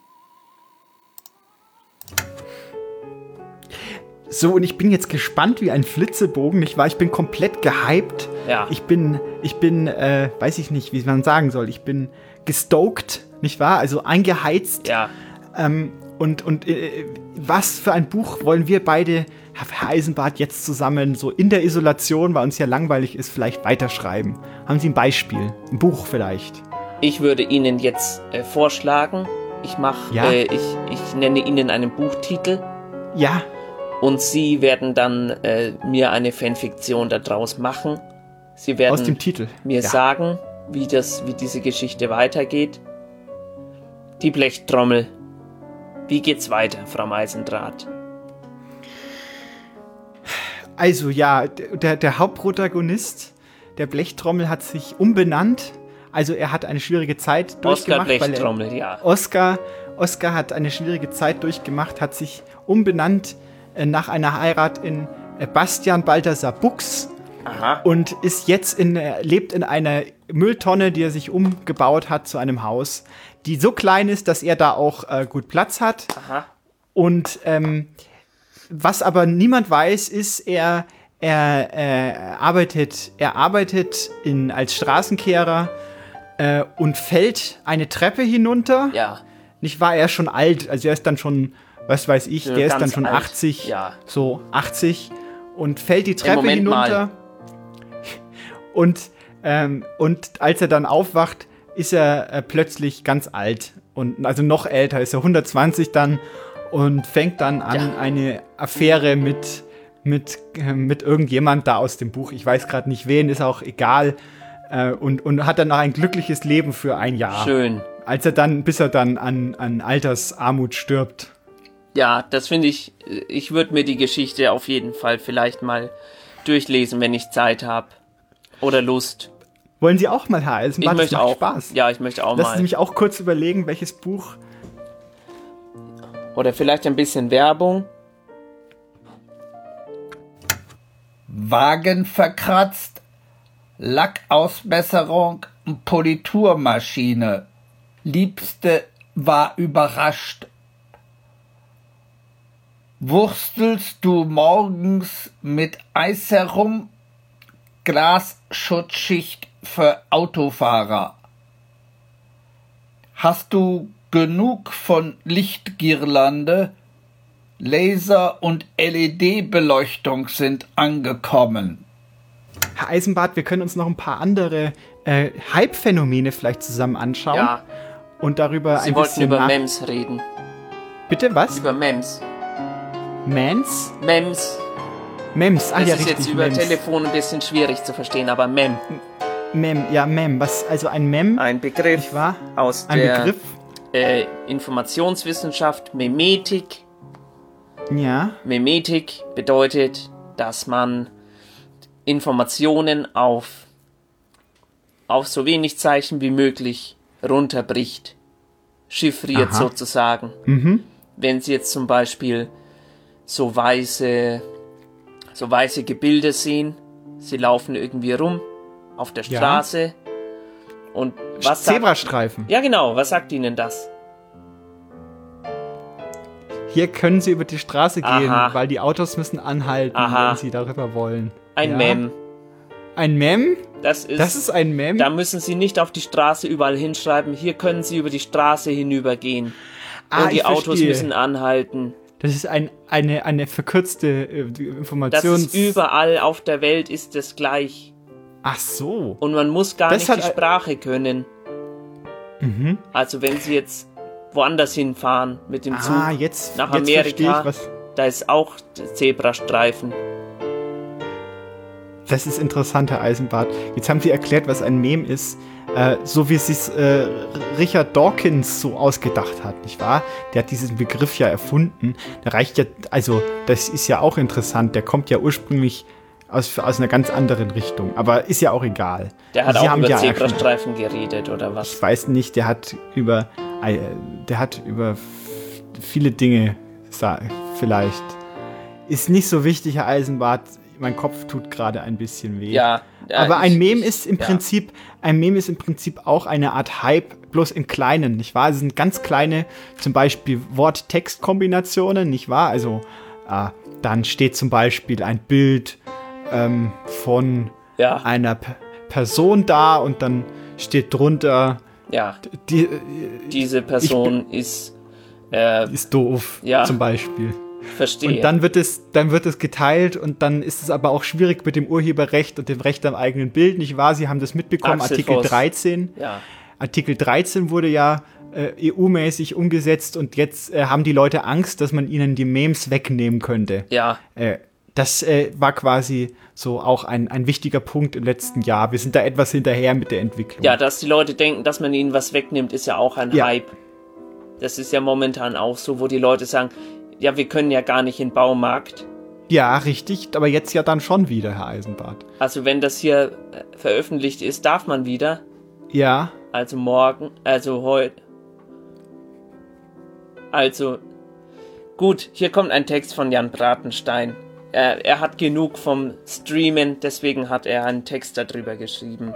So, und ich bin jetzt gespannt wie ein Flitzebogen, nicht wahr? Ich bin komplett gehypt. Ja. Ich bin, ich bin, äh, weiß ich nicht, wie man sagen soll. Ich bin gestoked, nicht wahr? Also eingeheizt. Ja. Ähm, und und äh, was für ein Buch wollen wir beide, Herr Eisenbart, jetzt zusammen, so in der Isolation, weil uns ja langweilig ist, vielleicht weiterschreiben? Haben Sie ein Beispiel? Ein Buch vielleicht? Ich würde Ihnen jetzt äh, vorschlagen, ich mach, Ja? äh, ich, ich nenne Ihnen einen Buchtitel. Ja. Und Sie werden dann äh, mir eine Fanfiktion daraus machen. Sie werden Aus dem Titel. mir Ja. sagen, wie, das, wie diese Geschichte weitergeht. Die Blechtrommel. Wie geht's weiter, Frau Meisendrath? Also ja, der, der Hauptprotagonist der Blechtrommel hat sich umbenannt. Also er hat eine schwierige Zeit Oskar durchgemacht. Blechtrommel, weil er, ja. Oskar, Oskar hat eine schwierige Zeit durchgemacht, hat sich umbenannt äh, nach einer Heirat in äh, Bastian Balthasar Buchs. Aha. Und ist jetzt in, äh, lebt in einer Mülltonne, die er sich umgebaut hat zu einem Haus, die so klein ist, dass er da auch äh, gut Platz hat. Aha. Und ähm, was aber niemand weiß, ist, er, er, äh, arbeitet, er arbeitet in, als Straßenkehrer äh, und fällt eine Treppe hinunter. Ja. Nicht wahr, er ist schon alt, also er ist dann schon, was weiß ich, Ja, der ist dann ganz schon alt. achtzig, Ja. so achtzig und fällt die Treppe Moment hinunter. mal. Und, ähm, und als er dann aufwacht, ist er äh, plötzlich ganz alt. Und also noch älter, ist er hundertzwanzig dann und fängt dann an, Ja. eine Affäre mit, mit, äh, mit irgendjemand da aus dem Buch. Ich weiß gerade nicht wen, ist auch egal. Äh, und, und hat dann noch ein glückliches Leben für ein Jahr. Schön. Als er dann, bis er dann an, an Altersarmut stirbt. Ja, das finde ich, ich würde mir die Geschichte auf jeden Fall vielleicht mal durchlesen, wenn ich Zeit habe. Oder Lust. Wollen Sie auch mal, Herr Eisenbart? Ich möchte das macht auch. Spaß. Ja, ich möchte auch Lassen mal. Sie mich auch kurz überlegen, welches Buch. Oder vielleicht ein bisschen Werbung. Wagen verkratzt, Lackausbesserung, Politurmaschine. Liebste war überrascht. Wurstelst du morgens mit Eis herum? Glasschutzschicht für Autofahrer. Hast du genug von Lichtgirlande? Laser- und L E D-Beleuchtung sind angekommen. Herr Eisenbart, wir können uns noch ein paar andere äh, Hype-Phänomene vielleicht zusammen anschauen. Ja. Und darüber Sie ein wollten bisschen über nach- Mems reden. Bitte, was? Über Mems. Mans? Mems. Mems, ah das ja, ist richtig, jetzt über Mems. Telefon ein bisschen schwierig zu verstehen, aber Mem. Mem, ja, Mem. Was, also ein Mem? Ein Begriff nicht wahr? aus ein der Begriff? Äh, Informationswissenschaft, Memetik. Ja. Memetik bedeutet, dass man Informationen auf, auf so wenig Zeichen wie möglich runterbricht. Chiffriert Aha. sozusagen. Mhm. Wenn Sie jetzt zum Beispiel so weiße, so weiße Gebilde sehen, sie laufen irgendwie rum auf der Ja. Straße und was sagt, Zebrastreifen. ja genau, was sagt Ihnen das? Hier können Sie über die Straße gehen, Aha. weil die Autos müssen anhalten, Aha. wenn Sie darüber wollen. Ein ja. Mem. Ein Mem? Das ist, Das ist ein Mem? Da müssen Sie nicht auf die Straße überall hinschreiben, hier können Sie über die Straße hinübergehen. Ah, und die ich Autos verstehe. müssen anhalten. Das ist ein, eine, eine verkürzte äh, Das Informations... ist überall auf der Welt ist es gleich. Ach so. Und man muss gar Das nicht hat die ein- Sprache können. Mhm. Also wenn Sie jetzt woanders hinfahren mit dem Zug Ah, jetzt- nach jetzt verstehe Amerika, ich, was- da ist auch Zebrastreifen. Das ist interessant, Herr Eisenbart. Jetzt haben Sie erklärt, was ein Mem ist, äh, so wie es sich äh, Richard Dawkins so ausgedacht hat, nicht wahr? Der hat diesen Begriff ja erfunden. Der reicht ja, also das ist ja auch interessant. Der kommt ja ursprünglich aus, aus einer ganz anderen Richtung, aber ist ja auch egal. Der hat Sie auch haben über ja Zebrastreifen geredet, oder was? Ich weiß nicht, der hat über, äh, der hat über f- viele Dinge, sa- vielleicht. Ist nicht so wichtig, Herr Eisenbart. Mein Kopf tut gerade ein bisschen weh. Ja, ja, Aber ein ich- Mem ich- ist im ja. Prinzip, ein Mem ist im Prinzip auch eine Art Hype, bloß im Kleinen, nicht wahr? Es sind ganz kleine, zum Beispiel Wort-Text-Kombinationen, nicht wahr? Also, äh, dann steht zum Beispiel ein Bild ähm, von Ja. einer P- Person da und dann steht drunter, Ja. die, Diese Person ist äh, ist doof, ja. zum Beispiel. Verstehe. Und dann wird es, dann wird es geteilt und dann ist es aber auch schwierig mit dem Urheberrecht und dem Recht am eigenen Bild, nicht wahr? Sie haben das mitbekommen, Axel Artikel Voss. dreizehn. Ja. Artikel dreizehn wurde ja äh, E U-mäßig umgesetzt und jetzt äh, haben die Leute Angst, dass man ihnen die Memes wegnehmen könnte. Ja. Äh, das äh, war quasi so auch ein, ein wichtiger Punkt im letzten Jahr. Wir sind da etwas hinterher mit der Entwicklung. Ja, dass die Leute denken, dass man ihnen was wegnimmt, ist ja auch ein Ja. Hype. Das ist ja momentan auch so, wo die Leute sagen, ja, wir können ja gar nicht in den Baumarkt. Ja, richtig, aber jetzt ja dann schon wieder, Herr Eisenbart. Also wenn das hier äh, veröffentlicht ist, darf man wieder. Ja. Also morgen, also heute. Also, gut, hier kommt ein Text von Jan Bratenstein. Er, er hat genug vom Streamen, deswegen hat er einen Text darüber geschrieben.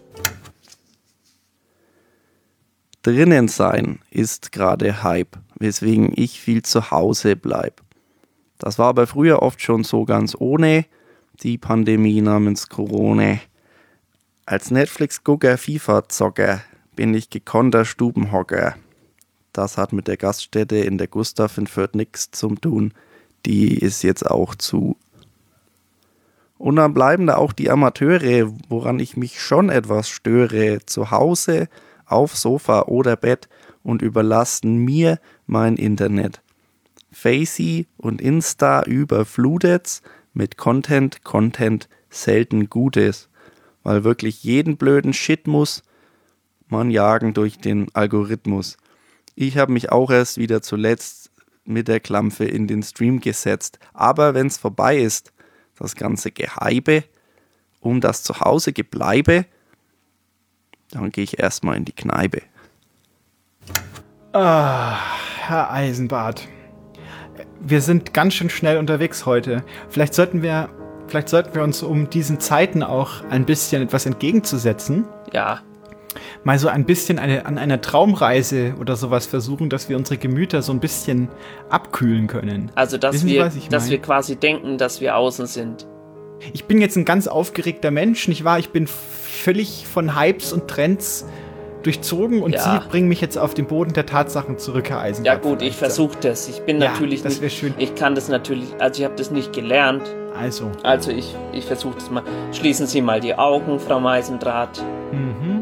Drinnen sein ist gerade Hype, weswegen ich viel zu Hause bleib. Das war aber früher oft schon so ganz ohne die Pandemie namens Corona. Als Netflix-Gucker, FIFA-Zocker bin ich gekonnter Stubenhocker. Das hat mit der Gaststätte in der Gustav in Fürth nichts zu tun. Die ist jetzt auch zu. Und dann bleiben da auch die Amateure, woran ich mich schon etwas störe. Zu Hause, auf Sofa oder Bett und überlassen mir mein Internet. Facey und Insta überflutet's mit Content, Content selten Gutes. Weil wirklich jeden blöden Shit muss man jagen durch den Algorithmus. Ich habe mich auch erst wieder zuletzt mit der Klampfe in den Stream gesetzt. Aber wenn's vorbei ist, das ganze Gehype um das Zuhause gebleibe, dann gehe ich erstmal in die Kneipe. Ah, Herr Eisenbart. Wir sind ganz schön schnell unterwegs heute. Vielleicht sollten wir, vielleicht sollten wir uns, um diesen Zeiten auch ein bisschen etwas entgegenzusetzen, Ja. mal so ein bisschen eine, an einer Traumreise oder sowas versuchen, dass wir unsere Gemüter so ein bisschen abkühlen können. Also, dass, Wissen Sie, wir, was ich dass meine? wir quasi denken, dass wir außen sind. Ich bin jetzt ein ganz aufgeregter Mensch, nicht wahr? Ich bin völlig von Hypes und Trends durchzogen und Ja. Sie bringen mich jetzt auf den Boden der Tatsachen zurück, Herr Eisenbart. Ja gut, ich versuche das. Ich bin Ja, natürlich das nicht, schön. ich kann das natürlich, also ich habe das nicht gelernt. Also. Also ich, ich versuche das mal. Schließen Sie mal die Augen, Frau Meisendraht. Mhm.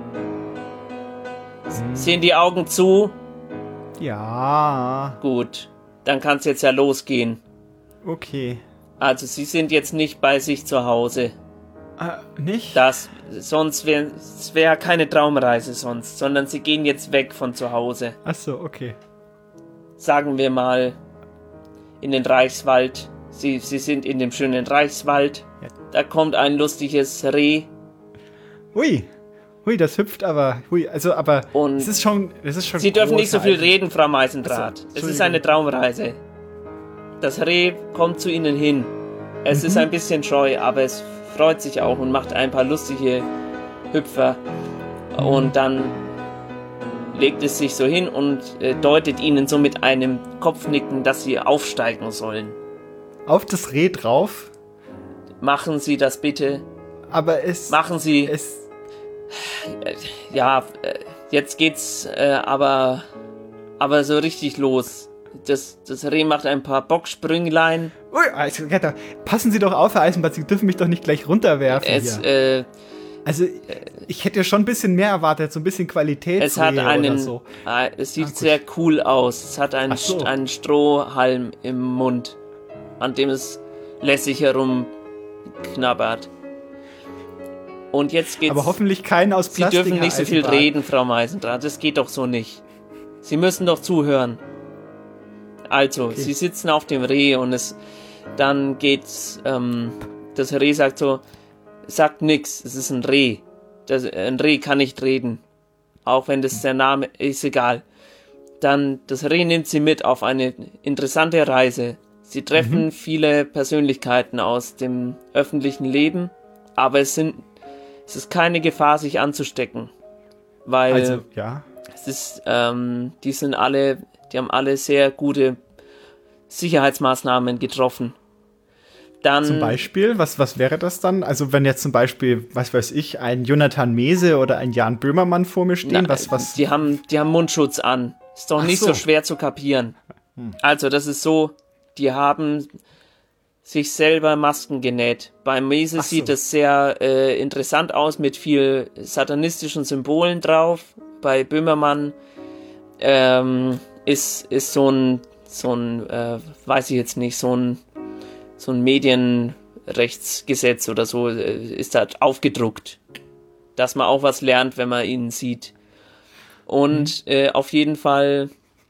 Sehen die Augen zu? Ja. Gut, dann kann es jetzt ja losgehen. Okay. Also Sie sind jetzt nicht bei sich zu Hause. Äh, nicht? Das, sonst wäre es wär keine Traumreise sonst, sondern Sie gehen jetzt weg von zu Hause. Ach so, okay. Sagen wir mal in den Reichswald. Sie, Sie sind in dem schönen Reichswald. Ja. Da kommt ein lustiges Reh. Ui, hui, das hüpft aber. Hui, also aber. Und es ist schon, es ist schon. Sie dürfen nicht so viel reden, Frau Meisendrath. So, es ist eine Traumreise. Das Reh kommt zu Ihnen hin. Es mhm. ist ein bisschen scheu, aber es freut sich auch und macht ein paar lustige Hüpfer. Mhm. Und dann legt es sich so hin und äh, deutet Ihnen so mit einem Kopfnicken, dass Sie aufsteigen sollen. Auf das Reh drauf? Machen Sie das bitte. Aber es... Machen Sie... Es, ja, jetzt geht's äh, aber, aber so richtig los. Das, das Reh macht ein paar Bocksprünglein. Ui, also, passen Sie doch auf, Herr Eisenbart, Sie dürfen mich doch nicht gleich runterwerfen es, hier. Äh, also, ich hätte ja schon ein bisschen mehr erwartet, so ein bisschen Qualität. Es hat einen, oder so. äh, es sieht ah, sehr cool aus. Es hat einen, so. einen Strohhalm im Mund, an dem es lässig herumknabbert. Und jetzt geht's. Aber hoffentlich keinen aus Plastik. Sie dürfen nicht so viel reden, Frau Meisendrath. Das geht doch so nicht. Sie müssen doch zuhören. Also, okay. Sie sitzen auf dem Reh und es dann geht's. Ähm, das Reh sagt so, sagt nix. Es ist ein Reh. Das, ein Reh kann nicht reden, auch wenn das der Name ist, egal. Dann das Reh nimmt sie mit auf eine interessante Reise. Sie treffen mhm. viele Persönlichkeiten aus dem öffentlichen Leben, aber es sind Es ist keine Gefahr, sich anzustecken, weil also, ja. es ist, ähm, die sind alle, die haben alle sehr gute Sicherheitsmaßnahmen getroffen. Dann, zum Beispiel, was, was wäre das dann? Also wenn jetzt zum Beispiel, was weiß ich, ein Jonathan Mese oder ein Jan Böhmermann vor mir stehen, na, was, was? Die haben, die haben Mundschutz an. Ist doch Ach nicht so. so schwer zu kapieren. Hm. Also das ist so, die haben sich selber Masken genäht. Beim Mese so. sieht es sehr äh, interessant aus, mit viel satanistischen Symbolen drauf. Bei Böhmermann ähm, ist, ist so ein, so ein äh, weiß ich jetzt nicht, so ein, so ein Medienrechtsgesetz oder so äh, ist da aufgedruckt. Dass man auch was lernt, wenn man ihn sieht. Und mhm. äh, auf jeden Fall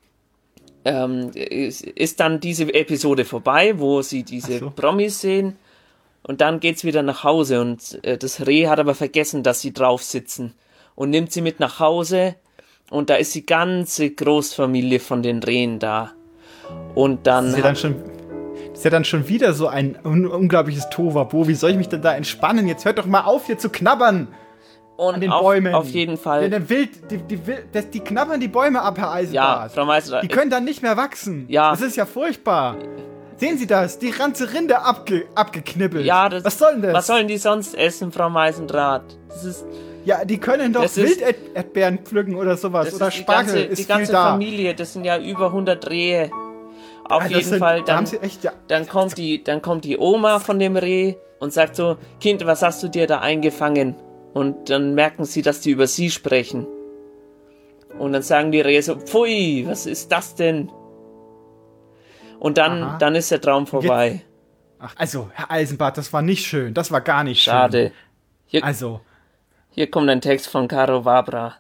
Ähm, ist, ist dann diese Episode vorbei, wo sie diese so. Promis sehen und dann geht's wieder nach Hause und äh, das Reh hat aber vergessen, dass sie drauf sitzen und nimmt sie mit nach Hause und da ist die ganze Großfamilie von den Rehen da und dann... Das ist ja dann schon, das ist ja dann schon wieder so ein un- unglaubliches Tohuwabohu. Wie soll ich mich denn da entspannen? Jetzt hört doch mal auf, hier zu knabbern! Und an den auf, Bäumen. auf jeden Fall. Ja, der Wild, die, die, die, die knabbern die Bäume ab, Herr Eisenbart. Ja, Frau Meister. Die können dann nicht mehr wachsen. Ja. Das ist ja furchtbar. Sehen Sie das? Die ganze Rinde abge, abgeknibbelt. Ja, das, was soll denn das? Was sollen die sonst essen, Frau Meisendrath? Das ist, ja, die können doch Wilderdbeeren pflücken oder sowas. Oder Spargel. Die ganze, ist die ganze viel da. Familie, das sind ja über hundert Rehe. Auf ja, jeden sind, Fall. Dann, da haben Sie echt, ja. dann, kommt die, dann kommt die Oma von dem Reh und sagt so, Kind, was hast du dir da eingefangen? Und dann merken sie, dass die über sie sprechen. Und dann sagen die Rehe so, pfui, was ist das denn? Und dann, dann ist der Traum vorbei. Jetzt, ach, also, Herr Eisenbart, das war nicht schön. Das war gar nicht schön. Schade. Hier, also. Hier kommt ein Text von Caro Wabra.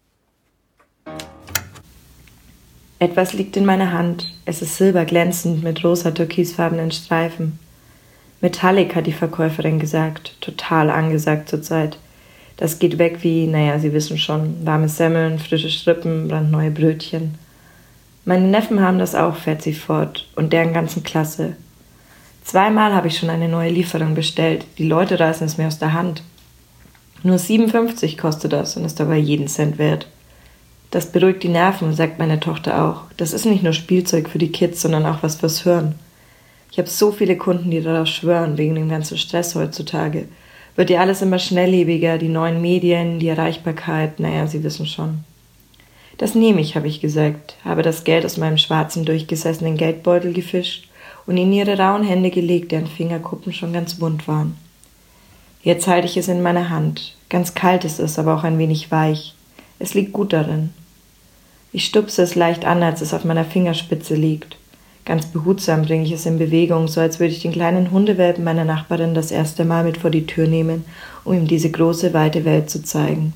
Etwas liegt in meiner Hand. Es ist silberglänzend mit rosa türkisfarbenen Streifen. Metallic, hat die Verkäuferin gesagt. Total angesagt zurzeit. Das geht weg wie, naja, Sie wissen schon, warme Semmeln, frische Schrippen, brandneue Brötchen. Meine Neffen haben das auch, fährt sie fort, und deren ganzen Klasse. Zweimal habe ich schon eine neue Lieferung bestellt. Die Leute reißen es mir aus der Hand. Nur siebenundfünfzig kostet das und ist dabei jeden Cent wert. Das beruhigt die Nerven, sagt meine Tochter auch. Das ist nicht nur Spielzeug für die Kids, sondern auch was fürs Hirn. Ich habe so viele Kunden, die darauf schwören, wegen dem ganzen Stress heutzutage. Wird ja alles immer schnelllebiger, die neuen Medien, die Erreichbarkeit, naja, Sie wissen schon. Das nehme ich, habe ich gesagt, habe das Geld aus meinem schwarzen, durchgesessenen Geldbeutel gefischt und in ihre rauen Hände gelegt, deren Fingerkuppen schon ganz wund waren. Jetzt halte ich es in meiner Hand. Ganz kalt ist es, aber auch ein wenig weich. Es liegt gut darin. Ich stupse es leicht an, als es auf meiner Fingerspitze liegt. Ganz behutsam bringe ich es in Bewegung, so als würde ich den kleinen Hundewelpen meiner Nachbarin das erste Mal mit vor die Tür nehmen, um ihm diese große, weite Welt zu zeigen.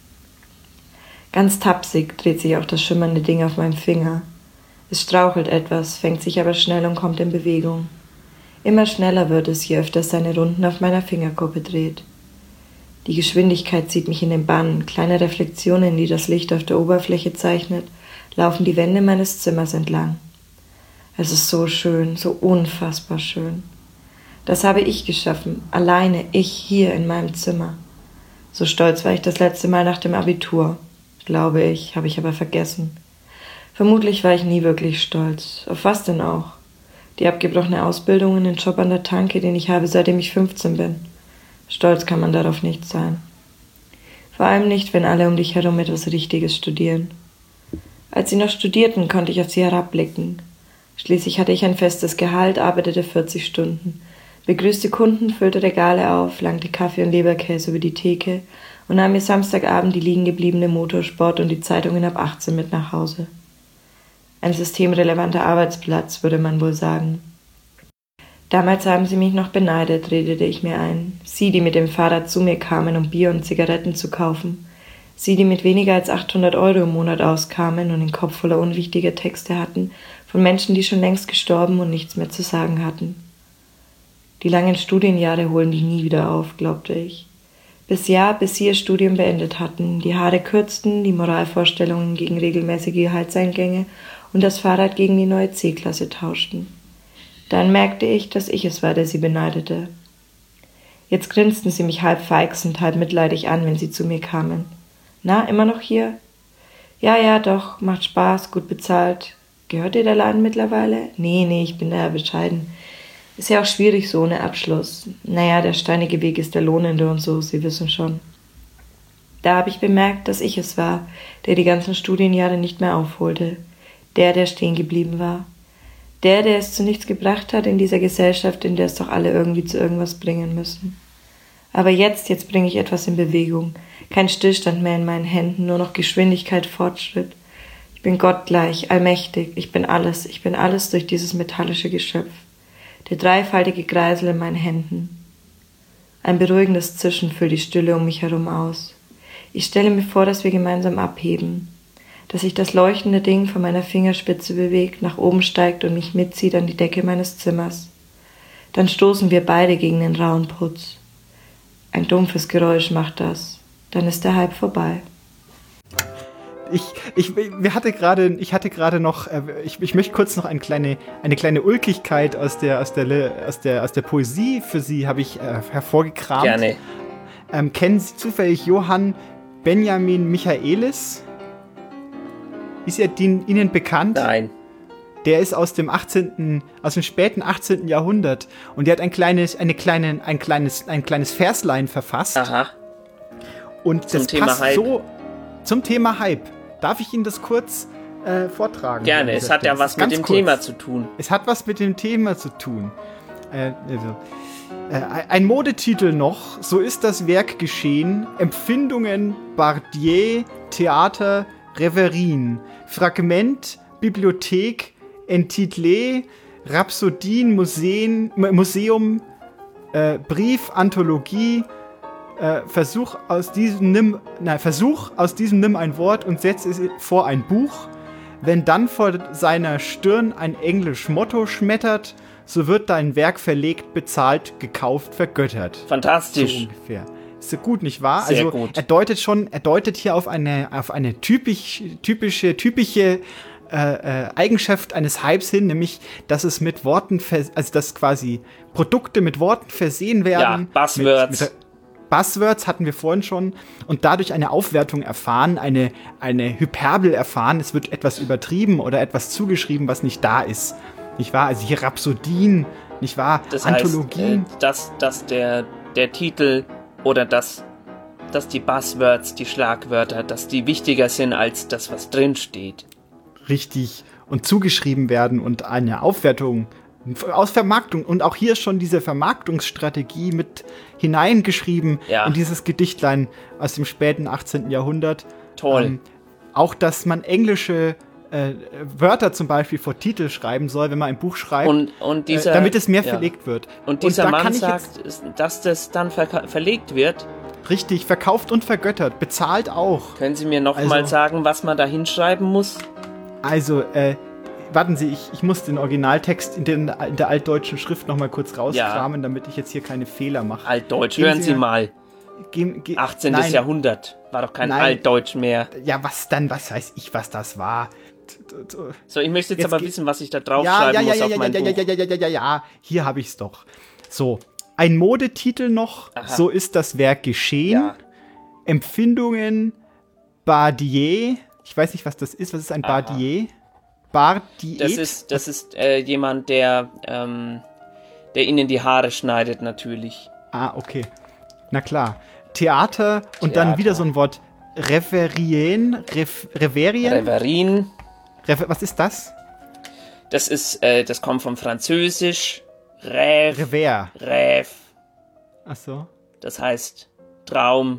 Ganz tapsig dreht sich auch das schimmernde Ding auf meinem Finger. Es strauchelt etwas, fängt sich aber schnell und kommt in Bewegung. Immer schneller wird es, je öfter es seine Runden auf meiner Fingerkuppe dreht. Die Geschwindigkeit zieht mich in den Bann, kleine Reflexionen, die das Licht auf der Oberfläche zeichnet, laufen die Wände meines Zimmers entlang. Es ist so schön, so unfassbar schön. Das habe ich geschaffen, alleine, ich hier in meinem Zimmer. So stolz war ich das letzte Mal nach dem Abitur. Glaube ich, habe ich aber vergessen. Vermutlich war ich nie wirklich stolz. Auf was denn auch? Die abgebrochene Ausbildung und den Job an der Tanke, den ich habe, seitdem ich fünfzehn bin. Stolz kann man darauf nicht sein. Vor allem nicht, wenn alle um dich herum etwas Richtiges studieren. Als sie noch studierten, konnte ich auf sie herabblicken. Schließlich hatte ich ein festes Gehalt, arbeitete vierzig Stunden, begrüßte Kunden, füllte Regale auf, langte Kaffee und Leberkäse über die Theke und nahm mir Samstagabend die liegen gebliebene Motorsport und die Zeitungen ab achtzehn mit nach Hause. Ein systemrelevanter Arbeitsplatz, würde man wohl sagen. Damals haben sie mich noch beneidet, redete ich mir ein. Sie, die mit dem Fahrrad zu mir kamen, um Bier und Zigaretten zu kaufen. Sie, die mit weniger als achthundert Euro im Monat auskamen und den Kopf voller unwichtiger Texte hatten, von Menschen, die schon längst gestorben und nichts mehr zu sagen hatten. Die langen Studienjahre holen die nie wieder auf, glaubte ich. Bis ja, bis sie ihr Studium beendet hatten, die Haare kürzten, die Moralvorstellungen gegen regelmäßige Gehaltseingänge und das Fahrrad gegen die neue C-Klasse tauschten. Dann merkte ich, dass ich es war, der sie beneidete. Jetzt grinsten sie mich halb feixend, halb mitleidig an, wenn sie zu mir kamen. Na, immer noch hier? Ja, ja, doch, macht Spaß, gut bezahlt. Gehört dir der Laden mittlerweile? Nee, nee, ich bin da ja bescheiden. Ist ja auch schwierig so ohne Abschluss. Naja, der steinige Weg ist der lohnende und so, Sie wissen schon. Da habe ich bemerkt, dass ich es war, der die ganzen Studienjahre nicht mehr aufholte. Der, der stehen geblieben war. Der, der es zu nichts gebracht hat in dieser Gesellschaft, in der es doch alle irgendwie zu irgendwas bringen müssen. Aber jetzt, jetzt bringe ich etwas in Bewegung. Kein Stillstand mehr in meinen Händen, nur noch Geschwindigkeit, Fortschritt. Ich bin gottgleich, allmächtig, ich bin alles, ich bin alles durch dieses metallische Geschöpf. Der dreifaltige Kreisel in meinen Händen. Ein beruhigendes Zischen füllt die Stille um mich herum aus. Ich stelle mir vor, dass wir gemeinsam abheben. Dass sich das leuchtende Ding von meiner Fingerspitze bewegt, nach oben steigt und mich mitzieht an die Decke meines Zimmers. Dann stoßen wir beide gegen den rauen Putz. Ein dumpfes Geräusch macht das. Dann ist der Hype vorbei. Ich, ich, wir hatte gerade, ich hatte gerade noch, ich, ich möchte kurz noch eine kleine, eine kleine Ulkigkeit aus der, aus der, aus der, aus der Poesie für Sie habe ich äh, hervorgekramt. Gerne. Ähm, kennen Sie zufällig Johann Benjamin Michaelis? Ist er den, Ihnen bekannt? Nein. Der ist aus dem achtzehnten, aus dem späten achtzehnten Jahrhundert und der hat ein kleines, eine kleine, ein kleines, ein kleines Verslein verfasst. Aha. Und zum das Thema passt Hype. so zum Thema Hype. Darf ich Ihnen das kurz äh, vortragen? Gerne, es hat ja was mit dem Thema zu tun. Es hat was mit dem Thema zu tun. Äh, also, äh, ein Modetitel noch, so ist das Werk geschehen, Empfindungen, Bardier, Theater, Reverien, Fragment, Bibliothek, Entitlé, Rhapsodien, Museen, Museum, äh, Brief, Anthologie, äh, Versuch aus diesem nimm, nein, Versuch aus diesem nimm ein Wort und setz es vor ein Buch. Wenn dann vor seiner Stirn ein englisch Motto schmettert, so wird dein Werk verlegt, bezahlt, gekauft, vergöttert. Fantastisch. So ungefähr. Ist so gut, nicht wahr? Sehr also gut. Er deutet schon, er deutet hier auf eine, auf eine typisch, typische, typische äh, äh, Eigenschaft eines Hypes hin, nämlich, dass es mit Worten, vers- also dass quasi Produkte mit Worten versehen werden. Ja, Buzzwords. Mit, mit Buzzwords hatten wir vorhin schon und dadurch eine Aufwertung erfahren, eine, eine Hyperbel erfahren. Es wird etwas übertrieben oder etwas zugeschrieben, was nicht da ist. Nicht wahr? Also hier Rhapsodien, nicht wahr? Das Anthologien. heißt, äh, dass, dass der, der Titel oder dass, dass die Buzzwords, die Schlagwörter, dass die wichtiger sind als das, was drin steht. Richtig. Und zugeschrieben werden und eine Aufwertung aus Vermarktung. Und auch hier schon diese Vermarktungsstrategie mit hineingeschrieben ja. in dieses Gedichtlein aus dem späten achtzehnten Jahrhundert. Toll. Ähm, auch, dass man englische äh, Wörter zum Beispiel vor Titel schreiben soll, wenn man ein Buch schreibt, und, und dieser, äh, damit es mehr ja. verlegt wird. Und dieser und da Mann kann ich sagt, dass das dann ver- verlegt wird. Richtig, verkauft und vergöttert, bezahlt auch. Können Sie mir noch Also- mal sagen, was man da hinschreiben muss? Also, äh, warten Sie, ich, ich muss den Originaltext in, den, in der altdeutschen Schrift noch mal kurz rauskramen, ja. damit ich jetzt hier keine Fehler mache. Altdeutsch, hören Sie, Sie mal. Ge, ge, achtzehnten. Nein. Jahrhundert, war doch kein Nein. Altdeutsch mehr. Ja, was dann, was weiß ich, was das war. So, ich möchte jetzt, Jetzt aber ge- wissen, was ich da Ja, draufschreiben ja, ja, muss ja, auf ja, mein ja, Buch. ja, ja, ja, ja, ja, ja, hier habe ich's doch. So, ein Modetitel noch, Aha. so ist das Werk geschehen. Ja. Empfindungen, Bardier. Ich weiß nicht, was das ist. Was ist ein Aha. Bardier? Bardier? Das ist, das ist äh, jemand, der, ähm, der Ihnen die Haare schneidet, natürlich. Ah, okay. Na klar. Theater und Theater. dann wieder so ein Wort. Reverien? Rev, Reverien? Reverin. Rever, was ist das? Das ist, äh, das kommt vom Französisch. Rêve. Rever. Rêve. Ach so. Das heißt Traum.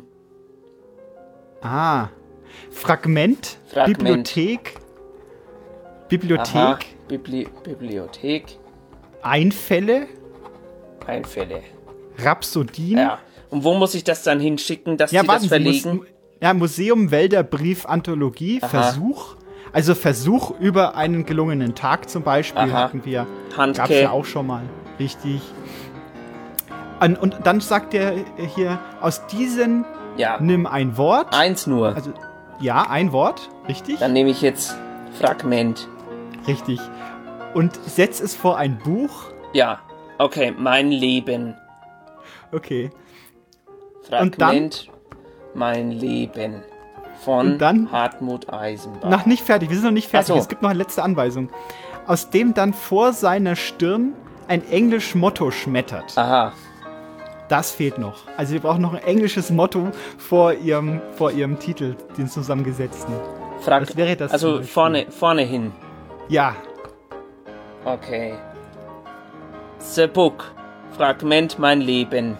Ah. Fragment? Fragment. Bibliothek? Bibliothek? Aha. Bibli- Bibliothek. Einfälle? Einfälle. Rhapsodien? Ja. Und wo muss ich das dann hinschicken, dass Ja, Sie warten das verlegen? Sie, muss, ja, Museum Wälder Brief Anthologie, Aha. Versuch. Also Versuch über einen gelungenen Tag zum Beispiel Aha. hatten wir. Handke. Gab's ja auch schon mal. Richtig. An, und dann sagt er hier, aus diesen Ja. nimm ein Wort. Eins nur. Also, ja, ein Wort, richtig? Dann nehme ich jetzt Fragment. Richtig. Und setz es vor ein Buch. Ja. Okay, mein Leben. Okay. Fragment, mein Leben. Von Und dann- Hartmut Eisenbach. Noch nicht fertig, wir sind noch nicht fertig. Ach so. Es gibt noch eine letzte Anweisung. Aus dem dann vor seiner Stirn ein englisch Motto schmettert. Aha. Das fehlt noch. Also wir brauchen noch ein englisches Motto vor ihrem, vor ihrem Titel, den zusammengesetzten. Frag Was wäre das zum also Beispiel? vorne, vorne hin. Ja. Okay. The Book. Fragment, mein Leben.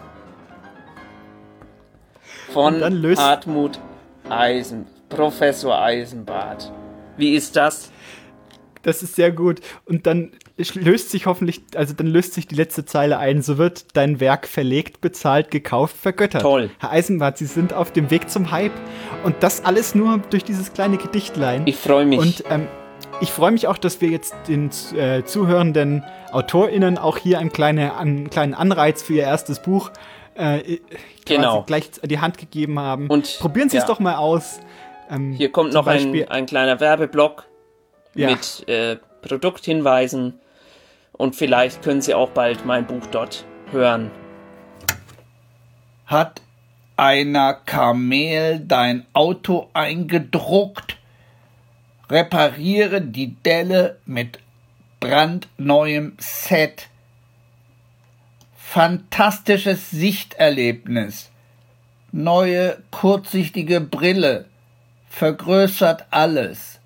Von Und dann löst- Hartmut Eisen, Professor Eisenbart. Wie ist das? Das ist sehr gut. Und dann löst sich hoffentlich, also dann löst sich die letzte Zeile ein. So wird dein Werk verlegt, bezahlt, gekauft, vergöttert. Toll. Herr Eisenbart, Sie sind auf dem Weg zum Hype. Und das alles nur durch dieses kleine Gedichtlein. Ich freue mich. Und ähm, ich freue mich auch, dass wir jetzt den äh, zuhörenden AutorInnen auch hier einen, kleine, einen kleinen Anreiz für ihr erstes Buch äh, Genau. gleich die Hand gegeben haben. Und probieren Sie es ja. doch mal aus. Ähm, Hier kommt zum noch ein, Beispiel- ein kleiner Werbeblock Ja. mit äh, Produkthinweisen und vielleicht können Sie auch bald mein Buch dort hören. Hat einer Kamel dein Auto eingedruckt? Repariere die Delle mit brandneuem Set. Fantastisches Sichterlebnis. Neue kurzsichtige Brille. Vergrößert alles.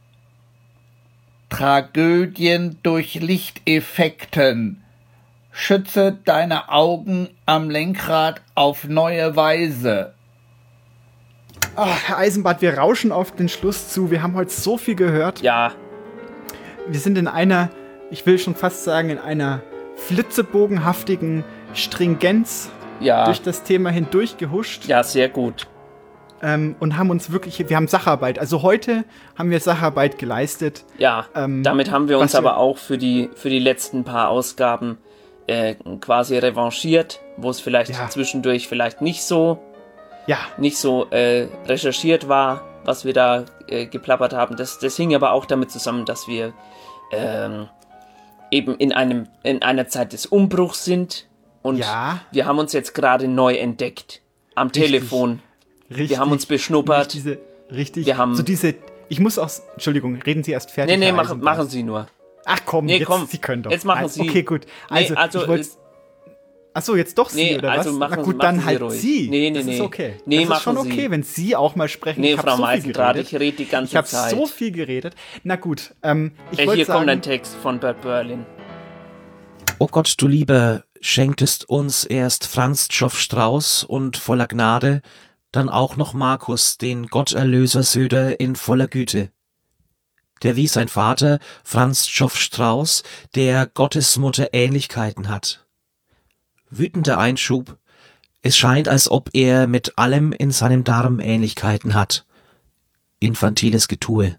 Tragödien durch Lichteffekten. Schütze deine Augen am Lenkrad auf neue Weise. Ach, Herr Eisenbart, wir rauschen auf den Schluss zu. Wir haben heute so viel gehört. Ja. Wir sind in einer, ich will schon fast sagen, in einer flitzebogenhaftigen Stringenz Ja. durch das Thema hindurch gehuscht. Ja, sehr gut. Ähm, und haben uns wirklich, wir haben Sacharbeit. Also heute haben wir Sacharbeit geleistet. Ja, Ähm, damit haben wir uns was wir- aber auch für die, für die letzten paar Ausgaben äh, quasi revanchiert, wo es vielleicht Ja. zwischendurch vielleicht nicht so, ja. nicht so äh, recherchiert war, was wir da äh, geplappert haben. Das, das hing aber auch damit zusammen, dass wir ähm, eben in einem in einer Zeit des Umbruchs sind und Ja. wir haben uns jetzt gerade neu entdeckt am Richtig. Telefon. Richtig. Wir haben uns beschnuppert. Diese, richtig. Wir haben so diese, ich muss auch, Entschuldigung, reden Sie erst fertig. Nee, nee, Herr machen, Eisenbart. machen Sie nur. Ach komm, Nee, jetzt, komm, Sie können doch. jetzt machen Also, Sie. Okay, gut. Also, Nee, also, ich wollte. es- Ach so, jetzt doch Sie, Nee, oder also was? machen Na Sie- gut, machen dann Sie halt ruhig. Sie. Nee, nee, das nee. ist okay. Nee, das ist schon machen okay, Sie. wenn Sie auch mal sprechen. Nee, ich hab Frau so viel Meisendraht, geredet. ich rede die ganze Ich habe Zeit. so viel geredet. Na gut, ähm, ich Äh, wollte hier sagen... kommt ein Text von Bert Berlin. O Gott, du Lieber, schenktest uns erst Franz Tschoff Strauß und voller Gnade, dann auch noch Markus, den Gotterlöser Söder in voller Güte. der wie sein Vater Franz Schoff Strauß der Gottesmutter Ähnlichkeiten hat. Wütender Einschub. Es scheint, als ob er mit allem in seinem Darm Ähnlichkeiten hat. Infantiles Getue.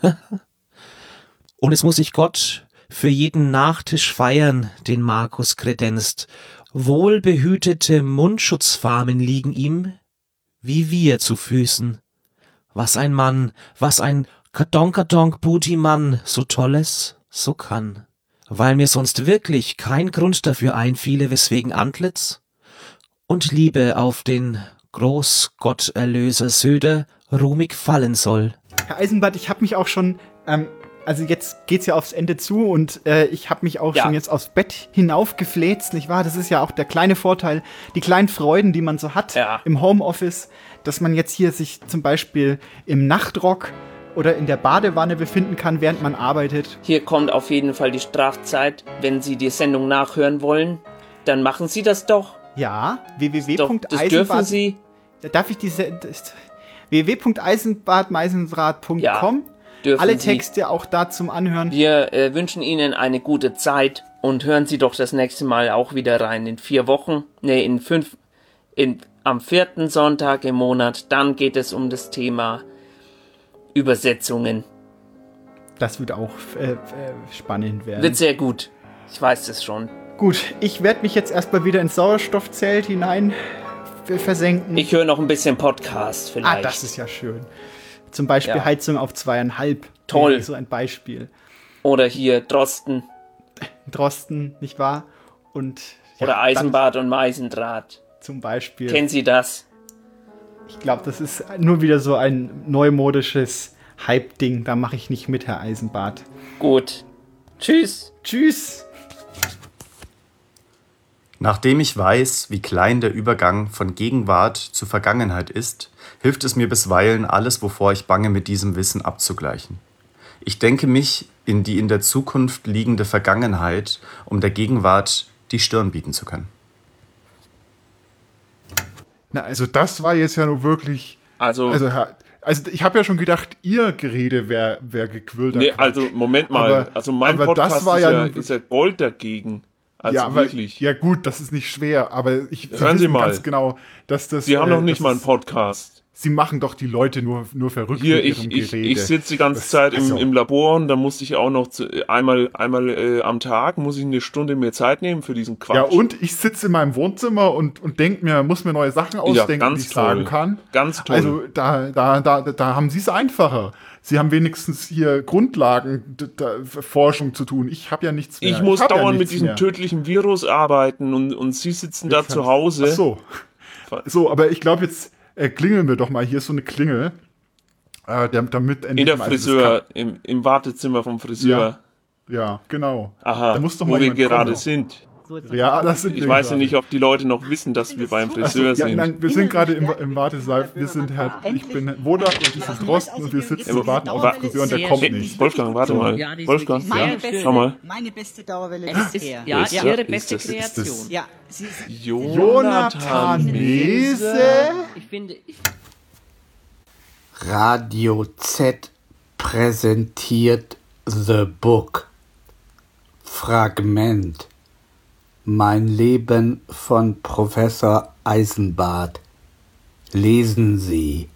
Und es muss sich Gott für jeden Nachtisch feiern, den Markus kredenzt. Wohlbehütete Mundschutzfarmen liegen ihm, wie wir zu Füßen. Was ein Mann, was ein Karton-Karton-Booty-Mann so Tolles, so kann. Weil mir sonst wirklich kein Grund dafür einfiele, weswegen Antlitz und Liebe auf den Großgotterlöser Söder ruhmig fallen soll. Herr Eisenbart, ich habe mich auch schon, ähm, also jetzt geht's ja aufs Ende zu und äh, ich habe mich auch ja. schon jetzt aufs Bett hinaufgefläzt, nicht wahr? Das ist ja auch der kleine Vorteil, die kleinen Freuden, die man so hat ja. im Homeoffice, dass man jetzt hier sich zum Beispiel im Nachtrock oder in der Badewanne befinden kann, während man arbeitet. Hier kommt auf jeden Fall die Strafzeit. Wenn Sie die Sendung nachhören wollen, dann machen Sie das doch. Ja, w w w Punkt Das dürfen Sie. Darf ich diese... w w w Punkt eisenbart meisendraht Punkt com ja, Alle Texte Sie. Auch da zum Anhören. Wir äh, wünschen Ihnen eine gute Zeit und hören Sie doch das nächste Mal auch wieder rein. In vier Wochen, nee, in fünf, in, am vierten Sonntag im Monat. Dann geht es um das Thema Übersetzungen. Das wird auch äh, äh, spannend werden. Wird sehr gut. Ich weiß es schon. Gut, ich werde mich jetzt erstmal wieder ins Sauerstoffzelt hinein versenken. Ich höre noch ein bisschen Podcast vielleicht. Ah, das ist ja schön. Zum Beispiel ja. Heizung auf zweieinhalb. Toll. So ein Beispiel. Oder hier Drosten. Drosten, nicht wahr? Und ja, oder Eisenbart und Meisendraht. Zum Beispiel. Kennen Sie das? Ich glaube, das ist nur wieder so ein neumodisches Hype-Ding. Da mache ich nicht mit, Herr Eisenbart. Gut. Tschüss. Tschüss. Nachdem ich weiß, wie klein der Übergang von Gegenwart zu Vergangenheit ist, hilft es mir bisweilen, alles, wovor ich bange, mit diesem Wissen abzugleichen. Ich denke mich in die in der Zukunft liegende Vergangenheit, um der Gegenwart die Stirn bieten zu können. Na, also das war jetzt ja nur wirklich... Also... also Also ich habe ja schon gedacht, ihr Gerede wäre wär gequillter Nee, Quatsch. also Moment mal, aber, also mein aber Podcast das war ist, ja, ja, ist ja Gold dagegen. Also ja, aber, wirklich. Ja gut, das ist nicht schwer, aber ich Hören Sie mal. ganz genau, dass das... Sie haben äh, noch nicht mal einen Podcast. Sie machen doch die Leute nur, nur verrückt Hier, mit ich, ihrem ich, Gerede. ich sitze die ganze Zeit im, also. im Labor und da musste ich auch noch zu, einmal, einmal äh, am Tag, muss ich eine Stunde mehr Zeit nehmen für diesen Quatsch. Ja, und ich sitze in meinem Wohnzimmer und, und denke mir, muss mir neue Sachen ausdenken, ja, die ich toll. sagen kann. Ganz toll. Also da, da, da, da haben Sie es einfacher. Sie haben wenigstens hier Grundlagen da, Forschung zu tun. Ich habe ja nichts mehr. Ich muss ich dauernd ja mit diesem mehr. tödlichen Virus arbeiten und, und Sie sitzen da zu Hause. Ach so. So, aber ich glaube, jetzt äh, klingeln wir doch mal. Hier ist so eine Klingel. Äh, damit In der Friseur, im, im Wartezimmer vom Friseur. Ja, ja genau. Aha, da muss doch wo mal wir gerade kommen. sind. Ja, das sind ich wir weiß ja gerade. nicht, ob die Leute noch wissen, dass wir beim Friseur also, ja, sind. Nein, wir sind gerade im, im Wartesaal. Wir sind Herr, ich bin Wodak und ich bin Drosten und wir sitzen und warten auf den Friseur und der kommt nicht. Wolfgang, warte mal. Wolfgang, ja, schau mal. Meine beste Dauerwelle ist ist er. Ja, ist Ihre das, beste ist das, ist Kreation. das. Ja, sie ist Jonathan Mese. Ich finde... Ich Radio Z präsentiert The Book. Fragment. Mein Leben von Professor Eisenbart. Lesen Sie